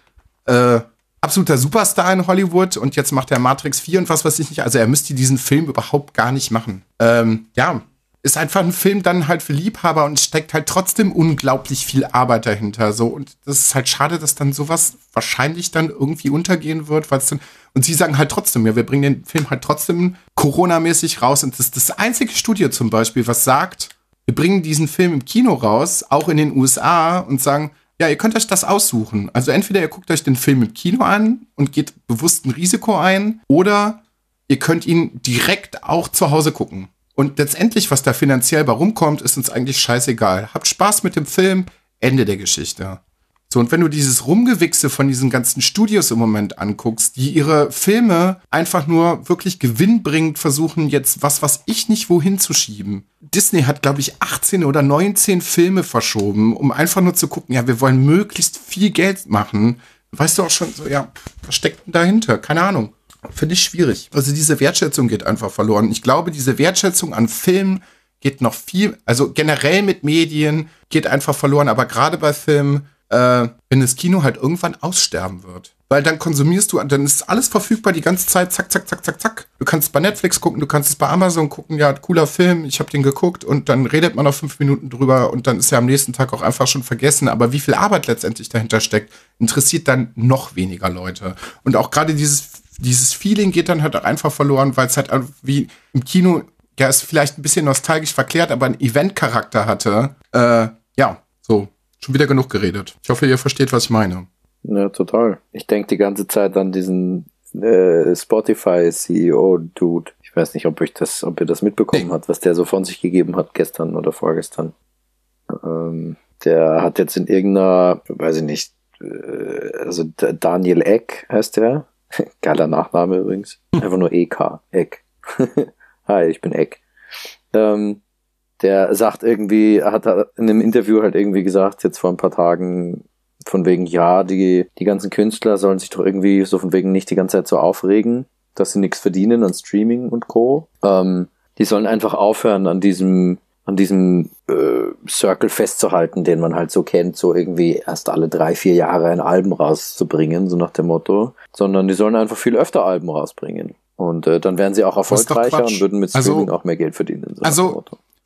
äh, absoluter Superstar in Hollywood und jetzt macht er Matrix vier und was weiß ich nicht. Also er müsste diesen Film überhaupt gar nicht machen. Ähm, ja, ist einfach ein Film dann halt für Liebhaber und steckt halt trotzdem unglaublich viel Arbeit dahinter. So, und das ist halt schade, dass dann sowas wahrscheinlich dann irgendwie untergehen wird, weil es dann, und sie sagen halt trotzdem, ja, wir bringen den Film halt trotzdem Corona-mäßig raus. Und das ist das einzige Studio zum Beispiel, was sagt, wir bringen diesen Film im Kino raus, auch in den U S A, und sagen, ja, ihr könnt euch das aussuchen. Also entweder ihr guckt euch den Film im Kino an und geht bewusst ein Risiko ein, oder ihr könnt ihn direkt auch zu Hause gucken. Und letztendlich, was da finanziell bei rumkommt, ist uns eigentlich scheißegal. Habt Spaß mit dem Film, Ende der Geschichte. So, und wenn du dieses Rumgewichse von diesen ganzen Studios im Moment anguckst, die ihre Filme einfach nur wirklich gewinnbringend versuchen, jetzt was, was ich nicht wohin zu schieben. Disney hat, glaube ich, achtzehn oder neunzehn Filme verschoben, um einfach nur zu gucken, ja, wir wollen möglichst viel Geld machen. Weißt du auch schon so, ja, was steckt denn dahinter? Keine Ahnung. Finde ich schwierig. Also diese Wertschätzung geht einfach verloren. Ich glaube, diese Wertschätzung an Filmen geht noch viel, also generell mit Medien geht einfach verloren, aber gerade bei Filmen, äh, wenn das Kino halt irgendwann aussterben wird. Weil dann konsumierst du, dann ist alles verfügbar die ganze Zeit, zack, zack, zack, zack, zack. Du kannst es bei Netflix gucken, du kannst es bei Amazon gucken, ja, cooler Film, ich habe den geguckt und dann redet man noch fünf Minuten drüber und dann ist er am nächsten Tag auch einfach schon vergessen. Aber wie viel Arbeit letztendlich dahinter steckt, interessiert dann noch weniger Leute. Und auch gerade dieses Dieses Feeling geht dann halt auch einfach verloren, weil es halt wie im Kino, ja, ist vielleicht ein bisschen nostalgisch verklärt, aber einen Event-Charakter hatte. Äh, ja, so, schon wieder genug geredet. Ich hoffe, ihr versteht, was ich meine. Ja, total. Ich denke die ganze Zeit an diesen äh, Spotify-C E O-Dude. Ich weiß nicht, ob ich das, ob ihr das mitbekommen Nee. habt, was der so von sich gegeben hat gestern oder vorgestern. Ähm, der hat jetzt in irgendeiner, weiß ich nicht, äh, also D- Daniel Ek heißt der. Geiler Nachname übrigens. Einfach nur E K. Eck. Hi, ich bin Eck. Ähm, der sagt irgendwie, hat er in einem Interview halt irgendwie gesagt, jetzt vor ein paar Tagen, von wegen, ja, die, die ganzen Künstler sollen sich doch irgendwie so von wegen nicht die ganze Zeit so aufregen. dass sie nichts verdienen an Streaming und Co. Ähm, die sollen einfach aufhören, an diesem an diesem äh, Circle festzuhalten, den man halt so kennt, so irgendwie erst alle drei, vier Jahre ein Album rauszubringen, so nach dem Motto, sondern die sollen einfach viel öfter Alben rausbringen. Und äh, dann wären sie auch erfolgreicher und würden mit Streaming also, auch mehr Geld verdienen. So also,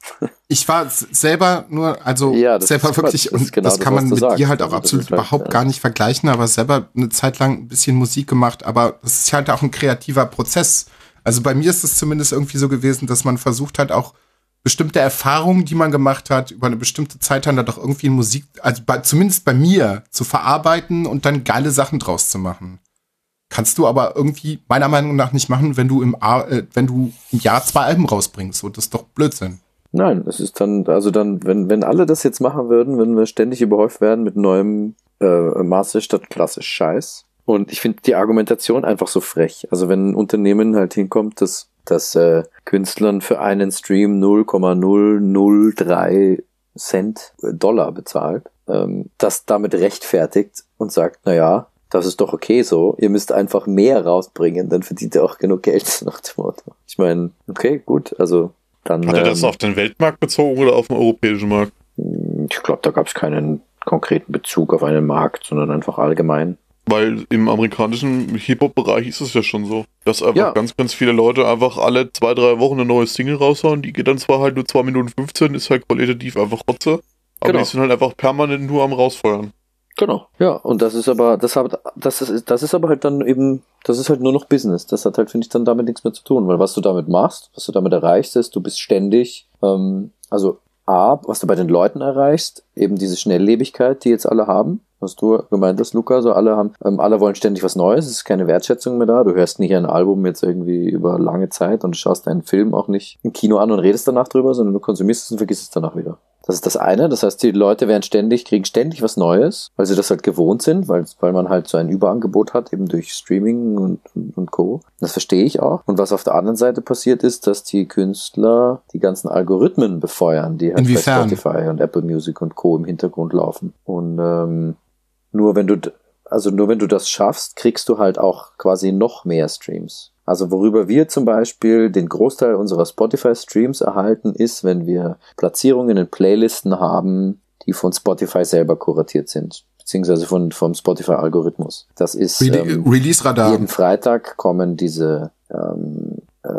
ich war selber nur, also ja, selber wirklich, und genau das kann das, man mit sagst. dir halt auch also absolut überhaupt halt, ja. gar nicht vergleichen, aber selber eine Zeit lang ein bisschen Musik gemacht, aber das ist halt auch ein kreativer Prozess. Also bei mir ist es zumindest irgendwie so gewesen, dass man versucht hat, auch bestimmte Erfahrungen, die man gemacht hat, über eine bestimmte Zeit dann doch irgendwie in Musik, also bei, zumindest bei mir, zu verarbeiten und dann geile Sachen draus zu machen. Kannst du aber irgendwie meiner Meinung nach nicht machen, wenn du im, äh, wenn du im Jahr zwei Alben rausbringst. Und das ist doch Blödsinn. Nein, es ist dann, also dann, wenn, wenn alle das jetzt machen würden, würden wir ständig überhäuft werden mit neuem äh, Masse statt klassisch Scheiß. Und ich finde die Argumentation einfach so frech. Also wenn ein Unternehmen halt hinkommt, dass dass äh, Künstlern für einen Stream null Komma null null drei Cent Dollar bezahlt, ähm, das damit rechtfertigt und sagt, naja, das ist doch okay so, ihr müsst einfach mehr rausbringen, dann verdient ihr auch genug Geld nach dem Motto. Ich meine, okay, gut, also dann... Hat er das ähm, auf den Weltmarkt bezogen oder auf den europäischen Markt? Ich glaube, da gab es keinen konkreten Bezug auf einen Markt, sondern einfach allgemein. Weil im amerikanischen Hip-Hop-Bereich ist es ja schon so, dass einfach ja. ganz, ganz viele Leute einfach alle zwei, drei Wochen eine neue Single raushauen. Die geht dann zwar halt nur zwei Minuten fünfzehn, ist halt qualitativ einfach Rotze, aber genau. Die sind halt einfach permanent nur am rausfeuern. Genau, ja, und das ist aber, das hat, das ist, das ist aber halt dann eben, das ist halt nur noch Business. Das hat halt, finde ich, dann damit nichts mehr zu tun, weil was du damit machst, was du damit erreichst, ist, du bist ständig, ähm, also A, was du bei den Leuten erreichst, eben diese Schnelllebigkeit, die jetzt alle haben. Was du gemeint hast, Luca, so alle haben, ähm, alle wollen ständig was Neues, es ist keine Wertschätzung mehr da, du hörst nicht ein Album jetzt irgendwie über lange Zeit und schaust einen Film auch nicht im Kino an und redest danach drüber, sondern du konsumierst es und vergisst es danach wieder. Das ist das eine, das heißt, die Leute werden ständig, kriegen ständig was Neues, weil sie das halt gewohnt sind, weil, weil man halt so ein Überangebot hat, eben durch Streaming und, und, und Co. Das verstehe ich auch. Und was auf der anderen Seite passiert ist, dass die Künstler die ganzen Algorithmen befeuern, die halt Inwiefern? bei Spotify und Apple Music und Co. im Hintergrund laufen. Und ähm, Nur wenn du, also nur wenn du das schaffst, kriegst du halt auch quasi noch mehr Streams. Also worüber wir zum Beispiel den Großteil unserer Spotify-Streams erhalten, ist, wenn wir Platzierungen in Playlisten haben, die von Spotify selber kuratiert sind, beziehungsweise von, vom Spotify-Algorithmus. Das ist Re- ähm, Release-Radar. Jeden Freitag kommen diese ähm,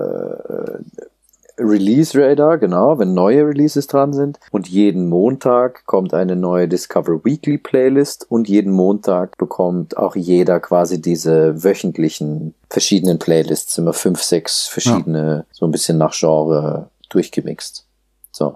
äh, Release-Radar, genau, wenn neue Releases dran sind. Und jeden Montag kommt eine neue Discover Weekly Playlist und jeden Montag bekommt auch jeder quasi diese wöchentlichen verschiedenen Playlists, immer fünf, sechs verschiedene, ja. So ein bisschen nach Genre durchgemixt. So.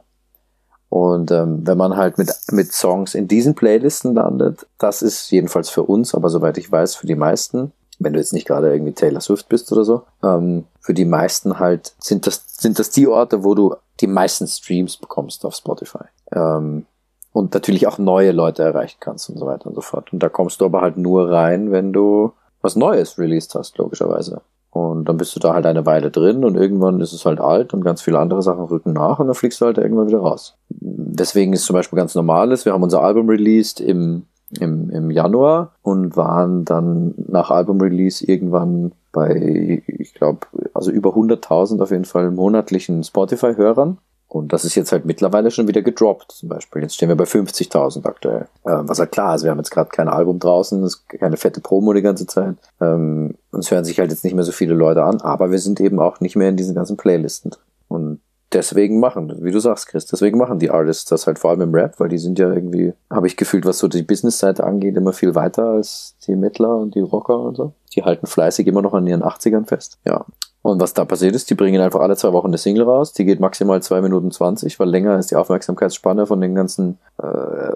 Und ähm, wenn man halt mit, mit Songs in diesen Playlisten landet, das ist jedenfalls für uns, aber soweit ich weiß, für die meisten, wenn du jetzt nicht gerade irgendwie Taylor Swift bist oder so, ähm, für die meisten halt sind das sind das die Orte, wo du die meisten Streams bekommst auf Spotify. Ähm, und natürlich auch neue Leute erreichen kannst und so weiter und so fort. Und da kommst du aber halt nur rein, wenn du was Neues released hast, logischerweise. Und dann bist du da halt eine Weile drin und irgendwann ist es halt alt und ganz viele andere Sachen rücken nach und dann fliegst du halt irgendwann wieder raus. Deswegen ist zum Beispiel ganz normal ist, wir haben unser Album released im Im, im Januar und waren dann nach Album-Release irgendwann bei, ich glaube, also über hunderttausend auf jeden Fall monatlichen Spotify-Hörern. Und das ist jetzt halt mittlerweile schon wieder gedroppt, zum Beispiel. Jetzt stehen wir bei fünfzigtausend aktuell. Ähm, was halt klar ist, wir haben jetzt gerade kein Album draußen, es ist keine fette Promo die ganze Zeit. Ähm, uns hören sich halt jetzt nicht mehr so viele Leute an, aber wir sind eben auch nicht mehr in diesen ganzen Playlisten. Und deswegen machen, wie du sagst, Chris, deswegen machen die Artists das halt vor allem im Rap, weil die sind ja irgendwie, habe ich gefühlt, was so die Business-Seite angeht, immer viel weiter als die Mettler und die Rocker und so. Die halten fleißig immer noch an ihren achtzigern fest. Ja. Und was da passiert ist, die bringen einfach alle zwei Wochen eine Single raus, die geht maximal zwei Minuten zwanzig, weil länger ist die Aufmerksamkeitsspanne von den ganzen äh,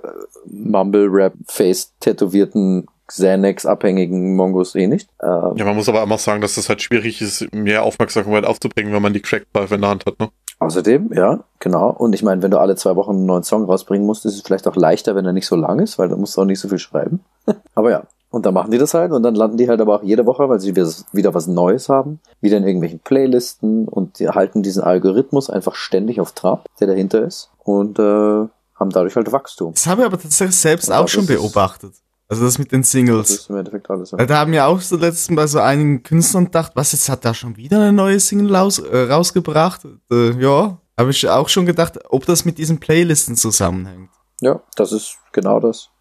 Mumble-Rap-Face-tätowierten Xanax-abhängigen Mongos eh nicht. Ähm, ja, man muss aber immer sagen, dass das halt schwierig ist, mehr Aufmerksamkeit aufzubringen, wenn man die Crackpfeife in der Hand hat, ne? Außerdem, ja, genau. Und ich meine, wenn du alle zwei Wochen einen neuen Song rausbringen musst, ist es vielleicht auch leichter, wenn er nicht so lang ist, weil dann musst du auch nicht so viel schreiben. Aber ja, und dann machen die das halt und dann landen die halt aber auch jede Woche, weil sie wieder was Neues haben, wieder in irgendwelchen Playlisten und die halten diesen Algorithmus einfach ständig auf Trab, der dahinter ist und äh, haben dadurch halt Wachstum. Das habe ich aber tatsächlich selbst auch schon beobachtet. Also das mit den Das Singles. ist im Endeffekt alles. Weil da haben ja auch so letztens bei so einigen Künstlern gedacht, was, jetzt hat da schon wieder eine neue Single raus, äh, rausgebracht? Äh, ja, habe ich auch schon gedacht, ob das mit diesen Playlisten zusammenhängt. Ja, das ist genau das.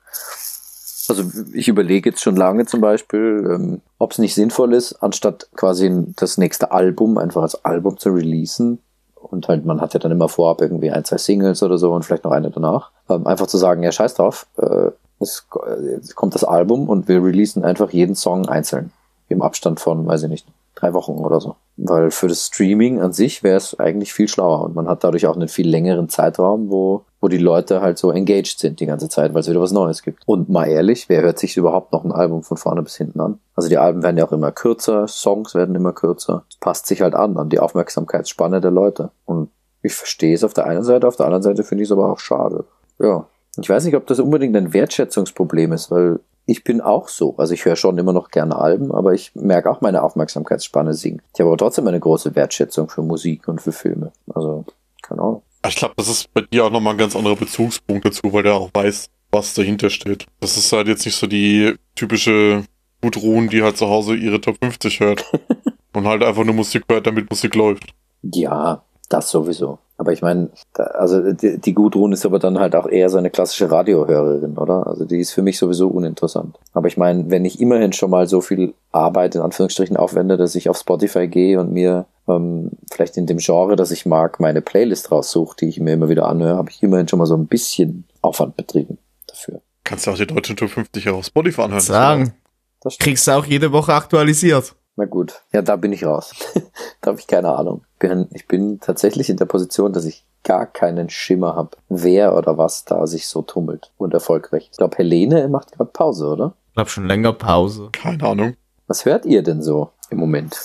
Also ich überlege jetzt schon lange zum Beispiel, ähm, ob es nicht sinnvoll ist, anstatt quasi das nächste Album einfach als Album zu releasen, und halt, man hat ja dann immer vorab irgendwie ein, zwei Singles oder so und vielleicht noch eine danach, ähm, einfach zu sagen, ja, scheiß drauf, äh, es, es kommt das Album und wir releasen einfach jeden Song einzeln. Im Abstand von, weiß ich nicht, drei Wochen oder so. Weil für das Streaming an sich wäre es eigentlich viel schlauer und man hat dadurch auch einen viel längeren Zeitraum, wo, wo die Leute halt so engaged sind die ganze Zeit, weil es wieder was Neues gibt. Und mal ehrlich, wer hört sich überhaupt noch ein Album von vorne bis hinten an? Also die Alben werden ja auch immer kürzer, Songs werden immer kürzer. Es passt sich halt an, an die Aufmerksamkeitsspanne der Leute. Und ich verstehe es auf der einen Seite, auf der anderen Seite finde ich es aber auch schade. Ja. Ich weiß nicht, ob das unbedingt ein Wertschätzungsproblem ist, weil ich bin auch so. Also ich höre schon immer noch gerne Alben, aber ich merke auch, meine Aufmerksamkeitsspanne sinkt. Ich habe aber trotzdem eine große Wertschätzung für Musik und für Filme. Also, keine Ahnung. Ich glaube, das ist bei dir auch nochmal ein ganz anderer Bezugspunkt dazu, weil der auch weiß, was dahinter steht. Das ist halt jetzt nicht so die typische Gudrun, die halt zu Hause ihre Top fünfzig hört und halt einfach nur Musik hört, damit Musik läuft. Ja, das sowieso. Aber ich meine, also die, die Gudrun ist aber dann halt auch eher so eine klassische Radiohörerin, oder? Also die ist für mich sowieso uninteressant. Aber ich meine, wenn ich immerhin schon mal so viel Arbeit in Anführungsstrichen aufwende, dass ich auf Spotify gehe und mir ähm, vielleicht in dem Genre, das ich mag, meine Playlist raussuche, die ich mir immer wieder anhöre, habe ich immerhin schon mal so ein bisschen Aufwand betrieben dafür. Kannst du auch die deutschen Top fünfzig auf Spotify anhören? Sagen, Das stimmt. kriegst du auch jede Woche aktualisiert. Na gut, ja, da bin ich raus. Da habe ich keine Ahnung. Bin, ich bin tatsächlich in der Position, dass ich gar keinen Schimmer habe, wer oder was da sich so tummelt und erfolgreich. Ich glaube, Helene macht gerade Pause, oder? Ich glaube schon länger Pause. Keine Ahnung. Was hört ihr denn so im Moment?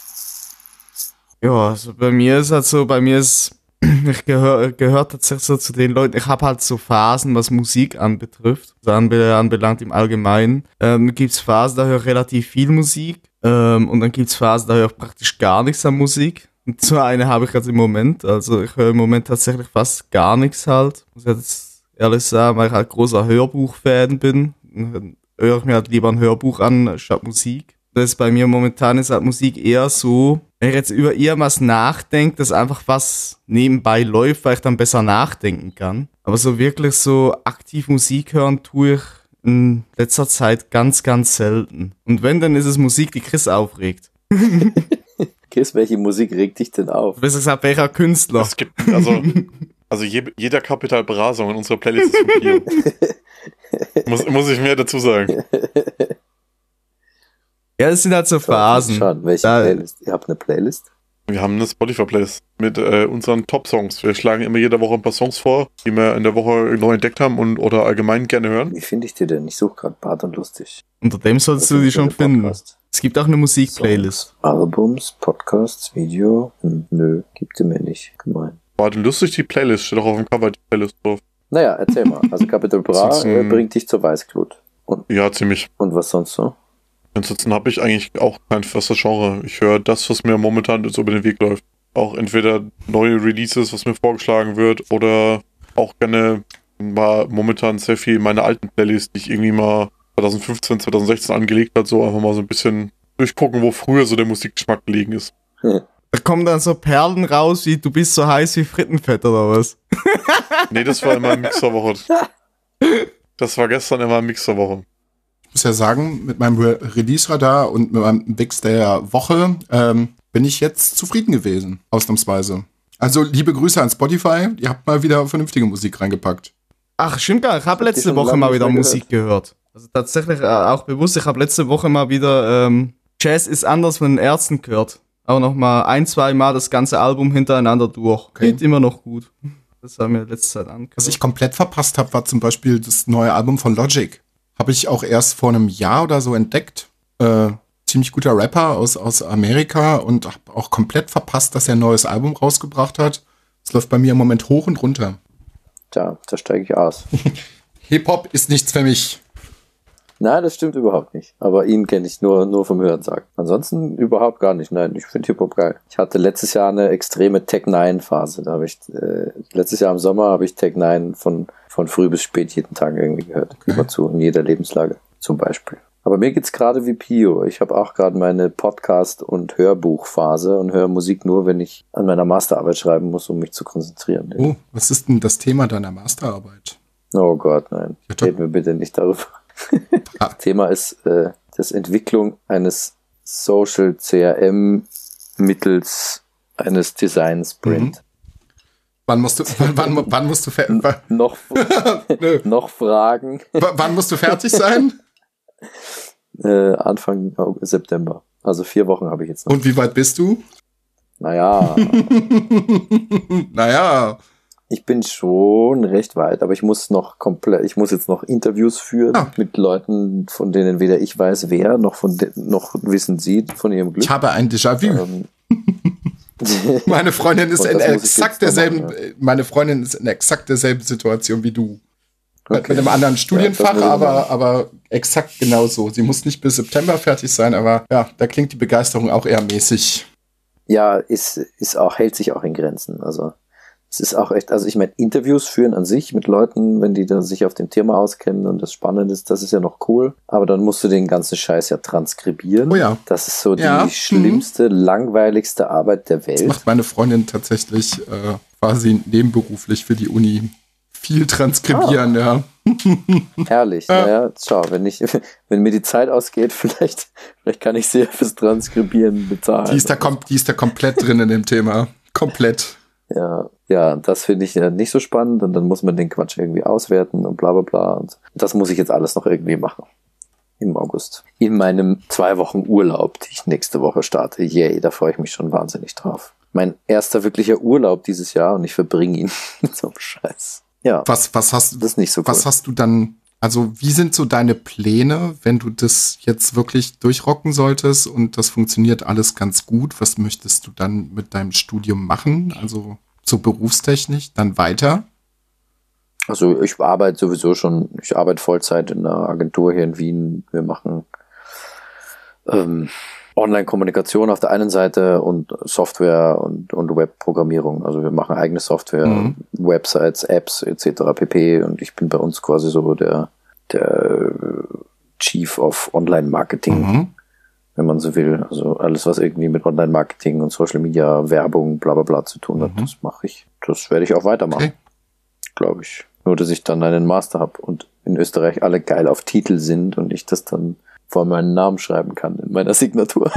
Ja, also bei mir ist halt so, bei mir ist, ich gehöre gehör tatsächlich so zu den Leuten, ich habe halt so Phasen, was Musik anbetrifft, also anbe anbelangt im Allgemeinen. Ähm, gibt's Phasen, da höre ich relativ viel Musik, ähm, und dann gibt's Phasen, da höre ich praktisch gar nichts an Musik. Und so eine habe ich gerade im Moment, also ich höre im Moment tatsächlich fast gar nichts halt, muss ich jetzt ehrlich sagen, weil ich halt großer Hörbuch-Fan bin. Dann höre ich mir halt lieber ein Hörbuch an, statt Musik. Das ist bei mir momentan ist halt Musik eher so, wenn ich jetzt über irgendwas nachdenke, dass einfach was nebenbei läuft, weil ich dann besser nachdenken kann. Aber so wirklich so aktiv Musik hören tue ich in letzter Zeit ganz, ganz selten. Und wenn, dann ist es Musik, die Chris aufregt. Chris, welche Musik regt dich denn auf? Besser gesagt, welcher Künstler? Es gibt, also, also je, jeder Capital Bra Song in unserer Playlist ist von Pio. muss, muss ich mehr dazu sagen. Ja, das sind halt so Phasen. Schauen, welche Da- Playlist? Ihr habt eine Playlist? Wir haben eine Spotify-Playlist mit äh, unseren Top-Songs. Wir schlagen immer jede Woche ein paar Songs vor, die wir in der Woche neu entdeckt haben und oder allgemein gerne hören. Wie finde ich die denn? Ich suche gerade Bart und Lustig. Unter dem solltest Was du die ist schon für ein finden. Podcast? Es gibt auch eine Musik-Playlist. Songs, Albums, Podcasts, Video. Hm, nö, gibt es mir nicht. Gemein. War denn lustig, die Playlist? Steht auch auf dem Cover die Playlist drauf. Naja, erzähl mal. Also Capital Bra Ansonsten- äh, bringt dich zur Weißglut. Und, Ja, ziemlich. und was sonst so? Ansonsten habe ich eigentlich auch kein festes Genre. Ich höre das, was mir momentan so über den Weg läuft. Auch entweder neue Releases, was mir vorgeschlagen wird, oder auch gerne mal momentan sehr viel meine alten Playlists, die ich irgendwie mal zwanzig fünfzehn, zwanzig sechzehn angelegt hat, so einfach mal so ein bisschen durchgucken, wo früher so der Musikgeschmack gelegen ist. Da kommen dann so Perlen raus, wie du bist so heiß wie Frittenfett oder was? Nee, das war immer Mixerwoche. Das war gestern immer Mixerwoche. Ich muss ja sagen, mit meinem Re Release-Radar und mit meinem Mix der Woche ähm, bin ich jetzt zufrieden gewesen, ausnahmsweise. Also liebe Grüße an Spotify, ihr habt mal wieder vernünftige Musik reingepackt. Ach, stimmt gar nicht. Ich habe Habt ihr letzte schon Woche lange mal nicht wieder mehr Musik gehört. Also tatsächlich äh, auch bewusst, ich habe letzte Woche mal wieder ähm, Jazz ist anders von den Ärzten gehört. Auch noch mal ein, zwei Mal das ganze Album hintereinander durch. Okay. Geht immer noch gut. Das haben wir letzte Zeit angehört. Was ich komplett verpasst habe, war zum Beispiel das neue Album von Logic. Habe ich auch erst vor einem Jahr oder so entdeckt. Äh, ziemlich guter Rapper aus, aus Amerika und habe auch komplett verpasst, dass er ein neues Album rausgebracht hat. Es läuft bei mir im Moment hoch und runter. Tja, da steige ich aus. Hip-Hop ist nichts für mich. Nein, das stimmt überhaupt nicht. Aber ihn kenne ich nur, nur vom Hörensagen. Ansonsten überhaupt gar nicht. Nein, ich finde Hip-Hop geil. Ich hatte letztes Jahr eine extreme Tech neun Phase. Da habe ich, äh, letztes Jahr im Sommer habe ich Tech neun von, von früh bis spät jeden Tag irgendwie gehört. Immer zu, in jeder Lebenslage. zum Beispiel. Aber mir geht's gerade wie Pio. Ich habe auch gerade meine Podcast- und Hörbuchphase und höre Musik nur, wenn ich an meiner Masterarbeit schreiben muss, um mich zu konzentrieren. Oh, was ist denn das Thema deiner Masterarbeit? Oh Gott, nein. Ja, doch. Reden wir bitte nicht darüber. Ah. Thema ist äh, das Entwicklung eines Social C R M mittels eines Design Sprint. Mhm. Wann musst du, wann, wann, wann musst du, fer- wann, Noch, Nö. noch Fragen? W- wann musst du fertig sein? Äh, Anfang September. Also vier Wochen habe ich jetzt noch. Und wie weit bist du? Naja, Naja, ich bin schon recht weit, aber ich muss noch komplett, ich muss jetzt noch Interviews führen Ah. mit Leuten, von denen weder ich weiß wer, noch von de- noch wissen sie von ihrem Glück. ich habe ein Déjà-vu. Ähm, Meine Freundin ist Und in das muss ich exakt jetzt noch derselben, machen, meine Freundin ist in exakt derselben Situation wie du. Mit- Okay. Mit einem anderen Studienfach, Ja, das muss ich aber, machen. aber exakt genauso. Sie muss nicht bis September fertig sein, aber ja, da klingt die Begeisterung auch eher mäßig. Ja, ist, ist auch, hält sich auch in Grenzen. Also, es ist auch echt, also ich meine, Interviews führen an sich mit Leuten, wenn die da sich auf dem Thema auskennen und das spannend ist, das ist ja noch cool. Aber dann musst du den ganzen Scheiß ja transkribieren. Oh ja. Das ist so Ja. die schlimmste, langweiligste Arbeit der Das Welt. macht meine Freundin tatsächlich äh, quasi nebenberuflich für die Uni. Viel transkribieren, ja. Herrlich. Ja. Naja, schau, wenn ich, wenn mir die Zeit ausgeht, vielleicht, vielleicht kann ich sie ja fürs Transkribieren bezahlen. Die ist da, kom die ist da komplett drin in dem Thema. Komplett. Ja, ja, das finde ich ja nicht so spannend und dann muss man den Quatsch irgendwie auswerten und bla bla bla. Und das muss ich jetzt alles noch irgendwie machen. Im August. In meinem zwei Wochen Urlaub, die ich nächste Woche starte. Yay, da freue ich mich schon wahnsinnig drauf. Mein erster wirklicher Urlaub dieses Jahr und ich verbringe ihn mit so einem Scheiß. Ja, Was, was hast das ist nicht so cool. Was hast du dann, also wie sind so deine Pläne, wenn du das jetzt wirklich durchrocken solltest und das funktioniert alles ganz gut? Was möchtest du dann mit deinem Studium machen? Also so berufstechnisch, dann weiter? Also ich arbeite sowieso schon, ich arbeite Vollzeit in einer Agentur hier in Wien. Wir machen ähm, Online-Kommunikation auf der einen Seite und Software und, und Webprogrammierung. Also wir machen eigene Software, Mhm. Websites, Apps et cetera pp. Und ich bin bei uns quasi so der, der Chief of Online-Marketing, Mhm. wenn man so will. Also alles, was irgendwie mit Online-Marketing und Social Media, Werbung, bla bla bla zu tun hat, Mhm. das mache ich. Das werde ich auch weitermachen, Okay. glaube ich. Nur, dass ich dann einen Master habe und in Österreich alle geil auf Titel sind und ich das dann vor meinen Namen schreiben kann in meiner Signatur.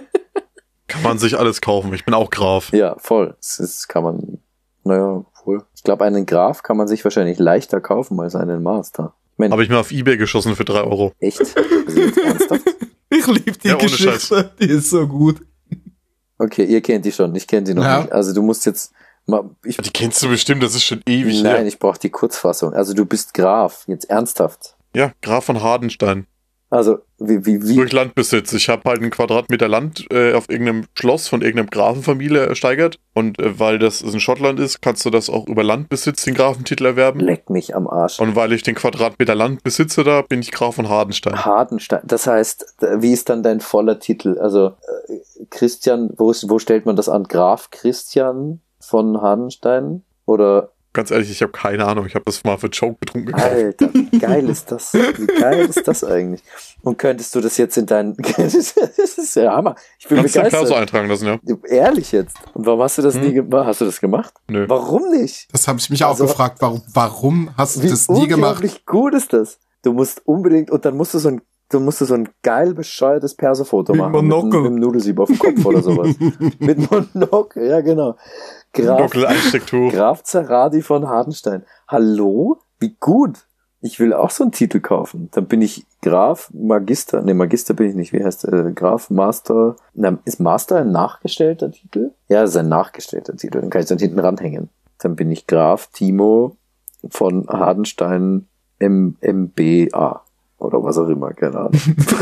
Kann man sich alles kaufen. Ich bin auch Graf. Ja, voll. Das ist, kann man, naja, wohl. Ich glaube, einen Graf kann man sich wahrscheinlich leichter kaufen als einen Master. Ich meine, Habe ich mir auf Ebay geschossen für drei Euro. echt? Also jetzt ernsthaft? Ich liebe die Ja, ohne Geschichte, die ist so gut. Okay, ihr kennt die schon, ich kenne die noch Ja. nicht. Also du musst jetzt mal, ich, Die kennst du bestimmt, das ist schon ewig nein, her. ich brauche die Kurzfassung. Also du bist Graf, jetzt ernsthaft. Ja, Graf von Hardenstein. Also, wie, wie, wie, Durch Landbesitz. Ich habe halt einen Quadratmeter Land äh, auf irgendeinem Schloss von irgendeinem Grafenfamilie ersteigert. Und äh, weil das in Schottland ist, kannst du das auch über Landbesitz den Grafentitel erwerben. leck mich am Arsch. Und weil ich den Quadratmeter Land besitze, da bin ich Graf von Hardenstein. Hardenstein. Das heißt, wie ist dann dein voller Titel? Also äh, Christian, wo, ist, wo stellt man das an? Graf Christian von Hardenstein? Oder Ganz ehrlich, ich habe keine Ahnung. Ich habe das mal für Joke betrunken gekauft. Alter, wie geil ist das? Wie geil ist das eigentlich? Und könntest du das jetzt in dein das ist ja Hammer. Ich bin Kannst du ja klar so begeistert. eintragen lassen, ja? Ehrlich jetzt. Und warum hast du das Hm. nie gemacht? Hast du das gemacht? Nö. Warum nicht? Das habe ich mich auch Also- gefragt. Warum, warum hast du Wie das nie gemacht? unglaublich gut ist das? Du musst unbedingt, und dann musst du so ein, du musst du so ein geil bescheuertes Perso-Foto Mit machen. Monokel. Mit, einem- mit einem Nudelsieb auf dem Kopf oder sowas. Mit Monokel, ja genau. Graf, Dockel Einstecktuch. Graf Zerradi von Hardenstein. Hallo? Wie gut. Ich will auch so einen Titel kaufen. Dann bin ich Graf Magister. Ne, Magister bin ich nicht. Wie heißt der? Graf Master. Na, ist Master ein nachgestellter Titel? Ja, ist ein nachgestellter Titel. Dann kann ich dann hinten ranhängen. Dann bin ich Graf Timo von Hardenstein M B A. Oder was auch immer, keine Ahnung.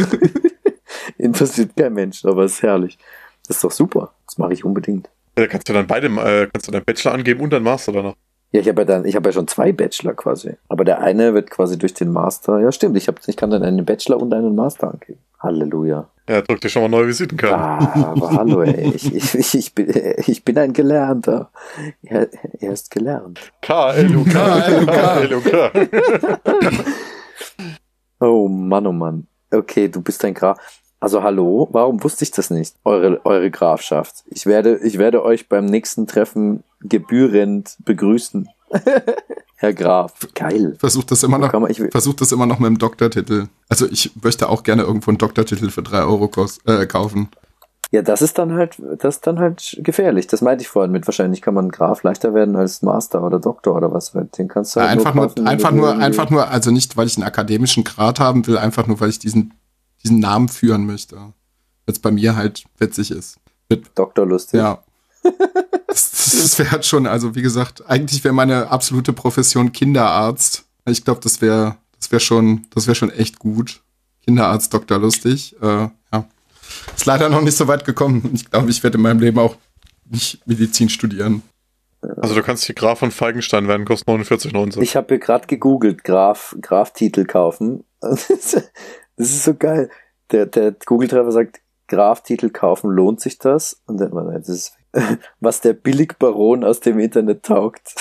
Interessiert kein Mensch, aber ist herrlich. Das ist doch super. Das mache ich unbedingt. Da kannst du dann beide, äh, kannst du deinen Bachelor angeben und deinen Master danach. Ja, ich habe ja dann, ich habe ja schon zwei Bachelor quasi. Aber der eine wird quasi durch den Master. Ja, stimmt. Ich habe, ich kann dann einen Bachelor und einen Master angeben. Halleluja. Ja, drück dir schon mal neue Visitenkarten. Ah, aber hallo, ey. Ich, ich, ich, ich, bin, ich bin ein Gelernter. Er, er ist gelernt. K L U K. K L U K. Oh Mann, oh Mann. Okay, du bist ein Graf. Also hallo, warum wusste ich das nicht? Eure, eure Grafschaft. Ich werde, ich werde euch beim nächsten Treffen gebührend begrüßen. Herr Graf. Geil. Versuch das immer Wo noch, kann man- ich will- versuch das immer noch mit dem Doktortitel. Also ich möchte auch gerne irgendwo einen Doktortitel für drei Euro kost, äh, kaufen. Ja, das ist dann halt, das ist dann halt gefährlich. Das meinte ich vorhin mit. Wahrscheinlich kann man Graf leichter werden als Master oder Doktor oder was. Weil den kannst du halt einfach nur, kaufen, wenn einfach du nur, irgendwie- einfach nur, also nicht, weil ich einen akademischen Grad haben will, einfach nur, weil ich diesen, diesen Namen führen möchte. Weil es bei mir halt witzig ist. Mit, Doktor lustig. ja. Das, das wäre halt schon, also wie gesagt, eigentlich wäre meine absolute Profession Kinderarzt. Ich glaube, das wäre, das wäre schon, das wäre schon echt gut. Kinderarzt, Doktor lustig. Äh, ja. Ist leider noch nicht so weit gekommen. Ich glaube, ich werde in meinem Leben auch nicht Medizin studieren. Also du kannst hier Graf von Falkenstein werden, kostet neunundvierzig neunzig. Ich habe hier gerade gegoogelt, Graf, Graf-Titel kaufen. Das ist so geil. Der, der Google-Treffer sagt, Graf-Titel kaufen, lohnt sich das? Und dann, das ist, was der Billigbaron aus dem Internet taugt.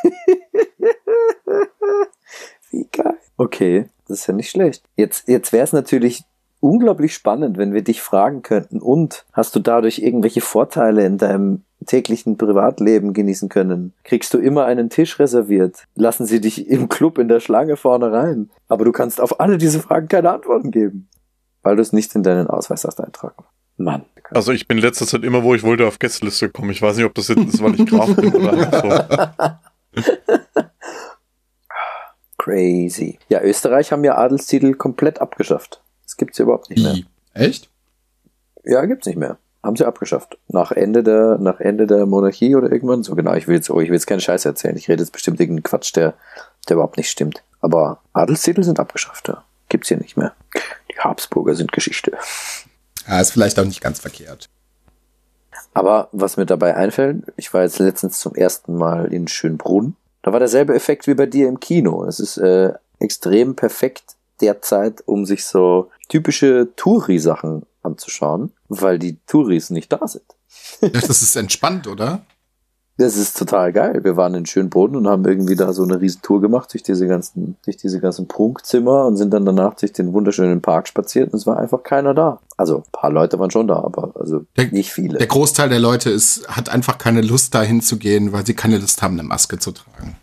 Wie geil. Okay, das ist ja nicht schlecht. Jetzt, jetzt wäre es natürlich unglaublich spannend, wenn wir dich fragen könnten, und hast du dadurch irgendwelche Vorteile in deinem täglichen Privatleben genießen können? Kriegst du immer einen Tisch reserviert? Lassen sie dich im Club in der Schlange vorne rein? Aber du kannst auf alle diese Fragen keine Antworten geben, weil du es nicht in deinen Ausweis hast eintragen. Mann. Also ich bin in letzter Zeit immer, wo ich wollte, auf Gästeliste gekommen. Ich weiß nicht, ob das jetzt ist, weil ich Graf bin oder einfach so. Crazy. Ja, Österreich haben ja Adelstitel komplett abgeschafft. Das gibt's ja überhaupt nicht mehr. Wie? Echt? Ja, gibt's nicht mehr. Haben sie abgeschafft. Nach Ende der, nach Ende der Monarchie oder irgendwann. So genau, ich will jetzt, oh, ich will jetzt keinen Scheiß erzählen. Ich rede jetzt bestimmt irgendeinen Quatsch, der, der überhaupt nicht stimmt. Aber Adelstitel sind abgeschafft, ja. Gibt's hier nicht mehr. Die Habsburger sind Geschichte. Ja, ist vielleicht auch nicht ganz verkehrt. Aber was mir dabei einfällt, ich war jetzt letztens zum ersten Mal in Schönbrunn. Da war derselbe Effekt wie bei dir im Kino. Es ist äh, extrem perfekt derzeit, um sich so typische Touri-Sachen anzuschauen, weil die Touris nicht da sind. Ja, das ist entspannt, oder? Das ist total geil. Wir waren in Schönbrunn und haben irgendwie da so eine riesen Tour gemacht durch diese ganzen, durch diese ganzen Prunkzimmer und sind dann danach durch den wunderschönen Park spaziert und es war einfach keiner da. Also ein paar Leute waren schon da, aber also Der- nicht viele. Der Großteil der Leute ist, hat einfach keine Lust, da hinzugehen, weil sie keine Lust haben, eine Maske zu tragen.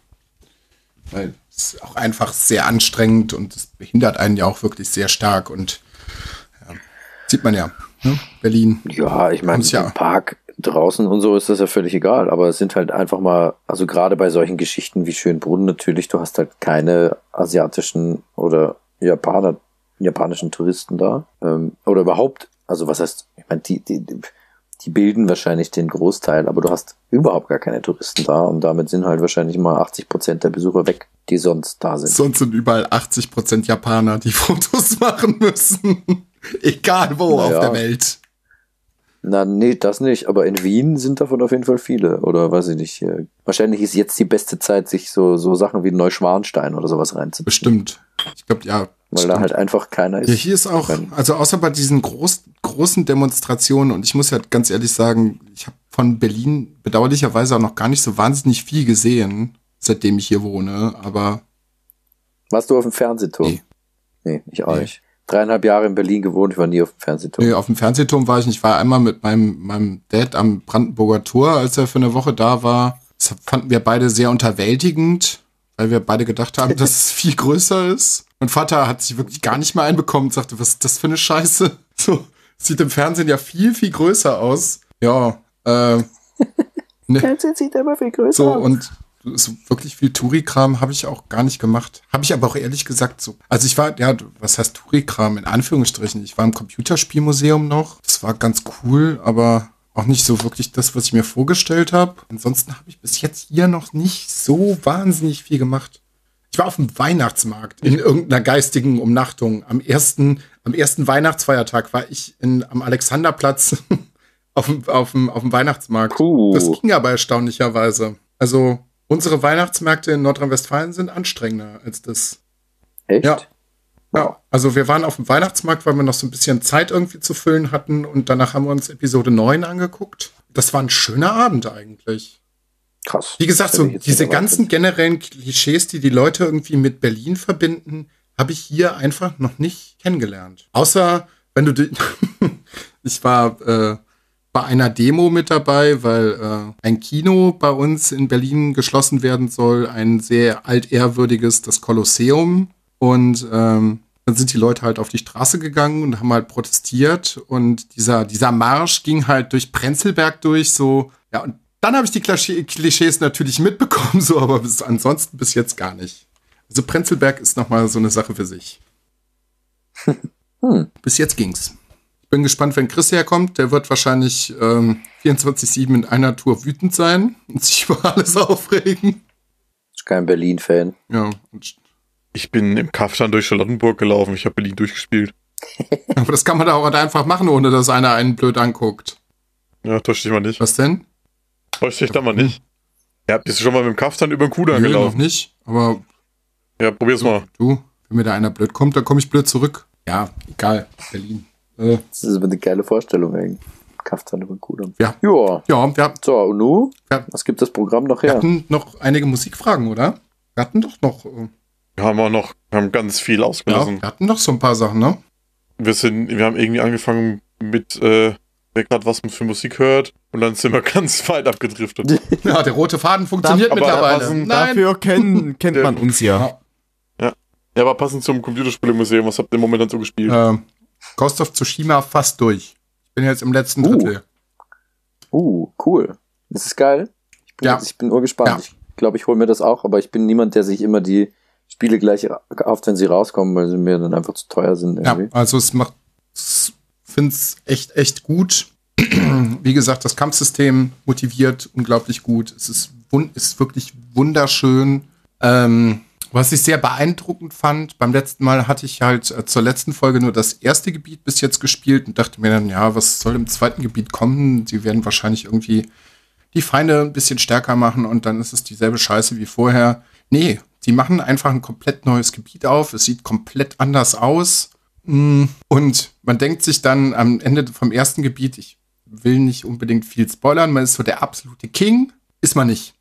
Weil es ist auch einfach sehr anstrengend und es behindert einen ja auch wirklich sehr stark. Und ja, sieht man ja, ne? Berlin. Ja, ich meine, Kommt's ja. im Park draußen und so ist das ja völlig egal, aber es sind halt einfach mal, also gerade bei solchen Geschichten wie Schönbrunn natürlich, du hast halt keine asiatischen oder Japaner, japanischen Touristen da, ähm, oder überhaupt, also was heißt, ich meine, die, die, die bilden wahrscheinlich den Großteil, aber du hast überhaupt gar keine Touristen da und damit sind halt wahrscheinlich mal achtzig Prozent der Besucher weg, die sonst da sind. Sonst sind überall achtzig Prozent Japaner, die Fotos machen müssen. Egal wo Naja. auf der Welt. Na, nee, das nicht. Aber in Wien sind davon auf jeden Fall viele. Oder weiß ich nicht. äh, Wahrscheinlich ist jetzt die beste Zeit, sich so, so Sachen wie Neuschwanstein oder sowas reinzuziehen. Bestimmt. Ich glaube, ja. Weil stimmt. da halt einfach keiner ist. Ja, hier ist auch, Wenn- also außer bei diesen groß, großen Demonstrationen, und ich muss ja ganz ehrlich sagen, ich habe von Berlin bedauerlicherweise auch noch gar nicht so wahnsinnig viel gesehen, seitdem ich hier wohne, aber Warst du auf dem Fernsehturm? Nee. Nee, ich auch Nee. nicht. Dreieinhalb Jahre in Berlin gewohnt, ich war nie auf dem Fernsehturm. nee, auf dem Fernsehturm war ich nicht. Ich war einmal mit meinem, meinem Dad am Brandenburger Tor, als er für eine Woche da war. Das fanden wir beide sehr unterwältigend, weil wir beide gedacht haben, dass es viel größer ist. Mein Vater hat sich wirklich gar nicht mehr einbekommen und sagte, was ist das für eine Scheiße? So, sieht im Fernsehen ja viel, viel größer aus. Ja, äh, ne. Fernsehen sieht immer viel größer So, aus. und so wirklich viel Touri-Kram habe ich auch gar nicht gemacht. Habe ich aber auch ehrlich gesagt so. Also ich war, ja, was heißt Touri-Kram? In Anführungsstrichen. Ich war im Computerspielmuseum noch. Das war ganz cool, aber auch nicht so wirklich das, was ich mir vorgestellt habe. Ansonsten habe ich bis jetzt hier noch nicht so wahnsinnig viel gemacht. Ich war auf dem Weihnachtsmarkt in irgendeiner geistigen Umnachtung. Am ersten, am ersten Weihnachtsfeiertag war ich in, am Alexanderplatz auf dem, auf dem, auf dem Weihnachtsmarkt. Puh. Das ging aber erstaunlicherweise. Also unsere Weihnachtsmärkte in Nordrhein-Westfalen sind anstrengender als das. Echt? Ja. Ja, also wir waren auf dem Weihnachtsmarkt, weil wir noch so ein bisschen Zeit irgendwie zu füllen hatten und danach haben wir uns Episode neun angeguckt. Das war ein schöner Abend eigentlich. Krass. Wie gesagt, Das so hätte ich jetzt diese nicht ganzen erwartet. generellen Klischees, die die Leute irgendwie mit Berlin verbinden, habe ich hier einfach noch nicht kennengelernt. Außer, wenn du... ich war äh, bei einer Demo mit dabei, weil äh, ein Kino bei uns in Berlin geschlossen werden soll. Ein sehr altehrwürdiges, das Kolosseum. Und ähm, dann sind die Leute halt auf die Straße gegangen und haben halt protestiert. Und dieser, dieser Marsch ging halt durch Prenzlberg durch, so... Ja, und dann habe ich die Klischee- Klischees natürlich mitbekommen, so, aber bis, ansonsten bis jetzt gar nicht. Also Prenzlberg ist nochmal so eine Sache für sich. Hm. Bis jetzt ging's. Ich bin gespannt, wenn Chris herkommt. Der wird wahrscheinlich ähm, vierundzwanzig sieben in einer Tour wütend sein und sich über alles aufregen. Ist kein Berlin-Fan. Ja, und, Ich bin im Kaftan durch Charlottenburg gelaufen. Ich habe Berlin durchgespielt. aber das kann man da auch einfach machen, ohne dass einer einen blöd anguckt. Ja, täusch dich mal nicht. Was denn? Täusch dich da mal nicht. Ja, bist du schon mal mit dem Kaftan über den Kudamm Nö, noch gelaufen? nicht, aber Ja, probier's mal. du, wenn mir da einer blöd kommt, dann komme ich blöd zurück. Ja, egal, Berlin. Äh, Das ist aber eine geile Vorstellung eigentlich. Kaftan über den Kudamm. Ja. Joa. ja, wir, So, und nu? Ja. Was gibt das Programm noch wir her? hatten noch einige Musikfragen, oder? Wir hatten doch noch, äh, Wir haben auch noch, wir haben ganz viel ja, ausgelassen. wir hatten noch so ein paar Sachen, ne? Wir sind, wir haben irgendwie angefangen mit, äh, wer gerade was für Musik hört, und dann sind wir ganz weit abgedriftet. Ja, der rote Faden funktioniert Aber mittlerweile. passen- Nein. Dafür kenn, kennt man uns ja. Ja. Ja, aber passend zum Computerspielemuseum, was habt ihr im Moment dann so gespielt? Äh, Ghost of Tsushima fast durch. Ich bin jetzt im letzten Uh. Drittel. Uh, cool. Das ist geil. Ich bin, Ja. jetzt, ich bin urgespannt. Ja. Ich glaube, ich hole mir das auch, aber ich bin niemand, der sich immer die Spiele gleich kauft, wenn sie rauskommen, weil sie mir dann einfach zu teuer sind Ja, irgendwie. also es macht, ich finde es echt, echt gut. Wie gesagt, das Kampfsystem motiviert unglaublich gut. Es ist, wun- ist wirklich wunderschön. Ähm, was ich sehr beeindruckend fand, beim letzten Mal hatte ich halt äh, zur letzten Folge nur das erste Gebiet bis jetzt gespielt und dachte mir dann, ja, was soll im zweiten Gebiet kommen? Sie werden wahrscheinlich irgendwie die Feinde ein bisschen stärker machen und dann ist es dieselbe Scheiße wie vorher. Nee, die machen einfach ein komplett neues Gebiet auf. Es sieht komplett anders aus. Mm, Und man denkt sich dann am Ende vom ersten Gebiet, ich will nicht unbedingt viel spoilern, man ist so der absolute King. Ist man nicht.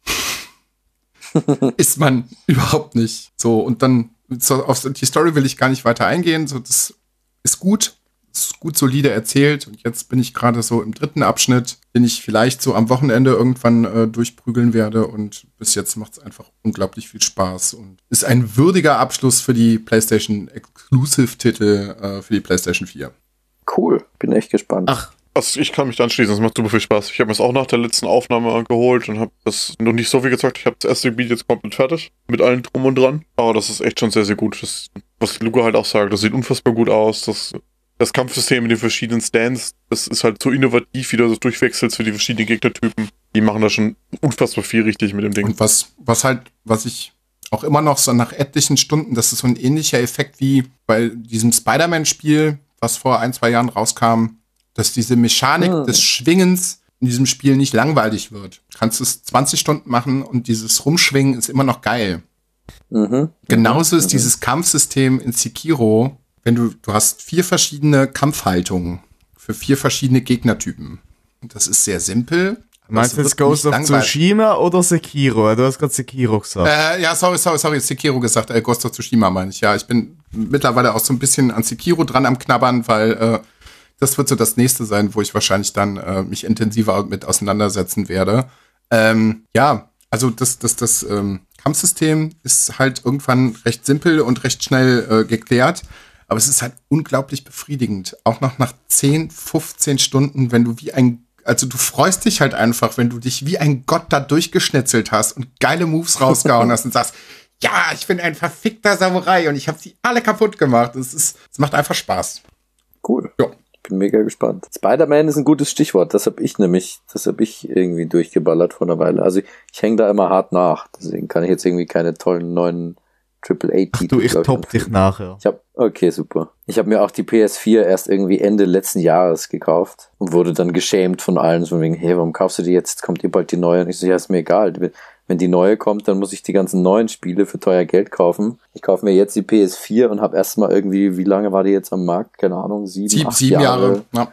Ist man überhaupt nicht. So, und dann so, auf die Story will ich gar nicht weiter eingehen. So, das ist gut. Ist gut solide erzählt. Und jetzt bin ich gerade so im dritten Abschnitt, den ich vielleicht so am Wochenende irgendwann äh, durchprügeln werde. Und bis jetzt macht es einfach unglaublich viel Spaß. Und ist ein würdiger Abschluss für die PlayStation Exclusive-Titel äh, für die PlayStation vier. Cool. Bin echt gespannt. Ach, Also ich kann mich da anschließen, das macht super viel Spaß. Ich habe mir das auch nach der letzten Aufnahme geholt und habe das noch nicht so viel gezockt. Ich habe das erste Gebiet jetzt komplett fertig, mit allen drum und dran. Aber das ist echt schon sehr, sehr gut. Das, was Luca halt auch sagt, das sieht unfassbar gut aus. Das, das Kampfsystem mit den verschiedenen Stands, das ist halt so innovativ, wie du das durchwechselst für die verschiedenen Gegnertypen. Die machen da schon unfassbar viel richtig mit dem Ding. Und was, was halt, was ich auch immer noch so nach etlichen Stunden, das ist so ein ähnlicher Effekt wie bei diesem Spider-Man-Spiel, was vor ein, zwei Jahren rauskam, dass diese Mechanik Ah. des Schwingens in diesem Spiel nicht langweilig wird. Du kannst es zwanzig Stunden machen und dieses Rumschwingen ist immer noch geil. Mhm. Genauso ist Mhm. dieses Kampfsystem in Sekiro, wenn du, du hast vier verschiedene Kampfhaltungen für vier verschiedene Gegnertypen. Und das ist sehr simpel. aber meinst es du jetzt wird Ghost nicht of langweilig. Tsushima oder Sekiro? Du hast gerade Sekiro gesagt. Äh, ja, sorry, sorry, sorry, Sekiro gesagt, äh, Ghost of Tsushima meine ich. Ja, ich bin mittlerweile auch so ein bisschen an Sekiro dran am Knabbern, weil äh, das wird so das nächste sein, wo ich wahrscheinlich dann äh, mich intensiver mit auseinandersetzen werde. Ähm, ja, also das, das, das ähm, Kampfsystem ist halt irgendwann recht simpel und recht schnell äh, geklärt, aber es ist halt unglaublich befriedigend. Auch noch nach zehn, fünfzehn Stunden, wenn du wie ein Also du freust dich halt einfach, wenn du dich wie ein Gott da durchgeschnetzelt hast und geile Moves rausgehauen hast und sagst, ja, ich bin ein verfickter Samurai und ich habe sie alle kaputt gemacht. Es ist, es macht einfach Spaß. Cool. Ja. Ich bin mega gespannt. Spider-Man ist ein gutes Stichwort. Das habe ich nämlich, das habe ich irgendwie durchgeballert vor einer Weile. Also ich, ich hänge da immer hart nach. Deswegen kann ich jetzt irgendwie keine tollen neuen Triple A Titel. Du, ich glaub top dich nachher. Ich hab, okay, super. Ich habe mir auch die P S vier erst irgendwie Ende letzten Jahres gekauft und wurde dann geschämt von allen, so wegen, hey, warum kaufst du die jetzt? Jetzt kommt ihr bald die neue. Und ich so, ja, ist mir egal. Wenn die neue kommt, dann muss ich die ganzen neuen Spiele für teuer Geld kaufen. Ich kaufe mir jetzt die P S vier und habe erstmal irgendwie, wie lange war die jetzt am Markt? Keine Ahnung, sieben, Sieb, acht sieben Jahre. Jahre. Ja.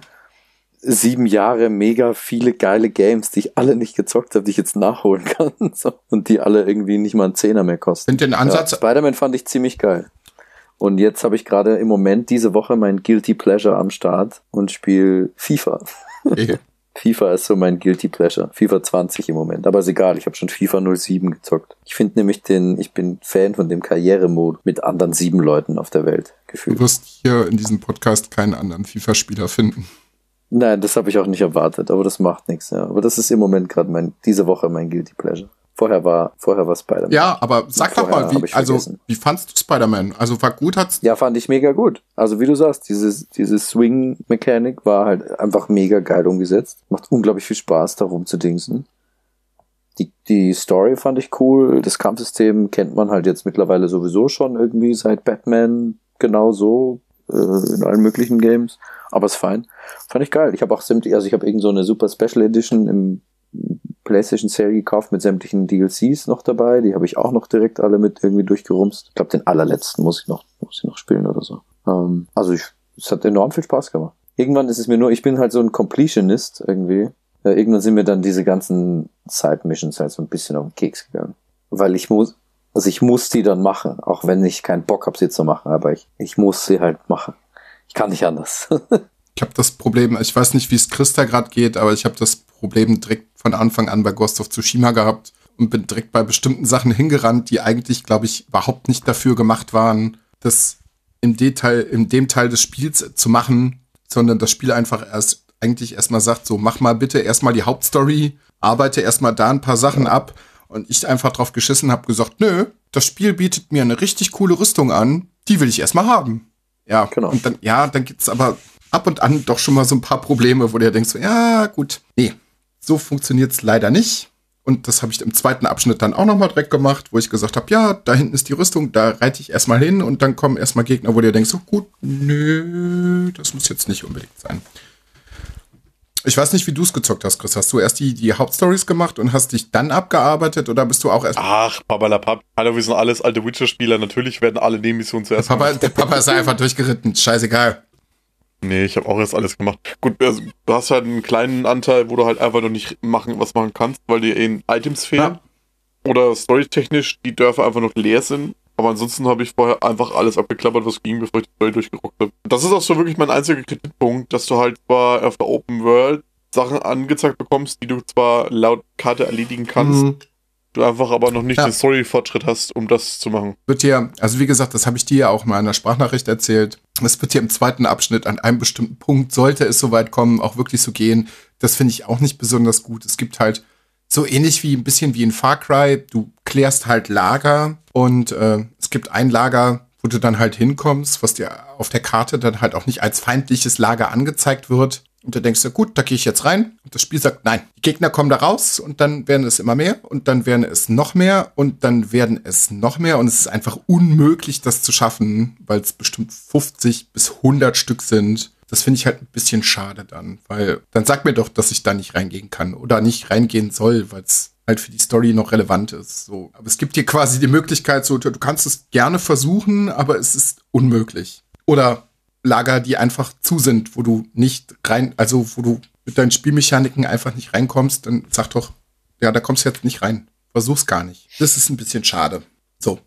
Sieben Jahre, mega viele geile Games, die ich alle nicht gezockt habe, die ich jetzt nachholen kann. So. Und die alle irgendwie nicht mal einen Zehner mehr kosten. Find den Ansatz, Ja, Spider-Man fand ich ziemlich geil. Und jetzt habe ich gerade im Moment diese Woche mein Guilty Pleasure am Start und spiele FIFA. Okay. FIFA ist so mein Guilty Pleasure. FIFA zwanzig im Moment. Aber ist egal, ich habe schon FIFA null sieben gezockt. Ich finde nämlich den, ich bin Fan von dem Karrieremodus mit anderen sieben Leuten auf der Welt gefühlt. Du wirst hier in diesem Podcast keinen anderen FIFA-Spieler finden. Nein, das habe ich auch nicht erwartet, aber das macht nichts. Ja. Aber das ist im Moment gerade mein, diese Woche mein Guilty Pleasure. Vorher war, vorher war Spider-Man. Ja, aber sag doch mal, wie, also, wie fandst du Spider-Man? Also war gut, hat's? Ja, fand ich mega gut. Also wie du sagst, dieses, dieses Swing-Mechanik war halt einfach mega geil umgesetzt. Macht unglaublich viel Spaß, da rumzudingsen. Die, die Story fand ich cool. Das Kampfsystem kennt man halt jetzt mittlerweile sowieso schon irgendwie seit Batman genauso, äh, in allen möglichen Games. Aber ist fein. Fand ich geil. Ich habe auch sämtliche, also ich habe irgend so eine Super Special Edition im PlayStation Sale gekauft mit sämtlichen D L Cs noch dabei. Die habe ich auch noch direkt alle mit irgendwie durchgerumst. Ich glaube, den allerletzten muss ich noch, muss ich noch spielen oder so. Ähm, also ich, es hat enorm viel Spaß gemacht. Irgendwann ist es mir nur, ich bin halt so ein Completionist irgendwie. Äh, irgendwann sind mir dann diese ganzen Side-Missions halt so ein bisschen auf den Keks gegangen. Weil ich muss, also ich muss die dann machen, auch wenn ich keinen Bock habe, sie zu machen, aber ich, ich muss sie halt machen. Ich kann nicht anders. Ich habe das Problem, ich weiß nicht, wie es Christa gerade geht, aber ich habe das Problem direkt von Anfang an bei Ghost of Tsushima gehabt und bin direkt bei bestimmten Sachen hingerannt, die eigentlich, glaube ich, überhaupt nicht dafür gemacht waren, das im Detail, in dem Teil des Spiels zu machen, sondern das Spiel einfach erst eigentlich erstmal sagt, so mach mal bitte erstmal die Hauptstory, arbeite erstmal da ein paar Sachen ab und ich einfach drauf geschissen habe, gesagt, nö, das Spiel bietet mir eine richtig coole Rüstung an, die will ich erstmal haben. Ja, genau. Und dann, ja, dann gibt's aber ab und an doch schon mal so ein paar Probleme, wo du ja denkst, so, ja, gut, nee, so funktioniert's leider nicht. Und das habe ich im zweiten Abschnitt dann auch nochmal direkt gemacht, wo ich gesagt habe, ja, da hinten ist die Rüstung, da reite ich erstmal hin und dann kommen erstmal Gegner, wo du denkst, so gut, nö, das muss jetzt nicht unbedingt sein. Ich weiß nicht, wie du es gezockt hast, Chris. Hast du erst die, die Hauptstories gemacht und hast dich dann abgearbeitet oder bist du auch erst... Ach, Pappalapapp. Hallo, wir sind alles alte Witcher-Spieler. Natürlich werden alle Nebenmissionen zuerst der Papa, der Papa ist einfach durchgeritten. Scheißegal. Nee, ich habe auch erst alles gemacht. Gut, also, du hast halt einen kleinen Anteil, wo du halt einfach noch nicht machen, was machen kannst, weil dir eben Items fehlen. Ja. Oder storytechnisch, die Dörfer einfach noch leer sind. Aber ansonsten habe ich vorher einfach alles abgeklappert, was ging, bevor ich die Story durchgerockt habe. Das ist auch so wirklich mein einziger Kritikpunkt, dass du halt zwar auf der Open World Sachen angezeigt bekommst, die du zwar laut Karte erledigen kannst, mhm. du einfach aber noch nicht ja. den Story-Fortschritt hast, um das zu machen. Wird dir, also wie gesagt, das habe ich dir ja auch mal in der Sprachnachricht erzählt. Es wird dir im zweiten Abschnitt an einem bestimmten Punkt, sollte es soweit kommen, auch wirklich so gehen. Das finde ich auch nicht besonders gut. Es gibt halt so ähnlich wie ein bisschen wie in Far Cry, du klärst halt Lager und äh, es gibt ein Lager, wo du dann halt hinkommst, was dir auf der Karte dann halt auch nicht als feindliches Lager angezeigt wird. Und du denkst, ja gut, da gehe ich jetzt rein. Und das Spiel sagt, nein, die Gegner kommen da raus und dann werden es immer mehr und dann werden es noch mehr und dann werden es noch mehr. Und es ist einfach unmöglich, das zu schaffen, weil es bestimmt fünfzig bis hundert Stück sind. Das finde ich halt ein bisschen schade dann, weil dann sag mir doch, dass ich da nicht reingehen kann oder nicht reingehen soll, weil es halt für die Story noch relevant ist. So. Aber es gibt dir quasi die Möglichkeit, so, du kannst es gerne versuchen, aber es ist unmöglich. Oder Lager, die einfach zu sind, wo du nicht rein, also wo du mit deinen Spielmechaniken einfach nicht reinkommst, dann sag doch, ja, da kommst du jetzt nicht rein. Versuch's gar nicht. Das ist ein bisschen schade. So.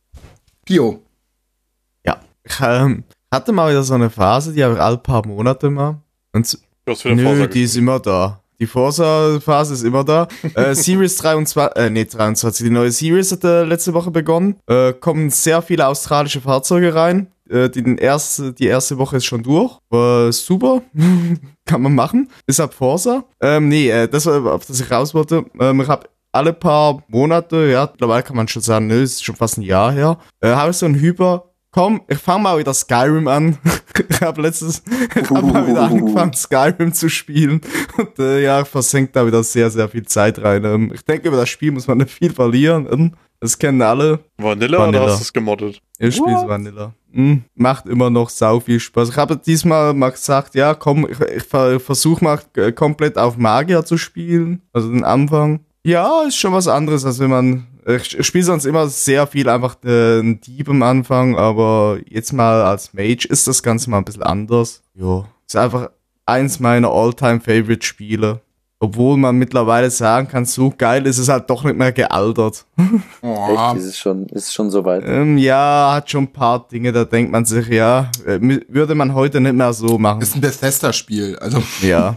Pio. Ja, ich ähm, hatte mal wieder so eine Phase, die habe ich alle paar Monate mal. Und nö, die ist immer da. Die Forza-Phase ist immer da. äh, Series dreiundzwanzig, äh, nee, dreiundzwanzig, die neue Series hat äh, letzte Woche begonnen. Äh, kommen sehr viele australische Fahrzeuge rein. Äh, die, den erste, die erste Woche ist schon durch. War super. Kann man machen. Ist ab Forza. Ähm, nee, äh, das war, auf das ich raus wollte. Ähm, ich habe alle paar Monate, ja, mittlerweile kann man schon sagen, nö, ist schon fast ein Jahr her, äh, habe ich so ein Hyper. Komm, ich fange mal wieder Skyrim an. ich habe letztes, ich hab mal wieder angefangen, Skyrim zu spielen. Und äh, ja, ich versenke da wieder sehr, sehr viel Zeit rein. Ähm, ich denke, über das Spiel muss man nicht viel verlieren. Ähm, das kennen alle. Vanilla, Vanilla. Oder hast du es gemoddet? Ich spiele es Vanilla. Mhm. Macht immer noch sau viel Spaß. Ich habe diesmal mal gesagt, ja, komm, ich, ich versuche mal äh, komplett auf Magier zu spielen. Also den Anfang. Ja, ist schon was anderes, als wenn man... Ich spiele sonst immer sehr viel einfach den Dieb am Anfang, aber jetzt mal als Mage ist das Ganze mal ein bisschen anders. Jo, ist einfach eins meiner All-Time-Favorite-Spiele. Obwohl man mittlerweile sagen kann, so geil ist es halt doch nicht mehr gealtert. Oh, Echt, ist es schon, ist es schon so weit? Ähm, ja, hat schon ein paar Dinge, da denkt man sich, ja, äh, mi- würde man heute nicht mehr so machen. ist ein Bethesda-Spiel. Also, Ja.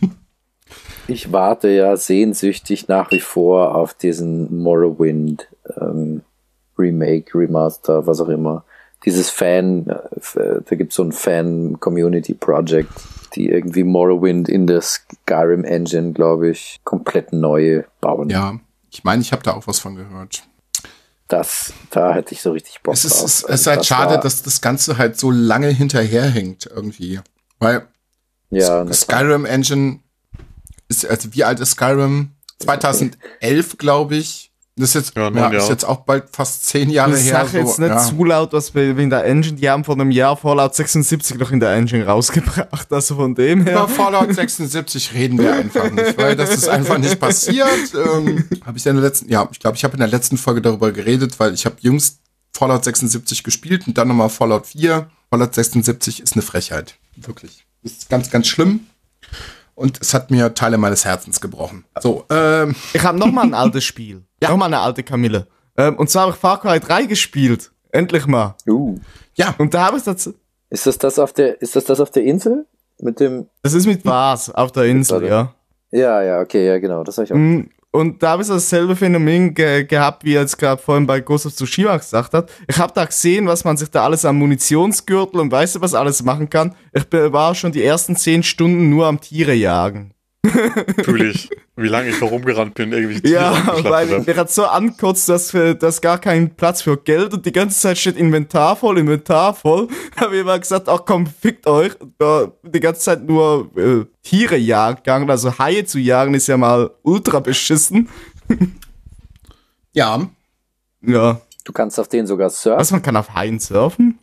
Ich warte ja sehnsüchtig nach wie vor auf diesen Morrowind ähm, Remake, Remaster, was auch immer. Dieses Fan, äh, f- da gibt es so ein Fan-Community-Project, die irgendwie Morrowind in der Skyrim-Engine, glaube ich, komplett neu bauen. ja, ich meine, ich habe da auch was von gehört. Das, da hätte ich so richtig Bock Es ist, drauf. es, es ist halt Das schade, war- dass das Ganze halt so lange hinterherhängt irgendwie. Weil ja, ne, Skyrim Engine ist, also wie alt ist Skyrim? zweitausendelf, glaube ich. Das ist jetzt, Ja, ja, neun ist Jahre. jetzt auch bald fast zehn Jahre Ich her. sag jetzt so, nicht ja. zu laut, was wir wegen der Engine, die haben vor einem Jahr Fallout sechsundsiebzig noch in der Engine rausgebracht, also von dem her. Über Fallout sechsundsiebzig reden wir einfach nicht, weil das ist einfach nicht passiert. Ähm, habe ich ja in der letzten, ja, ich glaube, ich habe in der letzten Folge darüber geredet, weil ich habe jüngst Fallout sechsundsiebzig gespielt und dann nochmal Fallout vier. Fallout sechsundsiebzig ist eine Frechheit. Wirklich. Ist ganz, ganz schlimm. Und es hat mir Teile meines Herzens gebrochen. So, ähm, Ich habe nochmal ein altes Spiel. Ja. Nochmal eine alte Kamille. Ähm, und zwar habe ich Far Cry drei gespielt. Endlich mal. uh, ja, Und da habe ich das. ist das das auf der, ist das das auf der Insel? Mit dem, Das ist mit was auf der Insel, Warte. ja. ja, ja, okay, ja, genau, das habe ich auch. Mm, Und da habe ich dasselbe Phänomen ge gehabt, wie er jetzt gerade vorhin bei Ghost of Tsushima gesagt hat. Ich habe da gesehen, was man sich da alles am Munitionsgürtel und weißt du, was alles machen kann. Ich be- war schon die ersten zehn Stunden nur am Tiere jagen. Fühle ich, wie lange ich da rumgerannt bin, irgendwie Tiere Ja, abgeschlachtet weil habe. mir hat so ankotzt, dass für, dass gar kein Platz für Geld und die ganze Zeit steht Inventar voll, Inventar voll. Habe ich immer gesagt, ach komm, fickt euch. Und da die ganze Zeit nur äh, Tiere jagen gegangen, also Haie zu jagen ist ja mal ultra beschissen. ja. Ja. Du kannst auf den sogar surfen. Was, man kann auf Haien surfen?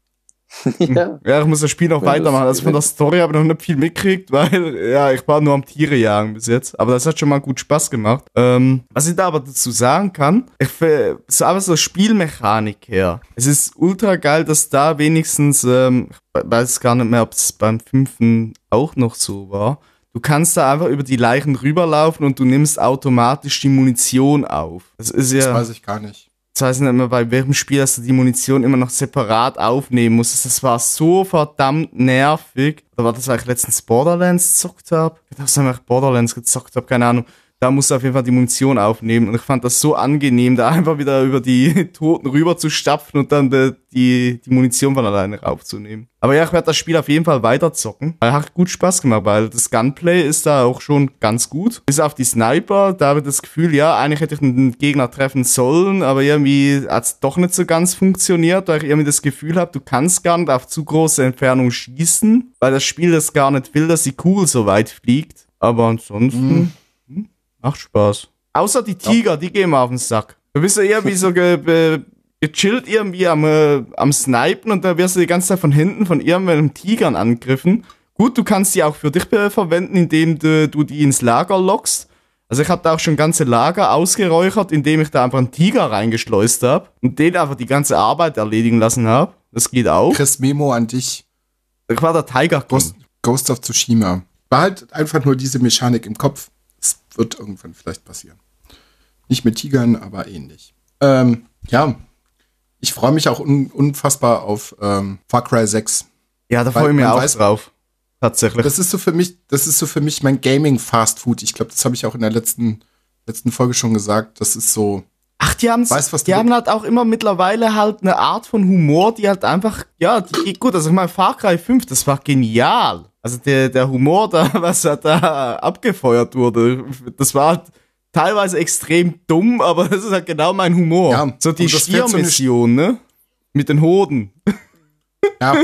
Ja. Ja, ich muss das Spiel noch Wenn weitermachen. das- Also von der Story habe ich noch nicht viel mitgekriegt, weil, ja, ich war nur am Tiere jagen bis jetzt. Aber das hat schon mal gut Spaß gemacht. Ähm, was ich da aber dazu sagen kann, ich fi- so einfach so Spielmechanik her. Es ist ultra geil, dass da wenigstens, ähm, ich weiß gar nicht mehr, ob es beim fünften auch noch so war. Du kannst da einfach über die Leichen rüberlaufen und du nimmst automatisch die Munition auf. Das ist Das ja. weiß ich gar nicht. Ich weiß nicht mehr, bei welchem Spiel, dass du die Munition immer noch separat aufnehmen musstest. Das war so verdammt nervig. Oder war das, weil ich letztens Borderlands gezockt habe? Ich dachte, dass ich Borderlands gezockt habe, keine Ahnung. Da musst du auf jeden Fall die Munition aufnehmen. Und ich fand das so angenehm, da einfach wieder über die Toten rüber zu stapfen und dann die, die, die Munition von alleine raufzunehmen. Aber ja, ich werde das Spiel auf jeden Fall weiter zocken. Weil hat gut Spaß gemacht, weil das Gunplay ist da auch schon ganz gut. Bis auf die Sniper, da habe ich das Gefühl, ja, eigentlich hätte ich einen Gegner treffen sollen, aber irgendwie hat es doch nicht so ganz funktioniert, weil ich irgendwie das Gefühl habe, du kannst gar nicht auf zu große Entfernung schießen, weil das Spiel das gar nicht will, dass die Kugel so weit fliegt. Aber ansonsten... Mhm. Macht Spaß. Außer die Tiger, die gehen mir auf den Sack. Du bist ja eher wie so ge be gechillt irgendwie am, äh, am Snipen und da wirst du die ganze Zeit von hinten von irgendwelchen Tigern angegriffen. Gut, du kannst die auch für dich äh, verwenden, indem du, du die ins Lager lockst. Also ich habe da auch schon ganze Lager ausgeräuchert, indem ich da einfach einen Tiger reingeschleust habe und den einfach die ganze Arbeit erledigen lassen habe. Das geht auch. Chris, Memo an dich. Ich war der Tiger King. Ghost, Ghost of Tsushima. Behalt einfach nur diese Mechanik im Kopf. Es wird irgendwann vielleicht passieren. Nicht mit Tigern, aber ähnlich. Ähm, ja, ich freue mich auch un unfassbar auf ähm, Far Cry sechs. Ja, da Weil freue ich mich man auch weiß- drauf. Tatsächlich. Das ist so für mich, das ist so für mich mein Gaming-Fast-Food. Ich glaube, das habe ich auch in der letzten, letzten Folge schon gesagt. Das ist so. Ach, die, haben's, Weißt, was die du- haben halt auch immer mittlerweile halt eine Art von Humor, die halt einfach, ja, die geht gut. Also ich meine, Far Cry fünf, das war genial. Also der, der Humor da, was halt da abgefeuert wurde, das war halt teilweise extrem dumm, aber das ist halt genau mein Humor. Ja, so die und das wird so eine Stiermission, ne? Mit den Hoden. Ja,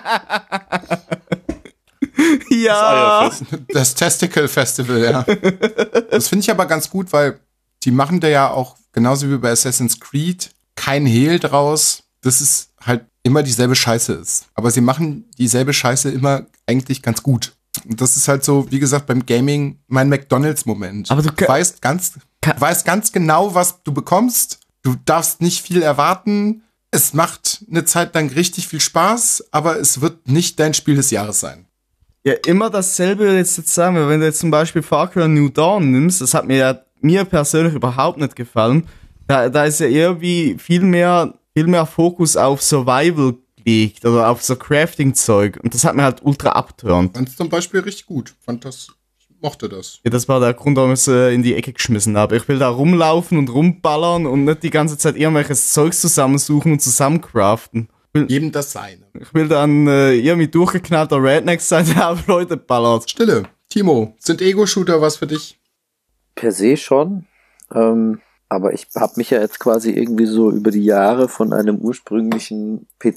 Ja. Eierfest. das Testicle Festival, ja. Das finde ich aber ganz gut, weil die machen da ja auch, genauso wie bei Assassin's Creed, kein Hehl draus, dass es halt immer dieselbe Scheiße ist. Aber sie machen dieselbe Scheiße immer eigentlich ganz gut. Und das ist halt so, wie gesagt, beim Gaming mein McDonalds-Moment. Aber du Du weißt ganz, Ka- du weißt ganz genau, was du bekommst. Du darfst nicht viel erwarten. Es macht eine Zeit lang richtig viel Spaß, aber es wird nicht dein Spiel des Jahres sein. Ja, immer dasselbe jetzt, jetzt sagen wir, wenn du jetzt zum Beispiel Far Cry New Dawn nimmst, das hat mir ja mir persönlich überhaupt nicht gefallen. Da, da ist ja irgendwie viel mehr, viel mehr Fokus auf Survival gelegt oder auf so Crafting-Zeug und das hat mir halt ultra abturnt. Fand zum Beispiel richtig gut. Fand das, ich mochte das. Ja, das war der Grund, warum ich es äh, in die Ecke geschmissen habe. Ich will da rumlaufen und rumballern und nicht die ganze Zeit irgendwelches Zeugs zusammensuchen und zusammencraften. Jedem das seine. Ich will dann äh, irgendwie durchgeknallter Redneck sein, der auf Leute ballert. Stille. Timo, sind Ego-Shooter was für dich? Per se schon. Ähm, aber ich habe mich ja jetzt quasi irgendwie so über die Jahre von einem ursprünglichen P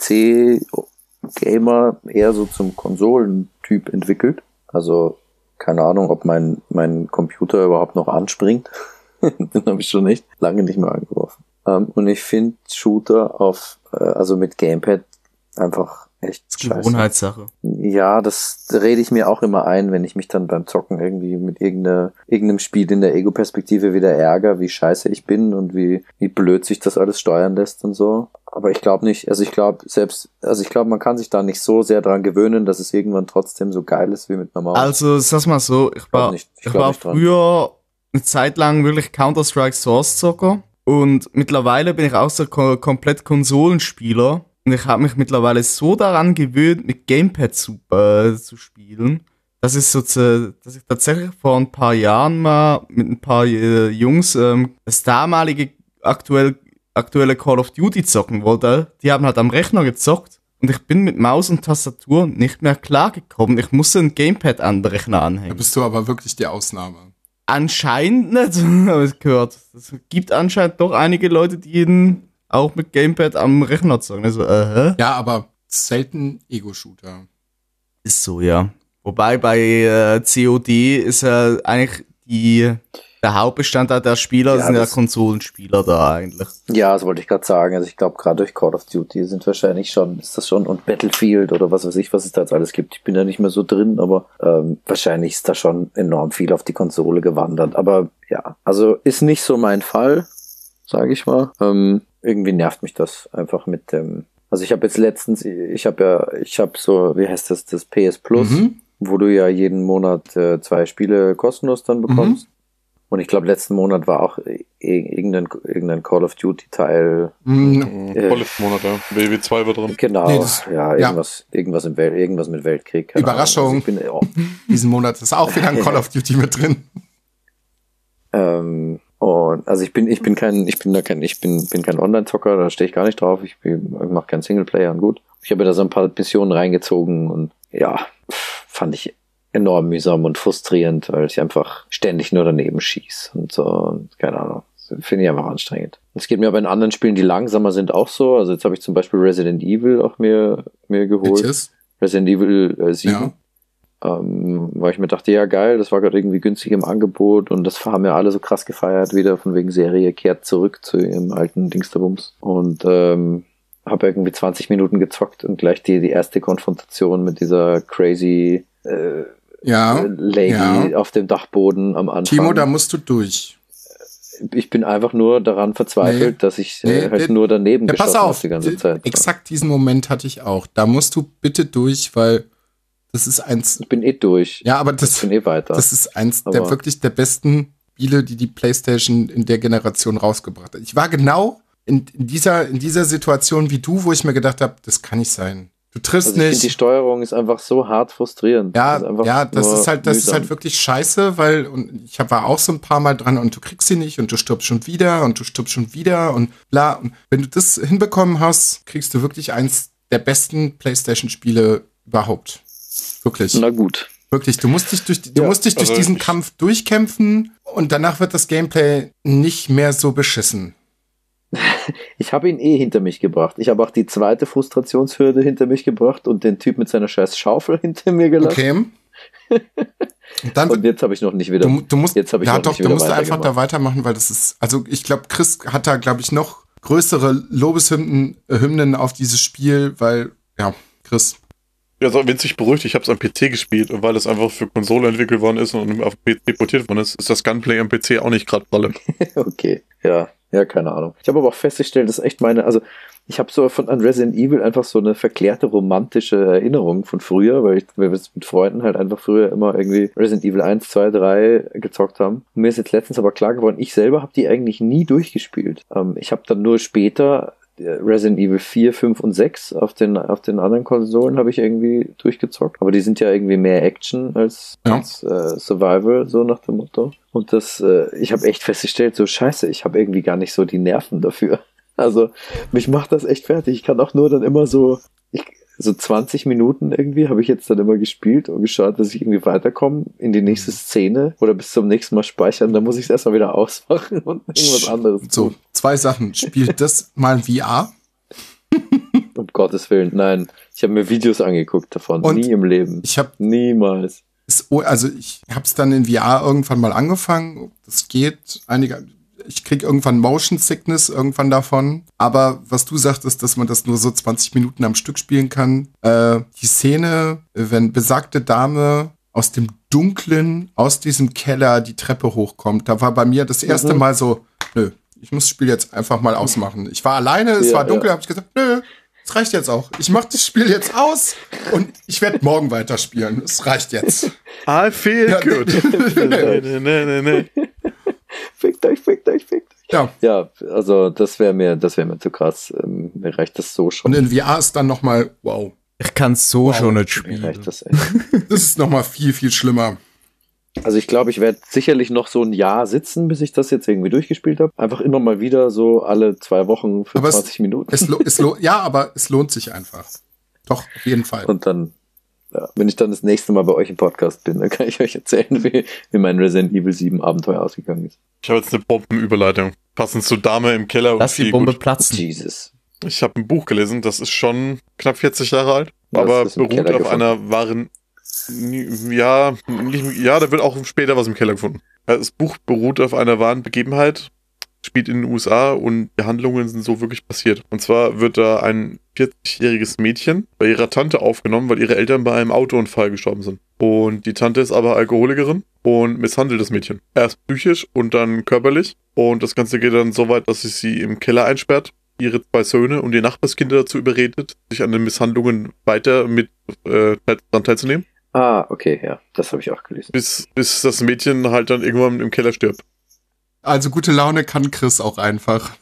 C-Gamer eher so zum Konsolentyp entwickelt. Also keine Ahnung, ob mein, mein Computer überhaupt noch anspringt. Den habe ich schon echt lange nicht mehr angeworfen. Ähm, und ich finde Shooter auf, äh, also mit Gamepad einfach echt Das ist scheiße. Gewohnheitssache. Ja, das rede ich mir auch immer ein, wenn ich mich dann beim Zocken irgendwie mit irgendeine, irgendeinem Spiel in der Ego-Perspektive wieder ärgere, wie scheiße ich bin und wie, wie blöd sich das alles steuern lässt und so. Aber ich glaube nicht, also ich glaube selbst, also ich glaube, man kann sich da nicht so sehr dran gewöhnen, dass es irgendwann trotzdem so geil ist wie mit einer Maus. Also, sag's mal so, ich war, nicht. Ich ich glaub war nicht dran. früher eine Zeit lang wirklich Counter-Strike Source-Zocker und mittlerweile bin ich auch so ko- komplett Konsolenspieler und ich habe mich mittlerweile so daran gewöhnt, mit Gamepad zu, äh, zu spielen, dass ich, so zu, dass ich tatsächlich vor ein paar Jahren mal mit ein paar äh, Jungs ähm, das damalige aktuell, aktuelle Call of Duty zocken wollte. Die haben halt am Rechner gezockt und ich bin mit Maus und Tastatur nicht mehr klargekommen. Ich musste ein Gamepad an den Rechner Da anhängen. bist du aber wirklich die Ausnahme. Anscheinend nicht, habe ich gehört. Es gibt anscheinend doch einige Leute, die ihn auch mit Gamepad am Rechner zocken. Also, äh, Ja, aber selten Ego-Shooter. ist so, ja. Wobei bei äh, C O D ist ja eigentlich die, der Hauptbestandteil der Spieler, Ja, sind ja das- Konsolenspieler da eigentlich. Ja, das wollte ich gerade sagen. Also ich glaube, gerade durch Call of Duty sind wahrscheinlich schon, ist das schon, und Battlefield oder was weiß ich, was es da jetzt alles gibt. Ich bin da nicht mehr so drin, aber ähm, wahrscheinlich ist da schon enorm viel auf die Konsole gewandert. Aber ja, also ist nicht so mein Fall, sage ich mal. Ähm, irgendwie nervt mich das einfach mit dem. Also ich habe jetzt letztens, ich habe ja, ich habe so, wie heißt das, das P S Plus, Mhm. wo du ja jeden Monat äh, zwei Spiele kostenlos dann bekommst. Und ich glaube, letzten Monat war auch i- irgendein, irgendein Call of Duty Teil. Mhm. Äh, Vorletzten Monat, ja. W W zwei war drin. Genau, Nee, das- ja, irgendwas, irgendwas im Wel irgendwas mit Weltkrieg. keine Überraschung. Ahnung. Also ich bin, oh, Diesen Monat ist auch wieder ein Call of Duty mit drin. ähm, und also ich bin, ich bin kein, ich bin da kein, ich bin, bin kein Online-Zocker, da stehe ich gar nicht drauf. Ich, bin- ich mache keinen Singleplayer und gut. Ich habe mir da so ein paar Missionen reingezogen und ja, pff, fand ich enorm mühsam und frustrierend, weil ich einfach ständig nur daneben schieß und so und keine Ahnung. Das finde ich einfach anstrengend. Es geht mir aber in anderen Spielen, die langsamer sind, auch so. Also jetzt habe ich zum Beispiel Resident Evil auch mir, mir geholt. Bitches. Resident Evil äh, sieben. Ja. Ähm, weil ich mir dachte, ja geil, das war gerade irgendwie günstig im Angebot und das haben ja alle so krass gefeiert, wieder von wegen Serie kehrt zurück zu ihrem alten Dingsterbums und ähm, habe irgendwie zwanzig Minuten gezockt und gleich die, die erste Konfrontation mit dieser crazy äh, Ja. Lady ja. auf dem Dachboden am Anfang. Timo, da musst du durch. Ich bin einfach nur daran verzweifelt, Nee. dass ich Nee, äh, halt der- nur daneben Ja, geschossen pass habe auf. die ganze Zeit. Exakt diesen Moment hatte ich auch. Da musst du bitte durch, weil das ist eins. Ich bin eh durch. Ja, aber Ich das, bin eh weiter. das ist eins der Aber- wirklich der besten Spiele, die die PlayStation in der Generation rausgebracht hat. Ich war genau in, in dieser in dieser Situation wie du, wo ich mir gedacht habe, das kann nicht sein. Du triffst also ich finde, die nicht. Steuerung ist einfach so hart frustrierend. Ja, Das ist einfach ja, das nur ist halt, das ist mühsam. halt wirklich scheiße, weil und ich hab- war auch so ein paar Mal dran und du kriegst sie nicht und du stirbst schon wieder und du stirbst schon wieder und bla. Und wenn du das hinbekommen hast, kriegst du wirklich eins der besten PlayStation-Spiele überhaupt. Wirklich. Na gut. Wirklich, du musst dich durch, du Ja, musst dich durch also diesen ich- Kampf durchkämpfen und danach wird das Gameplay nicht mehr so beschissen. Ich habe ihn eh hinter mich gebracht. Ich habe auch die zweite Frustrationshürde hinter mich gebracht und den Typ mit seiner scheiß Schaufel hinter mir gelassen. Okay. Und dann Und wird, jetzt habe ich noch nicht wieder. du, du musst, jetzt habe ich ja noch doch, nicht du wieder musst einfach da weitergemacht. weitermachen, weil das ist, also ich glaube, Chris hat da, glaube ich, noch größere Lobeshymnen äh, Hymnen auf dieses Spiel, weil, ja, Chris. Ja, so, wenn es sich beruhigt, ich habe es am P C gespielt und weil es einfach für Konsole entwickelt worden ist und auf P C portiert worden ist, ist das Gunplay am P C auch nicht gerade pralle. Okay, ja. Ja, keine Ahnung. Ich habe aber auch festgestellt, dass echt meine, also ich habe so von an Resident Evil einfach so eine verklärte romantische Erinnerung von früher, weil ich, weil wir mit Freunden halt einfach früher immer irgendwie Resident Evil eins, zwei, drei gezockt haben. Und mir ist jetzt letztens aber klar geworden, ich selber habe die eigentlich nie durchgespielt. Ähm, ich habe dann nur später Resident Evil vier, fünf und sechs auf den, auf den anderen Konsolen habe ich irgendwie durchgezockt. Aber die sind ja irgendwie mehr Action als, ja. als äh, Survival, so nach dem Motto. Und das, äh, ich habe echt festgestellt, so scheiße, ich habe irgendwie gar nicht so die Nerven dafür. Also mich macht das echt fertig. Ich kann auch nur dann immer so, ich, so zwanzig Minuten irgendwie habe ich jetzt dann immer gespielt und geschaut, dass ich irgendwie weiterkomme in die nächste Szene oder bis zum nächsten Mal speichern. Dann muss ich es erstmal wieder ausmachen und irgendwas anderes tun. So, zwei Sachen. Spielt das mal V R? Um Gottes Willen, nein. Ich habe mir Videos angeguckt davon. Und nie im Leben. Ich habe niemals. Ist, also ich habe es dann in V R irgendwann mal angefangen. Das geht einige. Ich krieg irgendwann Motion Sickness irgendwann davon. Aber was du sagtest, dass man das nur so zwanzig Minuten am Stück spielen kann. Äh, die Szene, wenn besagte Dame aus dem Dunklen, aus diesem Keller die Treppe hochkommt, da war bei mir das erste mhm. Mal so, nö, ich muss das Spiel jetzt einfach mal ausmachen. Ich war alleine, es ja, war dunkel, ja. habe ich gesagt, nö, es reicht jetzt auch. Ich mache das Spiel jetzt aus und ich werde morgen weiterspielen. Es reicht jetzt. I feel ja, good. nee, nee, nee, nee, nee. Fickt euch, fickt euch, fickt euch. Ja. Ja, also das wäre mir, das wäre mir zu krass. Ähm, mir reicht das so schon. Und in V R ist dann nochmal, wow. Ich kann es so wow. schon nicht spielen. Mir reicht das echt. Das ist nochmal viel, viel schlimmer. Also ich glaube, ich werde sicherlich noch so ein Jahr sitzen, bis ich das jetzt irgendwie durchgespielt habe. Einfach immer mal wieder so alle zwei Wochen für aber zwanzig es, Minuten. Es, es lo- ja, aber es lohnt sich einfach. Doch, auf jeden Fall. Und dann, ja, wenn ich dann das nächste Mal bei euch im Podcast bin, dann kann ich euch erzählen, wie, wie mein Resident Evil sieben Abenteuer ausgegangen ist. Ich habe jetzt eine Bombenüberleitung. Passend zu Dame im Keller. Lass und die Bombe gut. platzen. Jesus. Ich habe ein Buch gelesen, das ist schon knapp vierzig Jahre alt, Was aber ist im beruht Keller auf gefunden? einer wahren... Ja, nicht, ja, da wird auch später was im Keller gefunden. Das Buch beruht auf einer wahren Begebenheit, spielt in den U S A und die Handlungen sind so wirklich passiert. Und zwar wird da ein vierzigjähriges Mädchen bei ihrer Tante aufgenommen, weil ihre Eltern bei einem Autounfall gestorben sind. Und die Tante ist aber Alkoholikerin und misshandelt das Mädchen. Erst psychisch und dann körperlich. Und das Ganze geht dann so weit, dass sie sie im Keller einsperrt, ihre zwei Söhne und die Nachbarskinder dazu überredet, sich an den Misshandlungen weiter mit äh, daran teilzunehmen. Ah, okay, ja, das habe ich auch gelesen. Bis, bis das Mädchen halt dann irgendwann im Keller stirbt. Also gute Laune kann Chris auch einfach.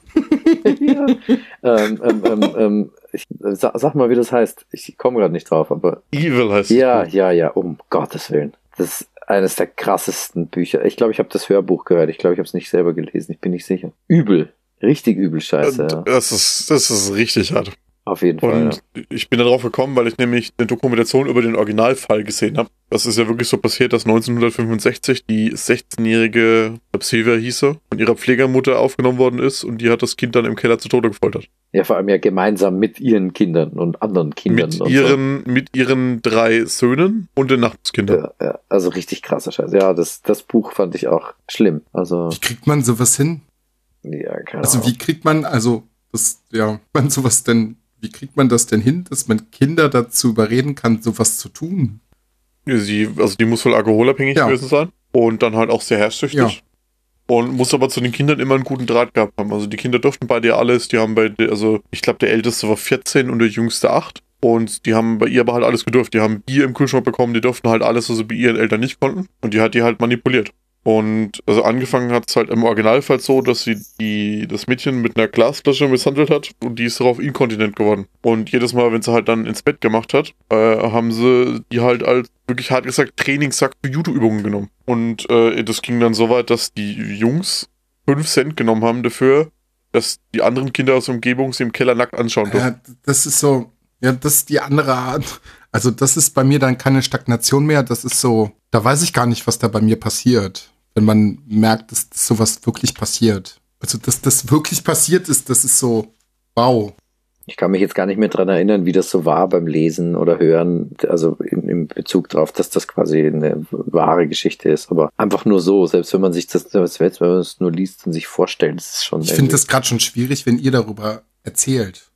ja. ähm, ähm, ähm, ähm, ich, sag, sag mal, wie das heißt. Ich komme gerade nicht drauf, aber... Evil heißt Ja, es. ja, ja, um Gottes Willen. Das ist eines der krassesten Bücher. Ich glaube, ich habe das Hörbuch gehört. Ich glaube, ich habe es nicht selber gelesen. Ich bin nicht sicher. Übel. Richtig übel Scheiße, ja. Das ist, das ist richtig hart. Auf jeden Fall, Und ja. ich bin darauf gekommen, weil ich nämlich eine Dokumentation über den Originalfall gesehen habe. Das ist ja wirklich so passiert, dass neunzehnhundertfünfundsechzig die sechzehnjährige Silvia hieße von ihrer Pflegermutter aufgenommen worden ist und die hat das Kind dann im Keller zu Tode gefoltert. Ja, vor allem ja gemeinsam mit ihren Kindern und anderen Kindern. Mit und ihren, so. mit ihren drei Söhnen und den Nachbarskindern. Ja, ja, also richtig krasser Scheiß. Ja, das, das Buch fand ich auch schlimm. Also, wie kriegt man sowas hin? Ja, keine Also Ahnung. wie kriegt man, also das, ja, man sowas denn, wie kriegt man das denn hin, dass man Kinder dazu überreden kann, sowas zu tun? Sie, also die muss wohl alkoholabhängig ja. gewesen sein und dann halt auch sehr herrschsüchtig. Ja. Und muss aber zu den Kindern immer einen guten Draht gehabt haben. Also die Kinder durften bei dir alles, die haben bei dir, also ich glaube der Älteste war vierzehn und der Jüngste acht. Und die haben bei ihr aber halt alles gedurft. Die haben Bier im Kühlschrank bekommen, die durften halt alles, was sie bei ihren Eltern nicht konnten. Und die hat die halt manipuliert. Und also angefangen hat es halt im Originalfall so, dass sie die, das Mädchen mit einer Glasflasche misshandelt hat und die ist darauf inkontinent geworden. Und jedes Mal, wenn sie halt dann ins Bett gemacht hat, äh, haben sie die halt als, wirklich hart gesagt, Trainingssack für Judo-Übungen genommen. Und äh, das ging dann so weit, dass die Jungs fünf Cent genommen haben dafür, dass die anderen Kinder aus der Umgebung sie im Keller nackt anschauen durften. Ja, das ist so, ja, das ist die andere Art. Also das ist bei mir dann keine Stagnation mehr, das ist so, da weiß ich gar nicht, was da bei mir passiert, wenn man merkt, dass, dass sowas wirklich passiert. Also dass das wirklich passiert ist, das ist so, wow. Ich kann mich jetzt gar nicht mehr dran erinnern, wie das so war beim Lesen oder Hören, also in, in Bezug darauf, dass das quasi eine wahre Geschichte ist, aber einfach nur so, selbst wenn man sich das, selbst wenn man es nur liest und sich vorstellt, das ist schon... Ich finde das gerade schon schwierig, wenn ihr darüber erzählt.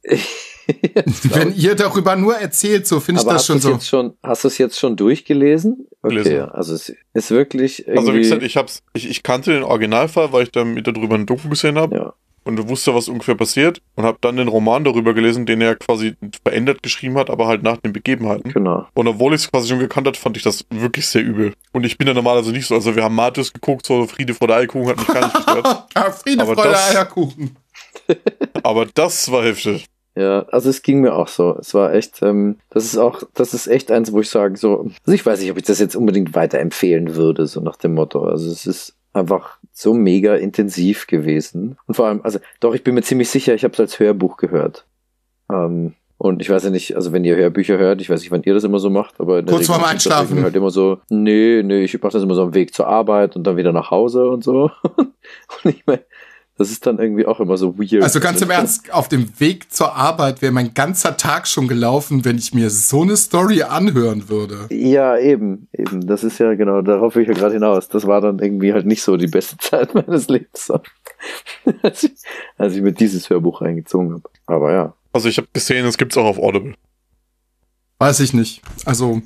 Wenn ihr darüber nur erzählt, so finde ich das schon so. Jetzt schon, hast du es jetzt schon durchgelesen? Okay, Gelesen. Also es ist wirklich irgendwie... Also wie gesagt, ich hab's, ich, ich kannte den Originalfall, weil ich damit darüber ein Doku gesehen habe. Ja. und wusste, was ungefähr passiert und habe dann den Roman darüber gelesen, den er quasi verändert geschrieben hat, aber halt nach den Begebenheiten. Genau. Und obwohl ich es quasi schon gekannt hat, fand ich das wirklich sehr übel. Und ich bin ja normalerweise nicht so, also wir haben Matrix geguckt, so Friede vor der Eierkuchen hat mich gar nicht gestört. Ah, Friede, Aber Freude, das- Eierkuchen. Aber das war heftig. Ja, also es ging mir auch so. Es war echt, ähm, das ist auch, das ist echt eins, wo ich sage, so, also ich weiß nicht, ob ich das jetzt unbedingt weiterempfehlen würde, so nach dem Motto. Also es ist einfach so mega intensiv gewesen. Und vor allem, also doch, ich bin mir ziemlich sicher, ich habe es als Hörbuch gehört. Ähm, und ich weiß ja nicht, also wenn ihr Hörbücher hört, ich weiß nicht, wann ihr das immer so macht, aber in der Kurz Regel vorm ist das Einschlafen. irgendwie halt immer so, nee, nee, ich mache das immer so am Weg zur Arbeit und dann wieder nach Hause und so. Und ich meine, das ist dann irgendwie auch immer so weird. Also ganz im Ernst, auf dem Weg zur Arbeit wäre mein ganzer Tag schon gelaufen, wenn ich mir so eine Story anhören würde. Ja, eben, eben. Das ist ja genau, darauf will ich ja gerade hinaus. Das war dann irgendwie halt nicht so die beste Zeit meines Lebens, als ich, als ich mir dieses Hörbuch reingezogen habe. Aber ja. Also ich habe gesehen, es gibt's auch auf Audible. Weiß ich nicht. Also,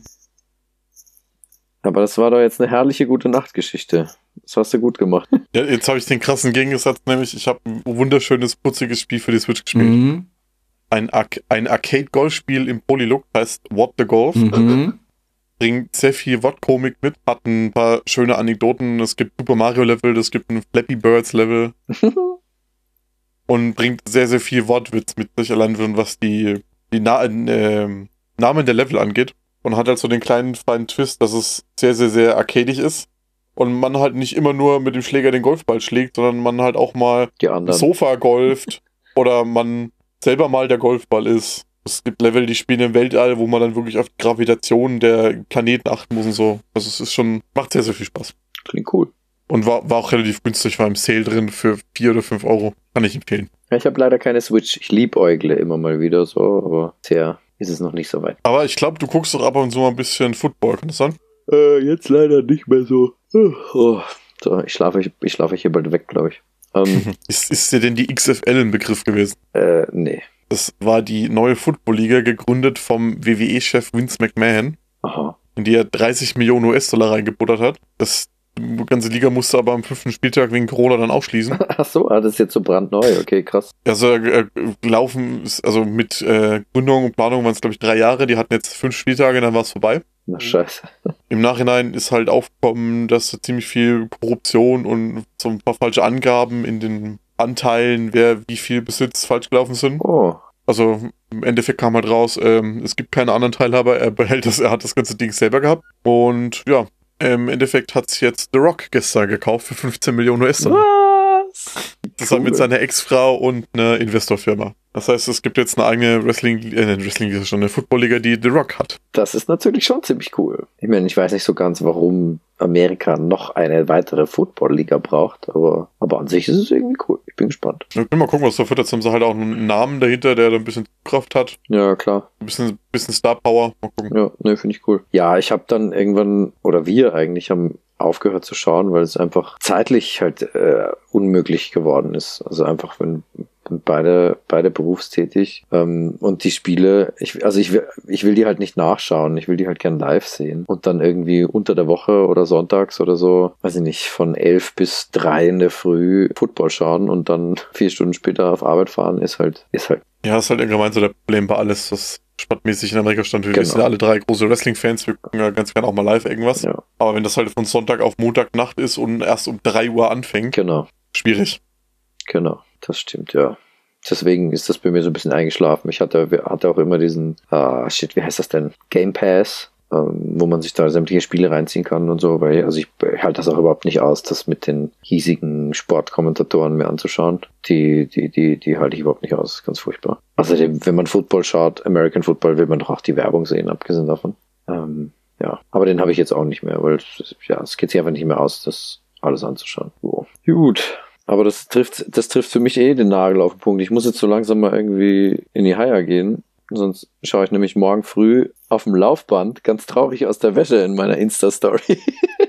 Aber das war doch jetzt eine herrliche gute Nachtgeschichte. Das hast du gut gemacht. Ja, jetzt habe ich den krassen Gegensatz, nämlich ich habe ein wunderschönes, putziges Spiel für die Switch gespielt. mhm. Ein, Ar ein Arcade-Golf-Spiel im Polylook, heißt What the Golf. Mhm. Bringt sehr viel Wortkomik mit, hat ein paar schöne Anekdoten. Es gibt Super Mario-Level, es gibt ein Flappy Birds-Level und bringt sehr, sehr viel Wortwitz mit sich, allein was die, die Na äh, Namen der Level angeht. Und hat halt so den kleinen feinen Twist, dass es sehr, sehr, sehr arcadig ist. Und man halt nicht immer nur mit dem Schläger den Golfball schlägt, sondern man halt auch mal Die im anderen. Sofa golft oder man selber mal der Golfball ist. Es gibt Level, die spielen im Weltall, wo man dann wirklich auf die Gravitation der Planeten achten muss und so. Also es ist schon, macht sehr, sehr viel Spaß. Klingt cool. Und war, war auch relativ günstig, war im Sale drin für vier oder fünf Euro. Kann ich empfehlen. Ja, ich habe leider keine Switch. Ich liebäugle immer mal wieder so, aber bisher ist es noch nicht so weit. Aber ich glaube, du guckst doch ab und zu mal ein bisschen Football, kann das sein? Äh, jetzt leider nicht mehr so. Oh, so ich schlafe ich, ich schlafe hier bald weg, glaube ich. Ähm, Ist, ist dir denn die X F L ein Begriff gewesen? äh, nee. Das war die neue Football-Liga, gegründet vom W W E-Chef Vince McMahon, Aha. in die er dreißig Millionen U S-Dollar reingebuttert hat. Das, die ganze Liga musste aber am fünften Spieltag wegen Corona dann aufschließen. Ach so, ah, das ist jetzt so brandneu. Okay, krass. Also äh, laufen, ist- also mit äh, Gründung und Planung waren es, glaube ich, drei Jahre. Die hatten jetzt fünf Spieltage, dann war es vorbei. Na scheiße. Im Nachhinein ist halt aufgekommen, dass so ziemlich viel Korruption und so ein paar falsche Angaben in den Anteilen, wer wie viel Besitz falsch gelaufen sind. Oh. Also im Endeffekt kam halt raus, ähm, es gibt keine anderen Teilhaber, er behält das, er hat das ganze Ding selber gehabt. Und ja, im Endeffekt hat es jetzt The Rock gestern gekauft für fünfzehn Millionen U S-Dollar. Was? Zusammen mit Cool. seiner Ex-Frau und einer Investorfirma. Das heißt, es gibt jetzt eine eigene Wrestling, äh, Wrestling ist schon eine Football-Liga, die The Rock hat. Das ist natürlich schon ziemlich cool. Ich meine, ich weiß nicht so ganz, warum Amerika noch eine weitere Football-Liga braucht, aber, aber an sich ist es irgendwie cool. Ich bin gespannt. Wir können mal gucken, was da wird. Jetzt haben sie halt auch einen Namen dahinter, der da ein bisschen Kraft hat. Ja, klar. Ein bisschen, bisschen Star-Power. Mal gucken. Ja, ne, finde ich cool. Ja, ich habe dann irgendwann, oder wir eigentlich haben aufgehört zu schauen, weil es einfach zeitlich halt äh, unmöglich geworden ist. Also einfach, wenn bin beide beide berufstätig ähm, und die Spiele, ich also ich will ich will die halt nicht nachschauen, ich will die halt gern live sehen und dann irgendwie unter der Woche oder sonntags oder so, weiß ich nicht, von elf bis drei in der Früh Football schauen und dann vier Stunden später auf Arbeit fahren, ist halt ist halt Ja, ist halt allgemein so der Problem bei alles, was sportmäßig in Amerika stand. Wir Genau. sind ja alle drei große Wrestling-Fans, wir gucken ja ganz gerne auch mal live irgendwas. ja Aber wenn das halt von Sonntag auf Montagnacht ist und erst um drei Uhr anfängt, genau schwierig. Genau, das stimmt, ja. Deswegen ist das bei mir so ein bisschen eingeschlafen. Ich hatte, hatte auch immer diesen, ah, shit, wie heißt das denn? Game Pass, ähm, wo man sich da sämtliche Spiele reinziehen kann und so, weil, also ich halte das auch überhaupt nicht aus, das mit den hiesigen Sportkommentatoren mir anzuschauen. Die, die, die, die halte ich überhaupt nicht aus. Das ist ganz furchtbar. Außerdem, wenn man Football schaut, American Football, will man doch auch die Werbung sehen, abgesehen davon. Ähm, ja, aber den habe ich jetzt auch nicht mehr, weil, ja, es geht sich einfach nicht mehr aus, das alles anzuschauen. So. Gut. Aber das trifft, das trifft für mich eh den Nagel auf den Punkt. Ich muss jetzt so langsam mal irgendwie in die Haia gehen. Sonst schaue ich nämlich morgen früh auf dem Laufband ganz traurig aus der Wäsche in meiner Insta-Story.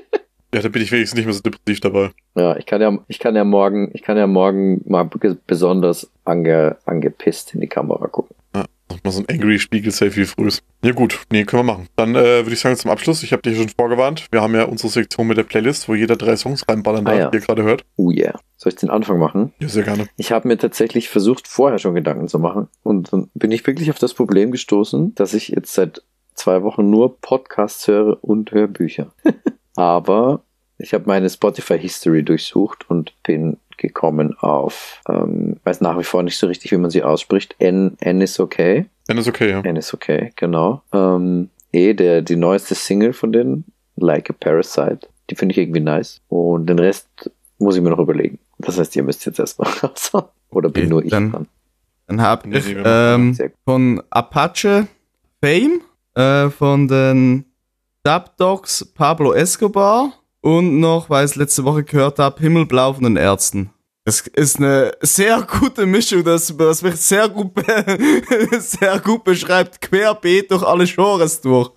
Ja, da bin ich wenigstens nicht mehr so depressiv dabei. Ja, ich kann ja, ich kann ja morgen, ich kann ja morgen mal be- besonders ange, angepisst in die Kamera gucken. Mal so ein Angry Spiegel-Safe wie früh. Ja gut, nee, können wir machen. Dann äh, würde ich sagen zum Abschluss, ich habe dich schon vorgewarnt, wir haben ja unsere Sektion mit der Playlist, wo jeder drei Songs reinballern darf, Ah, ja. die ihr gerade hört. Oh yeah. Soll ich den Anfang machen? Ja, sehr gerne. Ich habe mir tatsächlich versucht, vorher schon Gedanken zu machen. Und dann bin ich wirklich auf das Problem gestoßen, dass ich jetzt seit zwei Wochen nur Podcasts höre und Hörbücher. Aber ich habe meine Spotify-History durchsucht und bin gekommen auf, ähm, weiß nach wie vor nicht so richtig, wie man sie ausspricht. N, N is okay. Dann ist okay, ja. N is okay, genau. Ähm, eh, der, die neueste Single von denen, Like a Parasite, die finde ich irgendwie nice. Und den Rest muss ich mir noch überlegen. Das heißt, ihr müsst jetzt erstmal raus. Oder bin Okay, nur ich dann- dran? Dann habe Nee, ich nee, wir ähm, Sehr gut. von Apache Fame, äh, von den Dub Dogs Pablo Escobar und noch, weil ich es letzte Woche gehört habe, Himmelblau von den Ärzten. Das ist eine sehr gute Mischung, das, das mich sehr gut, be- sehr gut beschreibt, querbeet durch alle Genres durch.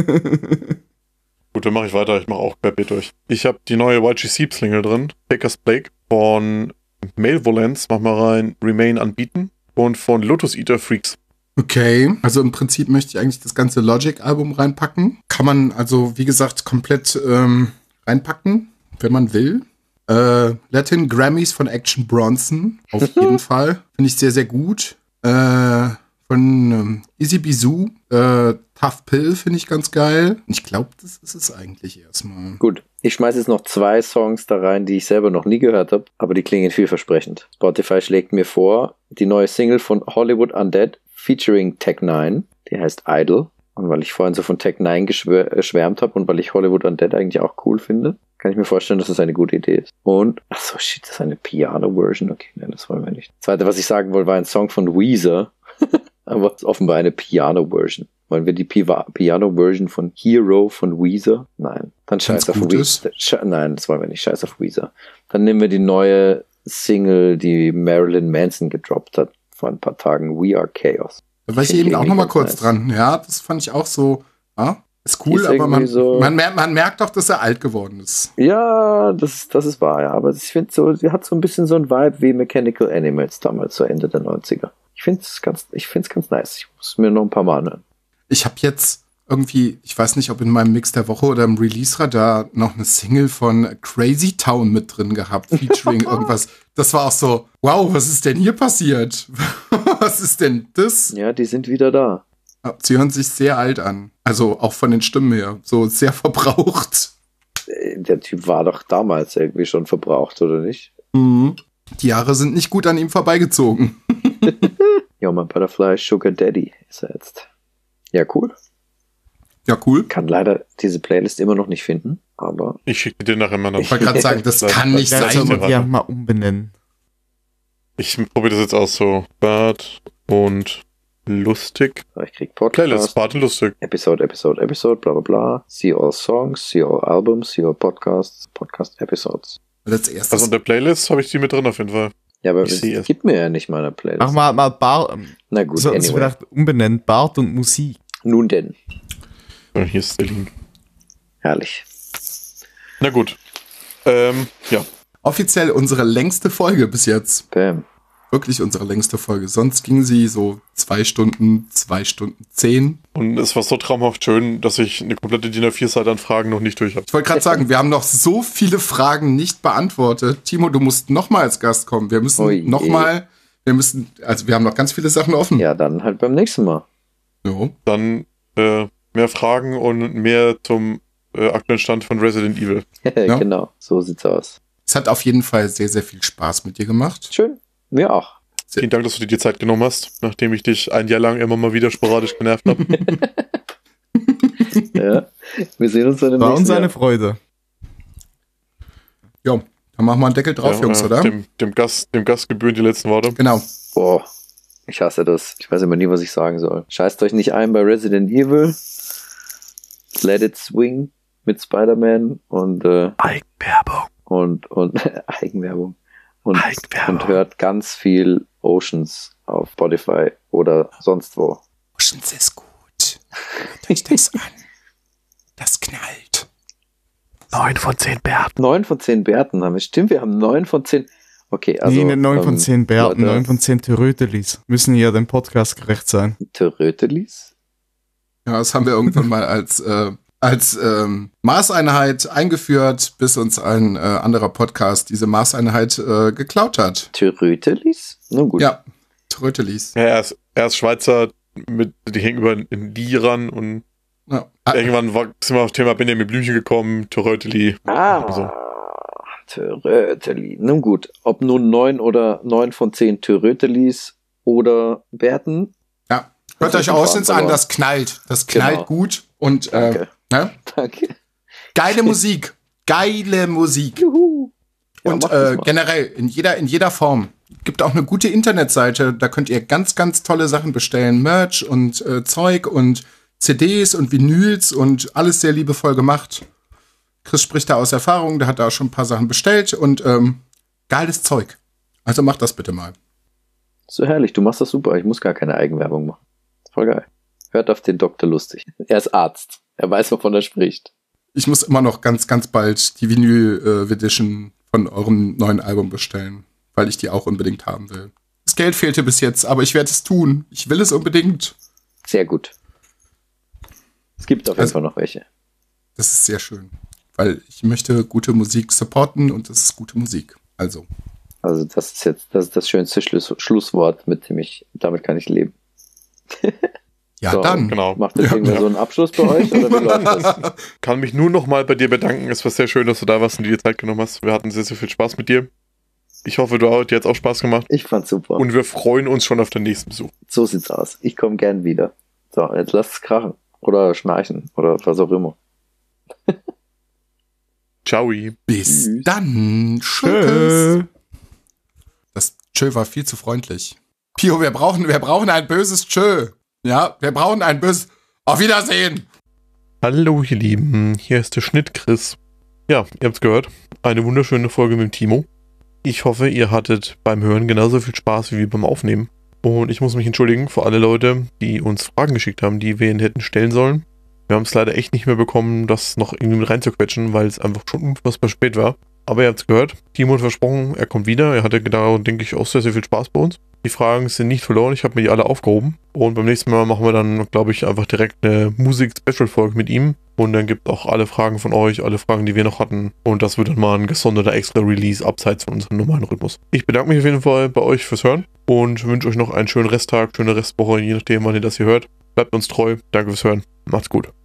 Gut, dann mache ich weiter. Ich mache auch querbeet durch. Ich habe die neue Y G C-Single drin. Takers Blake von Malevolence. Mach mal rein. Remain Unbeaten. Und von Lotus Eater Freaks. Okay, also im Prinzip möchte ich eigentlich das ganze Logic-Album reinpacken. Kann man also, wie gesagt, komplett ähm, reinpacken, wenn man will. Äh, Latin Grammys von Action Bronson, auf jeden Fall. Finde ich sehr, sehr gut. Äh, von ähm, Easy Bizou, äh, Tough Pill finde ich ganz geil. Ich glaube, das ist es eigentlich erstmal. Gut, ich schmeiße jetzt noch zwei Songs da rein, die ich selber noch nie gehört habe, aber die klingen vielversprechend. Spotify schlägt mir vor, die neue Single von Hollywood Undead featuring Tech Nine, die heißt Idol. Und weil ich vorhin so von Tech Nine geschwär- geschwärmt habe und weil ich Hollywood Undead eigentlich auch cool finde, kann ich mir vorstellen, dass das eine gute Idee ist. Und, ach so, shit, das ist eine Piano-Version. Okay, nein, das wollen wir nicht. Das Zweite, was ich sagen wollte, war ein Song von Weezer, aber es ist offenbar eine Piano-Version. Wollen wir die Piva- Piano-Version von Hero von Weezer? Nein. Dann scheiß Wenn's auf gut ist. Weezer. Sche- Nein, das wollen wir nicht. Scheiß auf Weezer. Dann nehmen wir die neue Single, die Marilyn Manson gedroppt hat vor ein paar Tagen. We Are Chaos. Da war ich Finde ich eben auch irgendwie noch mal ganz kurz nice. dran. Ja, das fand ich auch so, ja, ist cool, Ist aber man, irgendwie so- man, mer- man merkt doch, dass er alt geworden ist. Ja, das, das ist wahr, ja. Aber ich finde so, sie hat so ein bisschen so ein Vibe wie Mechanical Animals damals, so Ende der neunziger. Ich finde es ganz, ich find's ganz nice. Ich muss mir noch ein paar Mal anhören. Ich habe jetzt irgendwie, ich weiß nicht, ob in meinem Mix der Woche oder im Release-Radar noch eine Single von Crazy Town mit drin gehabt, featuring irgendwas. Das war auch so, wow, was ist denn hier passiert? Was ist denn das? Ja, die sind wieder da. Sie hören sich sehr alt an. Also auch von den Stimmen her. So sehr verbraucht. Äh, Der Typ war doch damals irgendwie schon verbraucht, oder nicht? Mhm. Die Jahre sind nicht gut an ihm vorbeigezogen. Ja, mein Butterfly Sugar Daddy ist er jetzt. Ja, cool. Ja, cool. Kann leider diese Playlist immer noch nicht finden, aber Ich schicke dir nachher mal noch. Ich wollte gerade sagen, das kann nicht Ja, Ja, soll sein. man die ja mal umbenennen. Ich probiere das jetzt aus so. Bart und lustig. ich krieg Playlist, Podcast, Bart und lustig. Episode, Episode, Episode, bla bla bla. See all songs, see all albums, see all podcasts, podcast Episodes. Als Also erstes. in der Playlist habe ich die mit drin auf jeden Fall. Ja, aber Ich es sehe es. gibt mir ja nicht meine Playlist. Mach mal, mal Bar, Na gut, sollten sie anyway. vielleicht umbenennen, Bart und Musik. Nun denn. So, hier ist der Link. Herrlich. Na gut. Ähm, ja. Offiziell unsere längste Folge bis jetzt. Bam. Wirklich unsere längste Folge. Sonst ging sie so zwei Stunden, zwei Stunden zehn. Und es war so traumhaft schön, dass ich eine komplette D I N A vier Seite an Fragen noch nicht durch habe. Ich wollte gerade sagen, wir haben noch so viele Fragen nicht beantwortet. Timo, du musst noch mal als Gast kommen. Wir müssen Oh je. noch mal, wir müssen, also wir haben noch ganz viele Sachen offen. Ja, dann halt beim nächsten Mal. Jo. Dann äh, mehr Fragen und mehr zum äh, aktuellen Stand von Resident Evil. Ja. Genau, so sieht's aus. Es hat auf jeden Fall sehr, sehr viel Spaß mit dir gemacht. Schön. Mir auch. Vielen Dank, dass du dir die Zeit genommen hast, nachdem ich dich ein Jahr lang immer mal wieder sporadisch genervt habe. Ja. Wir sehen uns dann im War nächsten uns eine Jahr. Freude. Jo, dann machen wir einen Deckel drauf, Ja, Jungs, äh, oder? Dem, dem, Gast, dem Gast gebühren die letzten Worte. Genau. Boah, ich hasse das. Ich weiß immer nie, was ich sagen soll. Scheißt euch nicht ein bei Resident Evil. Let it swing mit Spider-Man und, äh, Eigenwerbung. und, und Eigenwerbung. Und, Eigenwerbung. und hört ganz viel Oceans auf Spotify oder sonst wo. Oceans ist gut. Hört euch das an. Das knallt. Neun von zehn Bärten. Neun von zehn Bärten haben wir. Stimmt, wir haben neun von zehn. Okay, also. nee, nicht neun von ähm, zehn Bärten, Leute, neun von zehn Törötelis. Müssen ja dem Podcast gerecht sein. Törötelis? Ja, das haben wir irgendwann mal als, äh, als ähm, Maßeinheit eingeführt, bis uns ein äh, anderer Podcast diese Maßeinheit äh, geklaut hat. Törötelis? Nun gut. Ja, Trötelis. Ja, er ist, er ist Schweizer, mit, die hängen über in die ran und Ja. Ah, irgendwann war, sind wir auf das Thema Benjamin Blümchen gekommen, Töröteli. Ah, Also. Töröteli. Nun gut, ob nun neun oder neun von zehn Törötelis oder Bärten. ja. Hört Das euch ist aus, ein ins an, Faden, das knallt. Das knallt Genau. gut und äh, Danke. ne? Danke. Geile Musik. Geile Musik. Juhu. Ja, Und mach das äh, mal. generell, in jeder, in jeder Form. Gibt auch eine gute Internetseite, da könnt ihr ganz, ganz tolle Sachen bestellen. Merch und äh, Zeug und C Ds und Vinyls und alles sehr liebevoll gemacht. Chris spricht da aus Erfahrung, der hat da auch schon ein paar Sachen bestellt und ähm, geiles Zeug. Also macht das bitte mal. So herrlich, du machst das super. Ich muss gar keine Eigenwerbung machen. Voll geil. Hört auf den Doktor Lustig. Er ist Arzt. Er weiß, wovon er spricht. Ich muss immer noch ganz, ganz bald die Vinyl-Edition von eurem neuen Album bestellen, weil ich die auch unbedingt haben will. Das Geld fehlte bis jetzt, aber ich werde es tun. Ich will es unbedingt. Sehr gut. Es gibt auf jeden Also- Fall noch welche. Das ist sehr schön, weil ich möchte gute Musik supporten und das ist gute Musik. Also, Also das ist jetzt das, ist das schönste Schluss, Schlusswort, mit dem ich, damit kann ich leben. ja So, dann. Genau. Macht das Ja. irgendwer so einen Abschluss bei euch oder wie läuft das? Kann mich nur noch mal bei dir bedanken. Es war sehr schön, dass du da warst und dir die Zeit genommen hast. Wir hatten sehr, sehr viel Spaß mit dir. Ich hoffe, du dir hat auch Spaß gemacht. Ich fand's super. Und wir freuen uns schon auf den nächsten Besuch. So sieht's aus. Ich komme gern wieder. So, jetzt lasst es krachen. Oder schnarchen. Oder was auch immer. Ciao. Bis Tschüss. dann. Tschüss. Tschö. Das Tschö war viel zu freundlich. Pio, wir brauchen, wir brauchen ein böses Tschö. Ja, wir brauchen ein böses Auf Wiedersehen. Hallo, ihr Lieben. Hier ist der Schnitt Chris. Ja, ihr habt's gehört. Eine wunderschöne Folge mit dem Timo. Ich hoffe, ihr hattet beim Hören genauso viel Spaß wie wir beim Aufnehmen. Und ich muss mich entschuldigen für alle Leute, die uns Fragen geschickt haben, die wir ihnen hätten stellen sollen. Wir haben es leider echt nicht mehr bekommen, das noch irgendwie mit reinzuquetschen, weil es einfach schon unfassbar spät war. Aber ihr habt es gehört. Timo hat versprochen, er kommt wieder. Er hatte da, denke ich, auch sehr, sehr viel Spaß bei uns. Die Fragen sind nicht verloren. Ich habe mir die alle aufgehoben. Und beim nächsten Mal machen wir dann, glaube ich, einfach direkt eine Musik-Special-Folge mit ihm. Und dann gibt auch alle Fragen von euch, alle Fragen, die wir noch hatten. Und das wird dann mal ein gesonderter Extra-Release abseits von unserem normalen Rhythmus. Ich bedanke mich auf jeden Fall bei euch fürs Hören und wünsche euch noch einen schönen Resttag, schöne Restwoche, je nachdem, wann ihr das hier hört. Bleibt uns treu. Danke fürs Hören. Macht's gut.